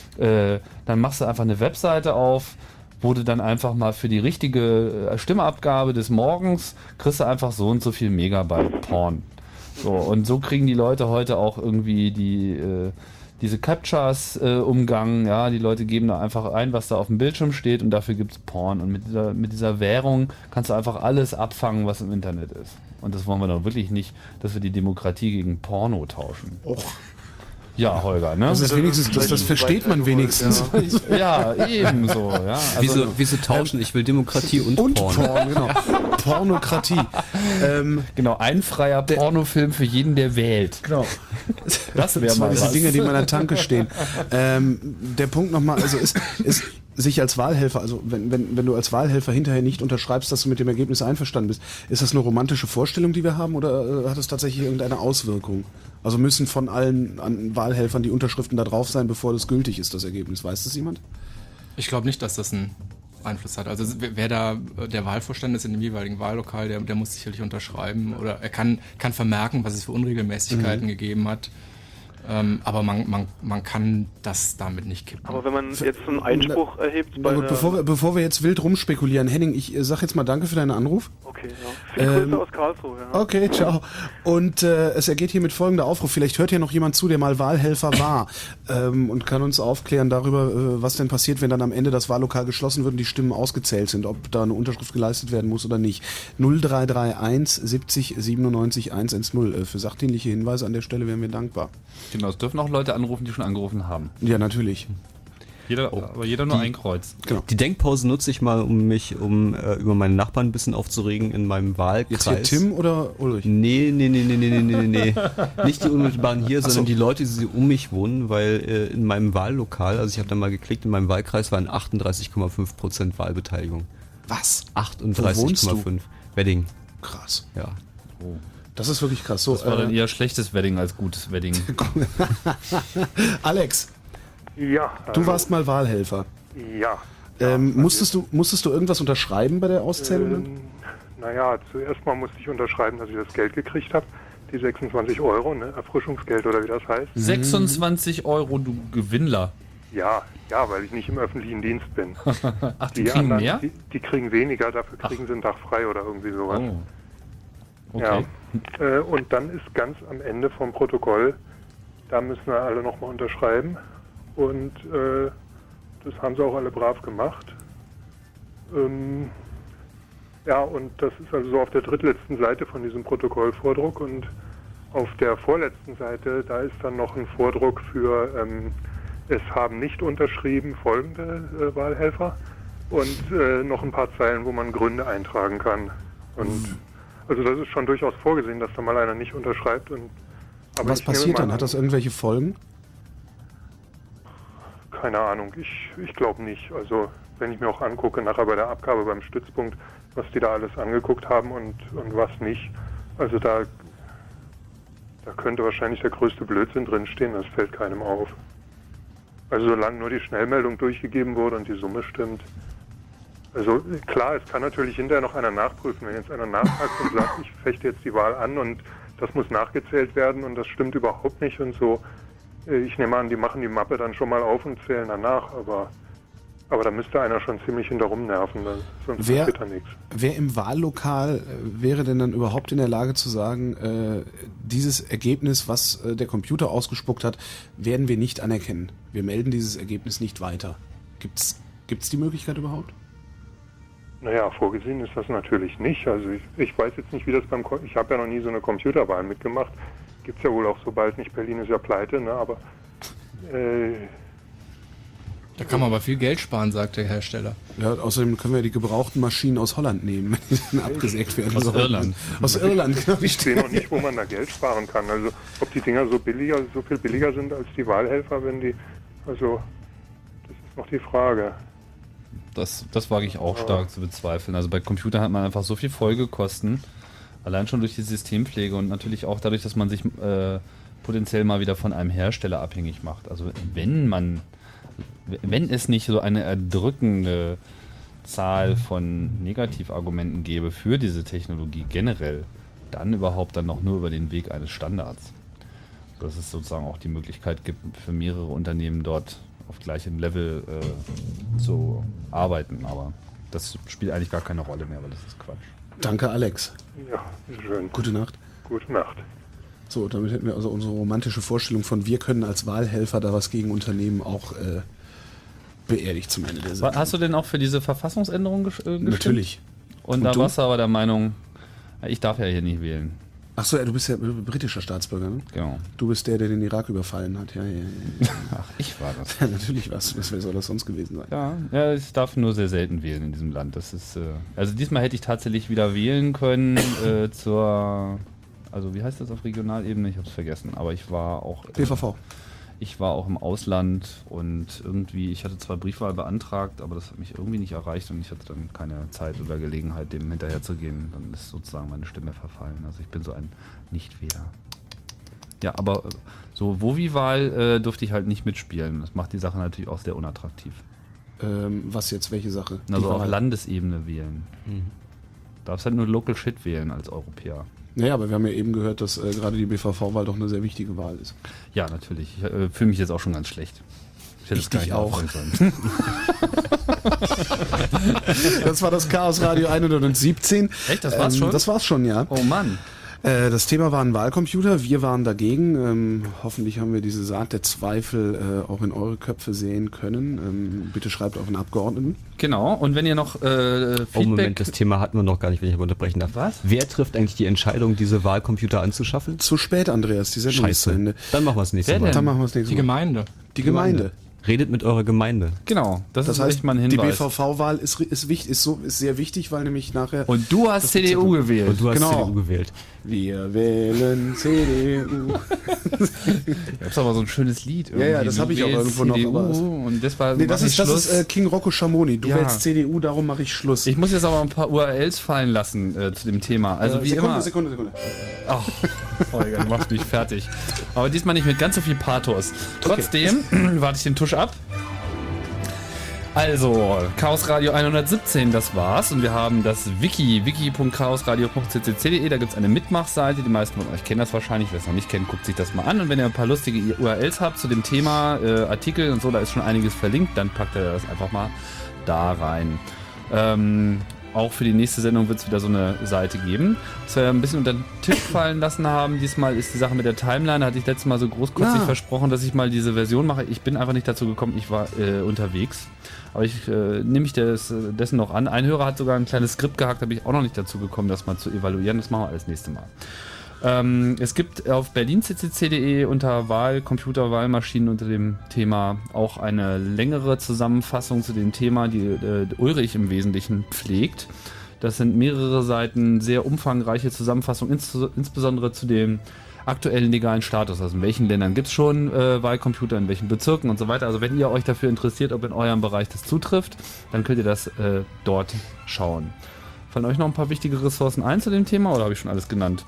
dann machst du einfach eine Webseite auf, wo du dann einfach mal für die richtige Stimmabgabe des Morgens kriegst du einfach so und so viel Megabyte Porn. So, und so kriegen die Leute heute auch irgendwie diese Captchas umgangen. Ja, die Leute geben da einfach ein, was da auf dem Bildschirm steht und dafür gibt es Porn. Und mit dieser Währung kannst du einfach alles abfangen, was im Internet ist. Und das wollen wir doch wirklich nicht, dass wir die Demokratie gegen Porno tauschen. Och. Ja, Holger, ne? Das ist wenigstens, das versteht man wenigstens. Ja, ebenso. Ja. Also, wieso tauschen? Ich will Demokratie und Porn. Genau. Pornokratie. Genau, ein freier Pornofilm für jeden, der wählt. Genau. Das wäre mal diese Dinge, die in meiner Tanke stehen. Der Punkt nochmal, also ist sich als Wahlhelfer, also wenn du als Wahlhelfer hinterher nicht unterschreibst, dass du mit dem Ergebnis einverstanden bist, ist das eine romantische Vorstellung, die wir haben, oder hat es tatsächlich irgendeine Auswirkung? Also müssen von allen Wahlhelfern die Unterschriften da drauf sein, bevor das gültig ist, das Ergebnis. Weiß das jemand? Ich glaube nicht, dass das einen Einfluss hat. Also wer da der Wahlvorstand ist in dem jeweiligen Wahllokal, der muss sicherlich unterschreiben oder er kann vermerken, was es für Unregelmäßigkeiten gegeben hat. Aber man kann das damit nicht kippen. Aber wenn man jetzt einen Einspruch erhebt... Bevor wir jetzt wild rumspekulieren, Henning, ich sag jetzt mal danke für deinen Anruf. Okay, ja. Viele Grüße aus Karlsruhe. Ja. Okay, ciao. Und es ergeht hiermit folgender Aufruf. Vielleicht hört ja noch jemand zu, der mal Wahlhelfer war und kann uns aufklären darüber, was denn passiert, wenn dann am Ende das Wahllokal geschlossen wird und die Stimmen ausgezählt sind, ob da eine Unterschrift geleistet werden muss oder nicht. 0331 70 97 110. Für sachdienliche Hinweise an der Stelle wären wir dankbar. Genau, es dürfen auch Leute anrufen, die schon angerufen haben. Ja, natürlich. Aber jeder nur ein Kreuz. Genau. Die Denkpause nutze ich mal, um über meine Nachbarn ein bisschen aufzuregen in meinem Wahlkreis. Jetzt hier Tim oder Ulrich? Nee. Nicht die unmittelbaren hier, sondern die Leute, die um mich wohnen, weil in meinem Wahllokal, also ich habe da mal geklickt, in meinem Wahlkreis waren 38,5% Wahlbeteiligung. Was? 38,5. Wedding. Krass. Ja. Oh. Das ist wirklich krass. So, das war dann eher schlechtes Wedding als gutes Wedding. Alex. Ja. Du warst mal Wahlhelfer. Ja. Musstest du irgendwas unterschreiben bei der Auszählung? Naja, zuerst mal musste ich unterschreiben, dass ich das Geld gekriegt habe. Die 26 Euro, ne? Erfrischungsgeld oder wie das heißt. 26 Euro, du Gewinnler. Ja, weil ich nicht im öffentlichen Dienst bin. Ach, die kriegen anderen, mehr? Die kriegen weniger, dafür kriegen sie einen Tag frei oder irgendwie sowas. Oh. Okay. Ja. Und dann ist ganz am Ende vom Protokoll, da müssen wir alle nochmal unterschreiben. Und das haben sie auch alle brav gemacht. Ja, und das ist also so auf der drittletzten Seite von diesem Protokollvordruck. Und auf der vorletzten Seite, da ist dann noch ein Vordruck für es haben nicht unterschrieben folgende Wahlhelfer und noch ein paar Zeilen, wo man Gründe eintragen kann. Und also das ist schon durchaus vorgesehen, dass da mal einer nicht unterschreibt. Aber was passiert dann? Hat das irgendwelche Folgen? Keine Ahnung, ich glaube nicht. Also wenn ich mir auch angucke, nachher bei der Abgabe beim Stützpunkt, was die da alles angeguckt haben und was nicht. Also da könnte wahrscheinlich der größte Blödsinn drinstehen, das fällt keinem auf. Also solange nur die Schnellmeldung durchgegeben wurde und die Summe stimmt. Also klar, es kann natürlich hinterher noch einer nachprüfen. Wenn jetzt einer nachfragt und sagt, ich fechte jetzt die Wahl an und das muss nachgezählt werden und das stimmt überhaupt nicht und so. Ich nehme an, die machen die Mappe dann schon mal auf und zählen danach, aber da müsste einer schon ziemlich hinterrum nerven, sonst passiert da nichts. Wer im Wahllokal wäre denn dann überhaupt in der Lage zu sagen, dieses Ergebnis, was der Computer ausgespuckt hat, werden wir nicht anerkennen. Wir melden dieses Ergebnis nicht weiter. Gibt's die Möglichkeit überhaupt? Naja, vorgesehen ist das natürlich nicht. Also ich weiß jetzt nicht, wie das ich habe ja noch nie so eine Computerwahl mitgemacht. Gibt's ja wohl auch so bald nicht. Berlin ist ja pleite, ne? Aber da kann man aber viel Geld sparen, sagt der Hersteller. Ja, außerdem können wir die gebrauchten Maschinen aus Holland nehmen, wenn die dann abgesägt werden. Aus Irland. Aus Irland, genau. Ich sehe noch nicht, wo man da Geld sparen kann. Also ob die Dinger so viel billiger sind als die Wahlhelfer, das ist noch die Frage. Das wage ich auch stark zu bezweifeln. Also bei Computern hat man einfach so viel Folgekosten, allein schon durch die Systempflege und natürlich auch dadurch, dass man sich potenziell mal wieder von einem Hersteller abhängig macht. Also wenn es nicht so eine erdrückende Zahl von Negativargumenten gäbe für diese Technologie generell, dann überhaupt dann noch nur über den Weg eines Standards. Dass es sozusagen auch die Möglichkeit gibt, für mehrere Unternehmen dort auf gleichem Level zu arbeiten. Aber das spielt eigentlich gar keine Rolle mehr, weil das ist Quatsch. Danke, Alex. Ja, schön. Gute Nacht. Gute Nacht. So, damit hätten wir also unsere romantische Vorstellung von wir können als Wahlhelfer da was gegen Unternehmen auch beerdigt zum Ende der Sendung. Hast du denn auch für diese Verfassungsänderung gestimmt? Natürlich. Und da warst du aber der Meinung, ich darf ja hier nicht wählen. Ach so, du bist ja britischer Staatsbürger, ne? Genau. Du bist der den Irak überfallen hat. Ja. Ach, ich war das. Ja, natürlich warst du das. Wer soll das sonst gewesen sein? Ja, ich darf nur sehr selten wählen in diesem Land. Das ist, also diesmal hätte ich tatsächlich wieder wählen können also wie heißt das auf Regionalebene? Ich habe es vergessen. Aber ich war auch... PVV. Ich war auch im Ausland und irgendwie, ich hatte zwar Briefwahl beantragt, aber das hat mich irgendwie nicht erreicht und ich hatte dann keine Zeit oder Gelegenheit, dem hinterher zu gehen. Dann ist sozusagen meine Stimme verfallen. Also ich bin so ein Nichtwähler. Ja, aber so Wovi-Wahl durfte ich halt nicht mitspielen. Das macht die Sache natürlich auch sehr unattraktiv. Was jetzt, welche Sache? Also auf Landesebene wählen. Darfst halt nur Local Shit wählen als Europäer. Naja, aber wir haben ja eben gehört, dass gerade die BVV-Wahl doch eine sehr wichtige Wahl ist. Ja, natürlich. Ich fühle mich jetzt auch schon ganz schlecht. Ich hätte es gar nicht auch. Das war das Chaos Radio 117. Echt, das war's schon? Das war's schon, ja. Oh Mann. Das Thema war ein Wahlcomputer. Wir waren dagegen. Hoffentlich haben wir diese Saat der Zweifel auch in eure Köpfe sehen können. Bitte schreibt auf einen Abgeordneten. Genau. Und wenn ihr noch Feedback... Oh Moment, das Thema hatten wir noch gar nicht, wenn ich aber unterbrechen darf. Was? Wer trifft eigentlich die Entscheidung, diese Wahlcomputer anzuschaffen? Zu spät, Andreas. Die Sendung ist zu Ende. Dann machen wir es nächstes Mal. Dann machen wir es nächstes Mal. Die Gemeinde. Die Gemeinde. Redet mit eurer Gemeinde. Genau, das ist heißt, echt mal ein die Hinweis. BVV-Wahl ist sehr wichtig, weil nämlich nachher... Und du hast CDU gewählt. Und du hast Genau. CDU gewählt. Wir wählen CDU. Das ist aber so ein schönes Lied. Ja, das habe ich auch irgendwo noch. CDU, Aber und deshalb das mach ich ist Schluss. King Rocco Schamoni. Du Ja. wählst CDU, darum mache ich Schluss. Ich muss jetzt aber ein paar URLs fallen lassen zu dem Thema. Also wie immer. Sekunde. Ach, Holger, du machst mich fertig. Aber diesmal nicht mit ganz so viel Pathos. Trotzdem warte ich den Tusch ab. Also, Chaos Radio 117, das war's. Und wir haben das wiki.chaosradio.ccc.de. Da gibt's eine Mitmachseite. Die meisten von euch kennen das wahrscheinlich. Wer es noch nicht kennt, guckt sich das mal an. Und wenn ihr ein paar lustige URLs habt zu dem Thema, Artikel und so, da ist schon einiges verlinkt, dann packt ihr das einfach mal da rein. Auch für die nächste Sendung wird es wieder so eine Seite geben. Was wir ein bisschen unter den Tisch fallen lassen haben, diesmal ist die Sache mit der Timeline. Da hatte ich letztes Mal so großkotzig versprochen, dass ich mal diese Version mache. Ich bin einfach nicht dazu gekommen, ich war unterwegs. Aber ich nehme mich dessen noch an. Ein Hörer hat sogar ein kleines Skript gehackt, da bin ich auch noch nicht dazu gekommen, das mal zu evaluieren. Das machen wir alles nächste Mal. Es gibt auf berlinccc.de unter Wahlcomputer, Wahlmaschinen unter dem Thema auch eine längere Zusammenfassung zu dem Thema, die Ulrich im Wesentlichen pflegt. Das sind mehrere Seiten, sehr umfangreiche Zusammenfassung, insbesondere zu dem aktuellen legalen Status. Also in welchen Ländern gibt es schon Wahlcomputer, in welchen Bezirken und so weiter. Also wenn ihr euch dafür interessiert, ob in eurem Bereich das zutrifft, dann könnt ihr das dort schauen. Fallen euch noch ein paar wichtige Ressourcen ein zu dem Thema oder habe ich schon alles genannt?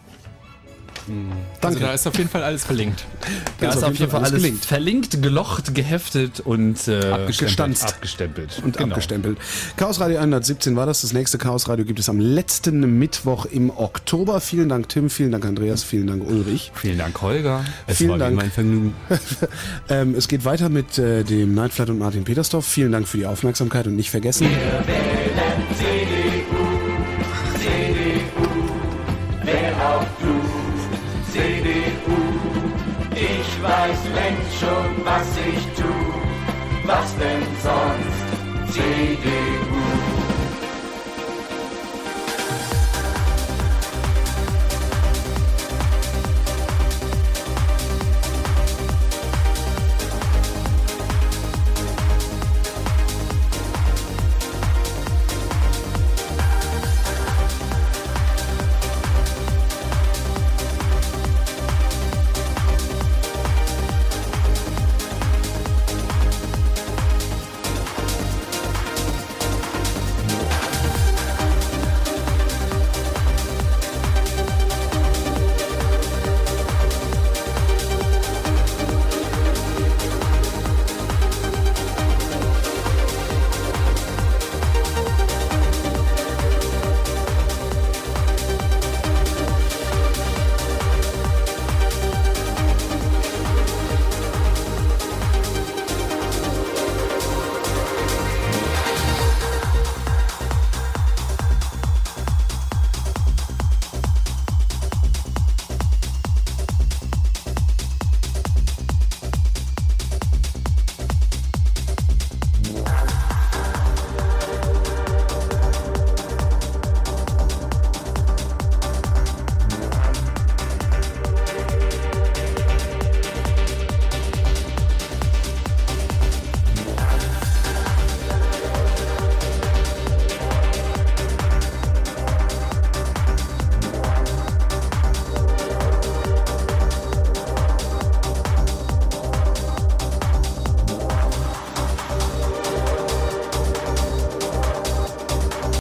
Also da ist auf jeden Fall alles verlinkt. Da ist auf jeden Fall alles verlinkt, gelocht, geheftet und abgestempelt. Abgestempelt. Chaos Radio 117 war das. Das nächste Chaos Radio gibt es am letzten Mittwoch im Oktober. Vielen Dank Tim, vielen Dank Andreas, vielen Dank Ulrich. Vielen Dank Holger. Vielen Dank. Mein Vergnügen. Es geht weiter mit dem Nightflight und Martin Petersdorf. Vielen Dank für die Aufmerksamkeit und nicht vergessen. Ich weiß längst schon, was ich tu, was denn sonst? CDU.